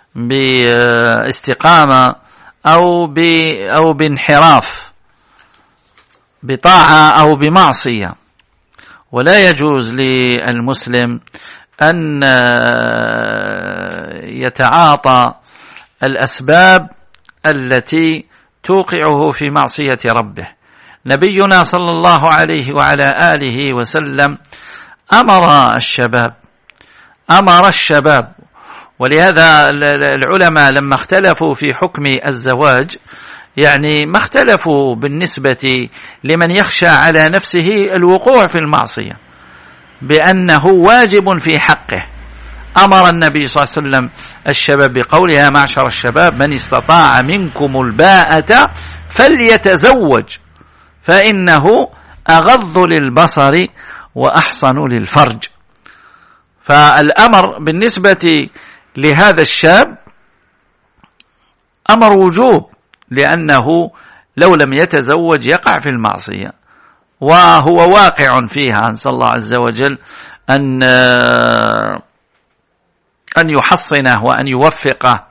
باستقامة أو بانحراف، بطاعة أو بمعصية، ولا يجوز للمسلم أن يتعاطى الأسباب التي توقعه في معصية ربه. نبينا صلى الله عليه وعلى آله وسلم أمر الشباب، ولهذا العلماء لما اختلفوا في حكم الزواج يعني ما اختلفوا بالنسبة لمن يخشى على نفسه الوقوع في المعصية بأنه واجب في حقه. أمر النبي صلى الله عليه وسلم الشباب بقوله: يا معشر الشباب من استطاع منكم الباءة فليتزوج فإنه أغض للبصر وأحصن للفرج. فالأمر بالنسبة لهذا الشاب أمر وجوب، لأنه لو لم يتزوج يقع في المعصية وهو واقع فيها. نسأل الله عز وجل أن يحصنه وأن يوفقه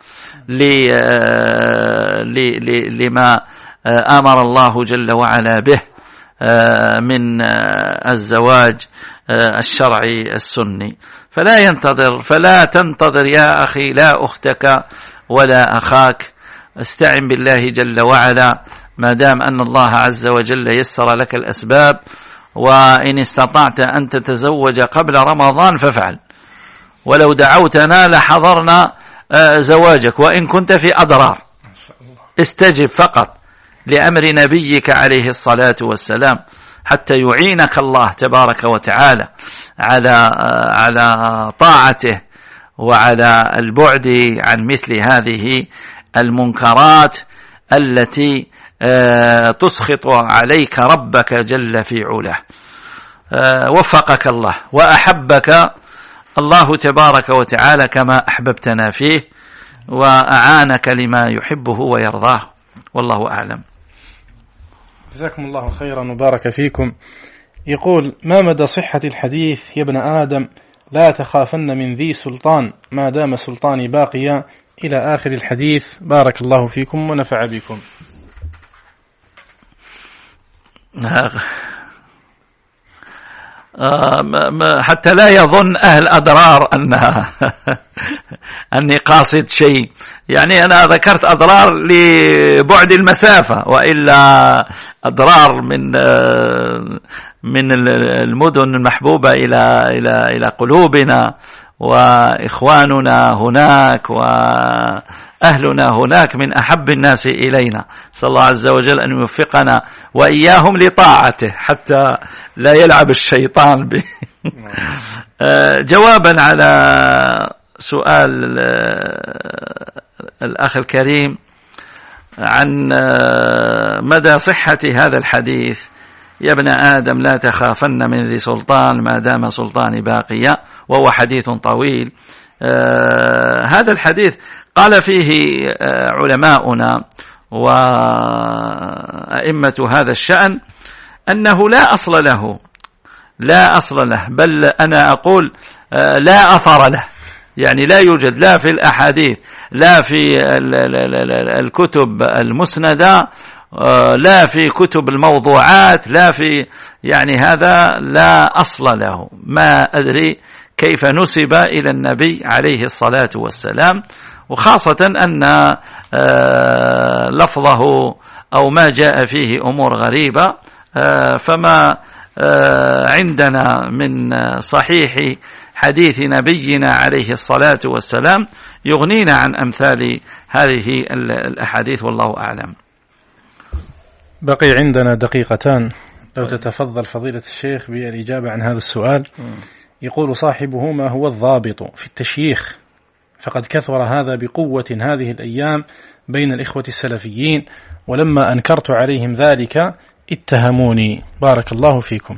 لما أمر الله جل وعلا به من الزواج الشرعي السني. فلا تنتظر يا أخي لا أختك ولا أخاك، استعن بالله جل وعلا ما دام أن الله عز وجل يسر لك الأسباب، وإن استطعت أن تتزوج قبل رمضان فافعل، ولو دعوتنا لحضرنا زواجك وإن كنت في أضرار. استجب فقط لأمر نبيك عليه الصلاة والسلام حتى يعينك الله تبارك وتعالى على طاعته وعلى البعد عن مثل هذه المنكرات التي تسخط عليك ربك جل في علاه. وفقك الله وأحبك الله تبارك وتعالى كما أحببتنا فيه، وأعانك لما يحبه ويرضاه، والله أعلم. جزاكم الله خيرا وبارك فيكم. يقول: ما مدى صحة الحديث يا ابن آدم لا تخافن من ذي سلطان ما دام سلطاني باقيا إلى آخر الحديث؟ بارك الله فيكم ونفع بكم. حتى لا يظن أهل أضرار أني قاصد شيء، يعني أنا ذكرت أضرار لبعد المسافة، وإلا أضرار من المدن المحبوبة إلى قلوبنا وإخواننا هناك وأهلنا هناك من أحب الناس إلينا. صلى الله عز وجل أن يوفقنا وإياهم لطاعته حتى لا يلعب الشيطان به. جوابا على سؤال الأخ الكريم عن مدى صحة هذا الحديث: يا ابن آدم لا تخافن من ذي سلطان ما دام سلطاني باقيا، وهو حديث طويل. هذا الحديث قال فيه علماؤنا وأئمة هذا الشأن أنه لا أصل له، بل أنا أقول لا أثر له، يعني لا يوجد لا في الأحاديث لا في الكتب المسندة لا في كتب الموضوعات لا في، يعني هذا لا أصل له. ما أدري كيف نسب إلى النبي عليه الصلاة والسلام، وخاصة أن لفظه أو ما جاء فيه أمور غريبة، فما عندنا من صحيح حديث نبينا عليه الصلاة والسلام يغنينا عن أمثال هذه الأحاديث، والله أعلم. بقي عندنا دقيقتان، لو تتفضل فضيلة الشيخ بالإجابة عن هذا السؤال. يقول صاحبه: ما هو الضابط في التشييخ؟ فقد كثر هذا بقوة هذه الأيام بين الإخوة السلفيين، ولما أنكرت عليهم ذلك اتهموني. بارك الله فيكم.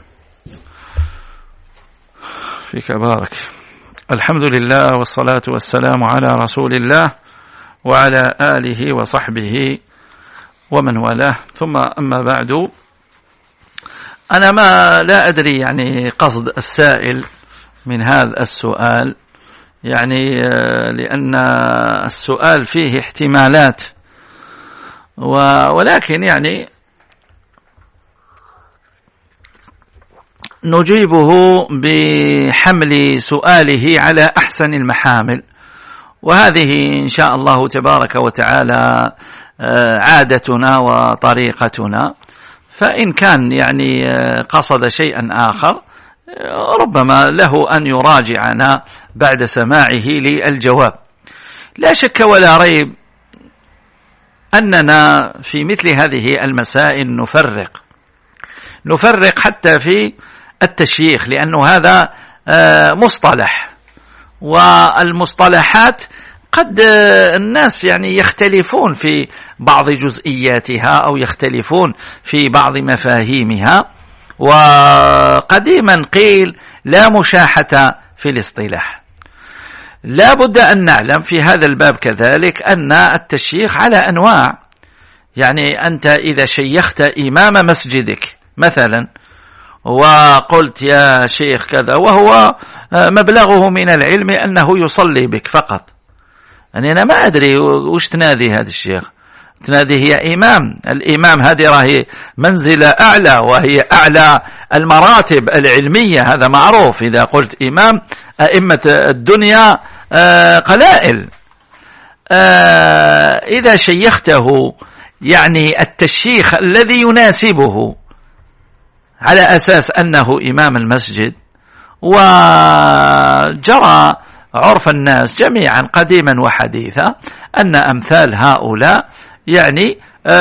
فيك بارك. الحمد لله والصلاة والسلام على رسول الله وعلى آله وصحبه ومن والاه، ثم أما بعد. أنا لا أدري يعني قصد السائل من هذا السؤال، يعني لأن السؤال فيه احتمالات، ولكن يعني نجيبه بحمل سؤاله على أحسن المحامل، وهذه إن شاء الله تبارك وتعالى عادتنا وطريقتنا. فإن كان يعني قصد شيئا آخر ربما له أن يراجعنا بعد سماعه للجواب. لا شك ولا ريب أننا في مثل هذه المسائل نفرق حتى في التشييخ، لأنه هذا مصطلح، والمصطلحات قد الناس يعني يختلفون في بعض جزئياتها أو يختلفون في بعض مفاهيمها، وقديما قيل لا مشاحة في الاصطلاح. لا بد أن نعلم في هذا الباب كذلك أن التشييخ على أنواع. يعني أنت إذا شيخت إمام مسجدك مثلا وقلت يا شيخ كذا، وهو مبلغه من العلم أنه يصلي بك فقط، يعني أنا ما أدري وش تنادي هذا الشيخ، تنادي هي إمام. الإمام هذه راهي منزلة أعلى، وهي أعلى المراتب العلمية، هذا معروف. إذا قلت إمام، أئمة الدنيا قلائل. إذا شيخته يعني التشيخ الذي يناسبه على أساس أنه إمام المسجد، وجرى عرف الناس جميعا قديما وحديثا أن أمثال هؤلاء يعني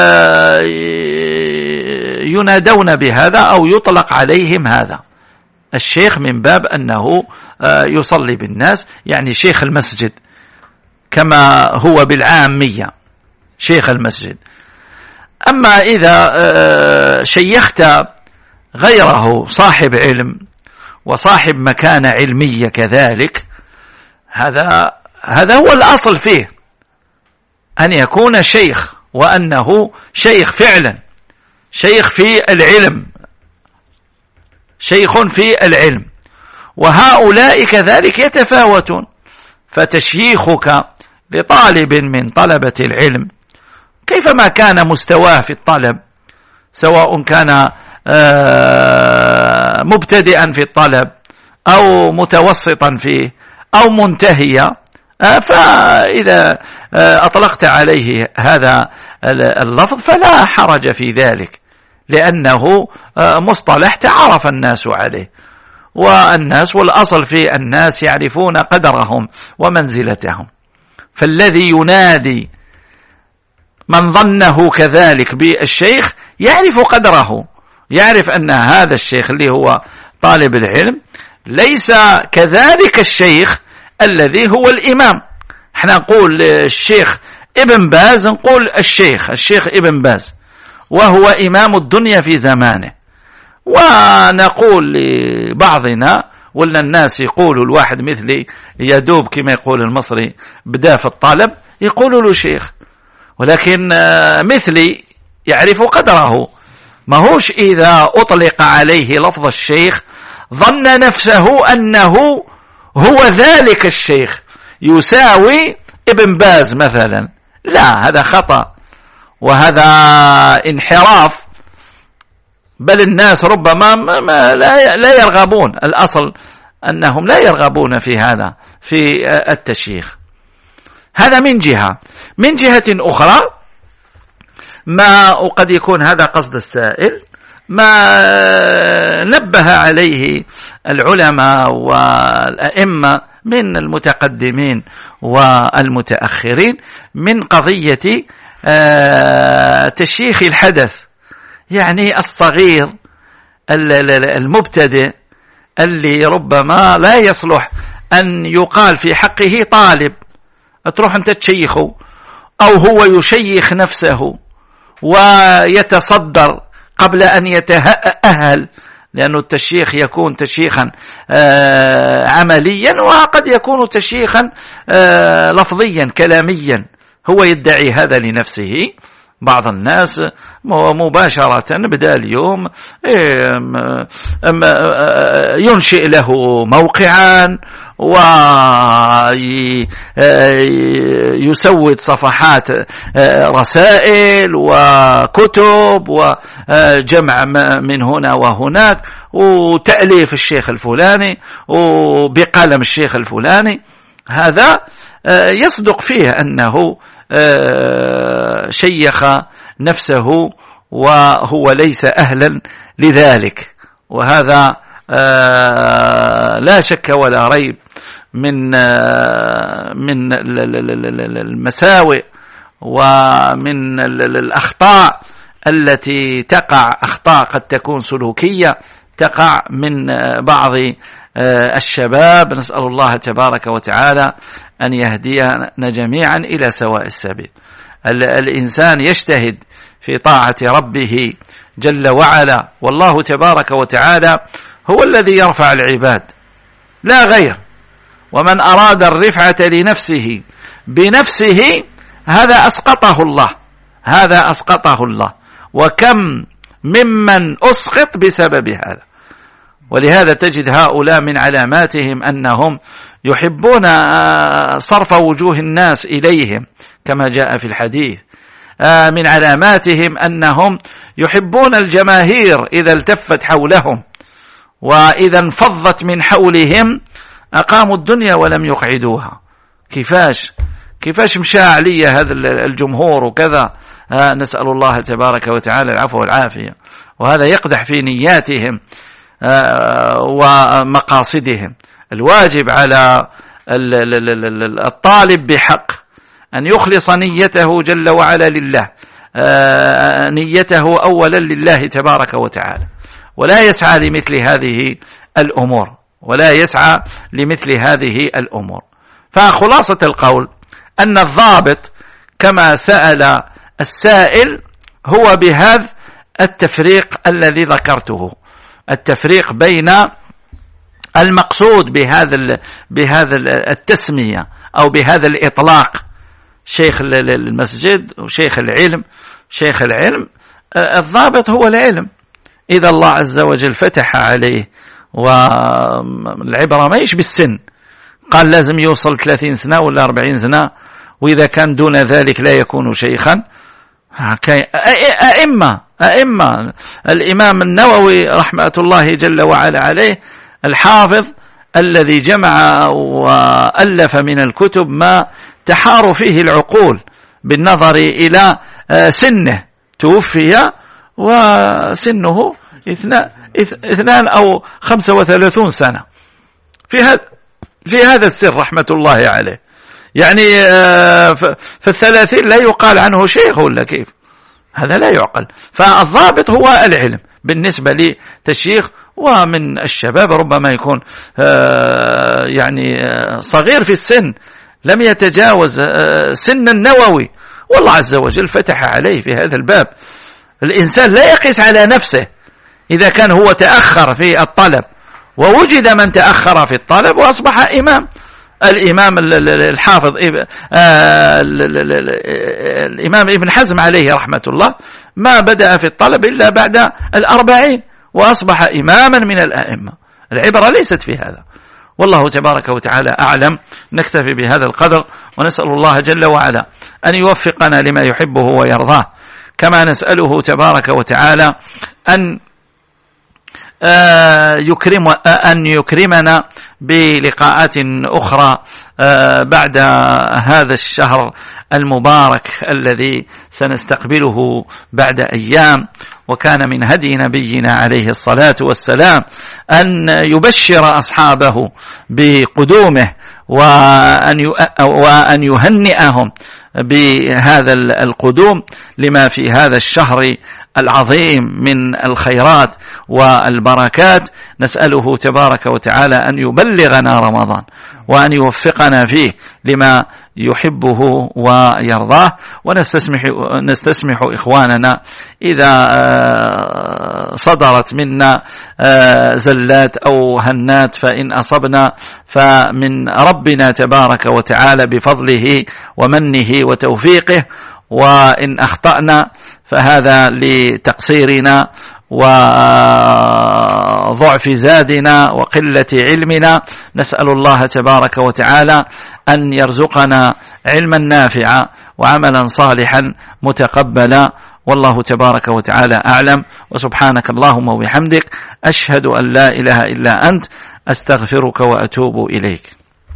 ينادون بهذا أو يطلق عليهم هذا الشيخ من باب أنه يصلي بالناس، يعني شيخ المسجد كما هو بالعامية شيخ المسجد. أما إذا شيخت غيره صاحب علم وصاحب مكانة علمية كذلك، هذا هو الأصل فيه، أن يكون شيخ، وأنه شيخ فعلا، شيخ في العلم، شيخ في العلم. وهؤلاء كذلك يتفاوتون، فتشييخك لطالب من طلبة العلم كيفما كان مستواه في الطلب، سواء كان مبتدئا في الطلب أو متوسطا فيه أو منتهيا، فإذا أطلقت عليه هذا اللفظ فلا حرج في ذلك، لأنه مصطلح تعرف الناس عليه، والناس والأصل في الناس يعرفون قدرهم ومنزلتهم. فالذي ينادي من ظنه كذلك بالشيخ يعرف قدره، يعرف أن هذا الشيخ اللي هو طالب العلم ليس كذلك الشيخ الذي هو الإمام. احنا نقول الشيخ ابن باز، نقول الشيخ ابن باز، وهو إمام الدنيا في زمانه. ونقول لبعضنا، ولا الناس يقولوا الواحد مثلي يدوب كما يقول المصري بدا في الطالب، يقولوا له شيخ، ولكن مثلي يعرف قدره، ما هوش إذا أطلق عليه لفظ الشيخ ظن نفسه أنه هو ذلك الشيخ يساوي ابن باز مثلا. لا، هذا خطأ وهذا انحراف، بل الناس ربما لا يرغبون، الأصل أنهم لا يرغبون في هذا، في التشيخ. هذا من جهة. من جهة أخرى، ما وقد يكون هذا قصد السائل، ما نبه عليه العلماء والأئمة من المتقدمين والمتأخرين من قضية تشييخ الحدث، يعني الصغير المبتدئ اللي ربما لا يصلح أن يقال في حقه طالب، تروح أنت تشيخه، أو هو يشيخ نفسه ويتصدر قبل أن يتأهل، لأن التشيخ يكون تشيخا عمليا، وقد يكون تشيخا لفظيا كلاميا، هو يدعي هذا لنفسه. بعض الناس مباشرة بدأ اليوم ينشئ له موقعا ويسود صفحات رسائل وكتب وجمع من هنا وهناك، وتأليف الشيخ الفلاني وبقلم الشيخ الفلاني. هذا يصدق فيه أنه شيخ نفسه وهو ليس أهلا لذلك، وهذا لا شك ولا ريب من المساوئ ومن الأخطاء التي تقع، أخطاء قد تكون سلوكية تقع من بعض الشباب. نسأل الله تبارك وتعالى أن يهدينا جميعا إلى سواء السبيل. الإنسان يجتهد في طاعة ربه جل وعلا، والله تبارك وتعالى هو الذي يرفع العباد لا غير، ومن أراد الرفعة لنفسه بنفسه هذا أسقطه الله، هذا أسقطه الله، وكم ممن أسقط بسبب هذا. ولهذا تجد هؤلاء من علاماتهم أنهم يحبون صرف وجوه الناس إليهم كما جاء في الحديث. من علاماتهم أنهم يحبون الجماهير إذا التفت حولهم، وإذا انفضت من حولهم أقاموا الدنيا ولم يقعدوها. كيفاش مشى علي هذا الجمهور وكذا. نسأل الله تبارك وتعالى العفو والعافية. وهذا يقدح في نياتهم ومقاصدهم. الواجب على الطالب بحق أن يخلص نيته جل وعلا لله، نيته أولا لله تبارك وتعالى، ولا يسعى لمثل هذه الأمور، ولا يسعى لمثل هذه الأمور. فخلاصة القول أن الضابط كما سأل السائل هو بهذا التفريق الذي ذكرته، التفريق بين المقصود بهذا التسمية أو بهذا الإطلاق شيخ المسجد وشيخ العلم. شيخ العلم الضابط هو العلم، إذا الله عز وجل فتح عليه، والعبرة ما يش بالسن، قال لازم يوصل 30 سنة ولا 40 سنة، وإذا كان دون ذلك لا يكون شيخا. أئمة الإمام النووي رحمة الله جل وعلا عليه الحافظ الذي جمع وألف من الكتب ما تحار فيه العقول بالنظر إلى سنه، توفي وسنه 2 أو 35 سنة في هذا السر رحمة الله عليه. يعني في 30 لا يقال عنه شيخ ولا كيف؟ هذا لا يعقل. فالضابط هو العلم بالنسبة لتشيخ. ومن الشباب ربما يكون يعني صغير في السن، لم يتجاوز سن النووي، والله عز وجل فتح عليه في هذا الباب. الإنسان لا يقيس على نفسه، إذا كان هو تأخر في الطلب ووجد من تأخر في الطلب وأصبح إمام. الإمام الحافظ الإمام ابن حزم عليه رحمة الله ما بدأ في الطلب إلا بعد 40 وأصبح إماما من الأئمة. العبرة ليست في هذا، والله تبارك وتعالى أعلم. نكتفي بهذا القدر، ونسأل الله جل وعلا أن يوفقنا لما يحبه ويرضاه، كما نسأله تبارك وتعالى أن يكرمنا بلقاءات أخرى بعد هذا الشهر المبارك الذي سنستقبله بعد أيام. وكان من هدي نبينا عليه الصلاة والسلام أن يبشر أصحابه بقدومه وأن يهنئهم بهذا القدوم لما في هذا الشهر العظيم من الخيرات والبركات. نسأله تبارك وتعالى أن يبلغنا رمضان وأن يوفقنا فيه لما يحبه ويرضاه. ونستسمح إخواننا إذا صدرت منا زلات أو هنات، فإن أصبنا فمن ربنا تبارك وتعالى بفضله ومنه وتوفيقه، وإن أخطأنا فهذا لتقصيرنا وضعف زادنا وقلة علمنا. نسأل الله تبارك وتعالى أن يرزقنا علما نافعا وعملا صالحا متقبلا، والله تبارك وتعالى أعلم. وسبحانك اللهم وبحمدك، أشهد أن لا إله إلا أنت، أستغفرك وأتوب إليك.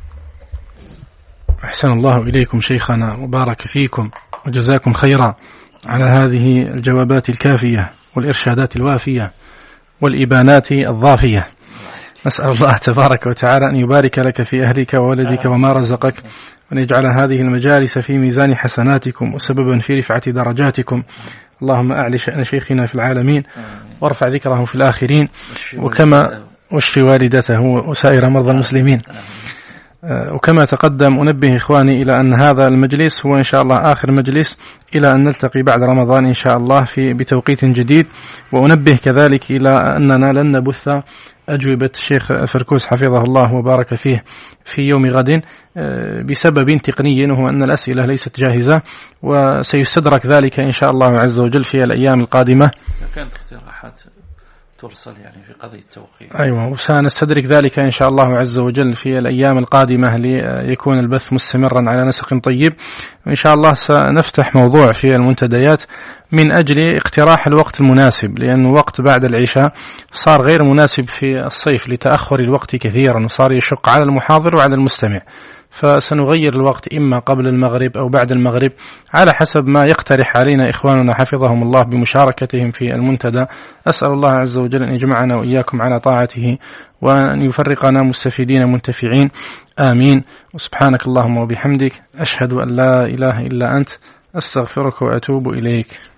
أحسن الله إليكم شيخنا وبارك فيكم وجزاكم خيرا على هذه الجوابات الكافية والإرشادات الوافية والإبانات الضافية. نسأل الله تبارك وتعالى أن يبارك لك في أهلك وولدك وما رزقك، وأن يجعل هذه المجالس في ميزان حسناتكم وسببا في رفعة درجاتكم. اللهم أعلي شأن شيخنا في العالمين وارفع ذكره في الآخرين، وكما واشفي والدته وسائر مرضى المسلمين. وكما تقدم أنبه إخواني إلى أن هذا المجلس هو إن شاء الله آخر مجلس إلى أن نلتقي بعد رمضان إن شاء الله بتوقيت جديد. وأنبه كذلك إلى أننا لن نبث أجوبة الشيخ فركوس حفظه الله وبارك فيه في يوم غد بسبب تقني، وهو أن الأسئلة ليست جاهزة، وسيستدرك ذلك إن شاء الله عز وجل في الأيام القادمة. كانت اقتراحات ترسل يعني في قضية التوقيت. أيوة، وسنستدرك ذلك إن شاء الله عز وجل في الأيام القادمة ليكون البث مستمرا على نسق طيب. وإن شاء الله سنفتح موضوع في المنتديات من أجل اقتراح الوقت المناسب، لأن وقت بعد العشاء صار غير مناسب في الصيف لتأخر الوقت كثيرا، وصار يشق على المحاضر وعلى المستمع. فسنغير الوقت إما قبل المغرب أو بعد المغرب على حسب ما يقترح علينا إخواننا حفظهم الله بمشاركتهم في المنتدى. أسأل الله عز وجل أن يجمعنا وإياكم على طاعته، وأن يفرقنا مستفيدين منتفعين، آمين. وسبحانك اللهم وبحمدك، أشهد أن لا إله إلا أنت، أستغفرك وأتوب إليك.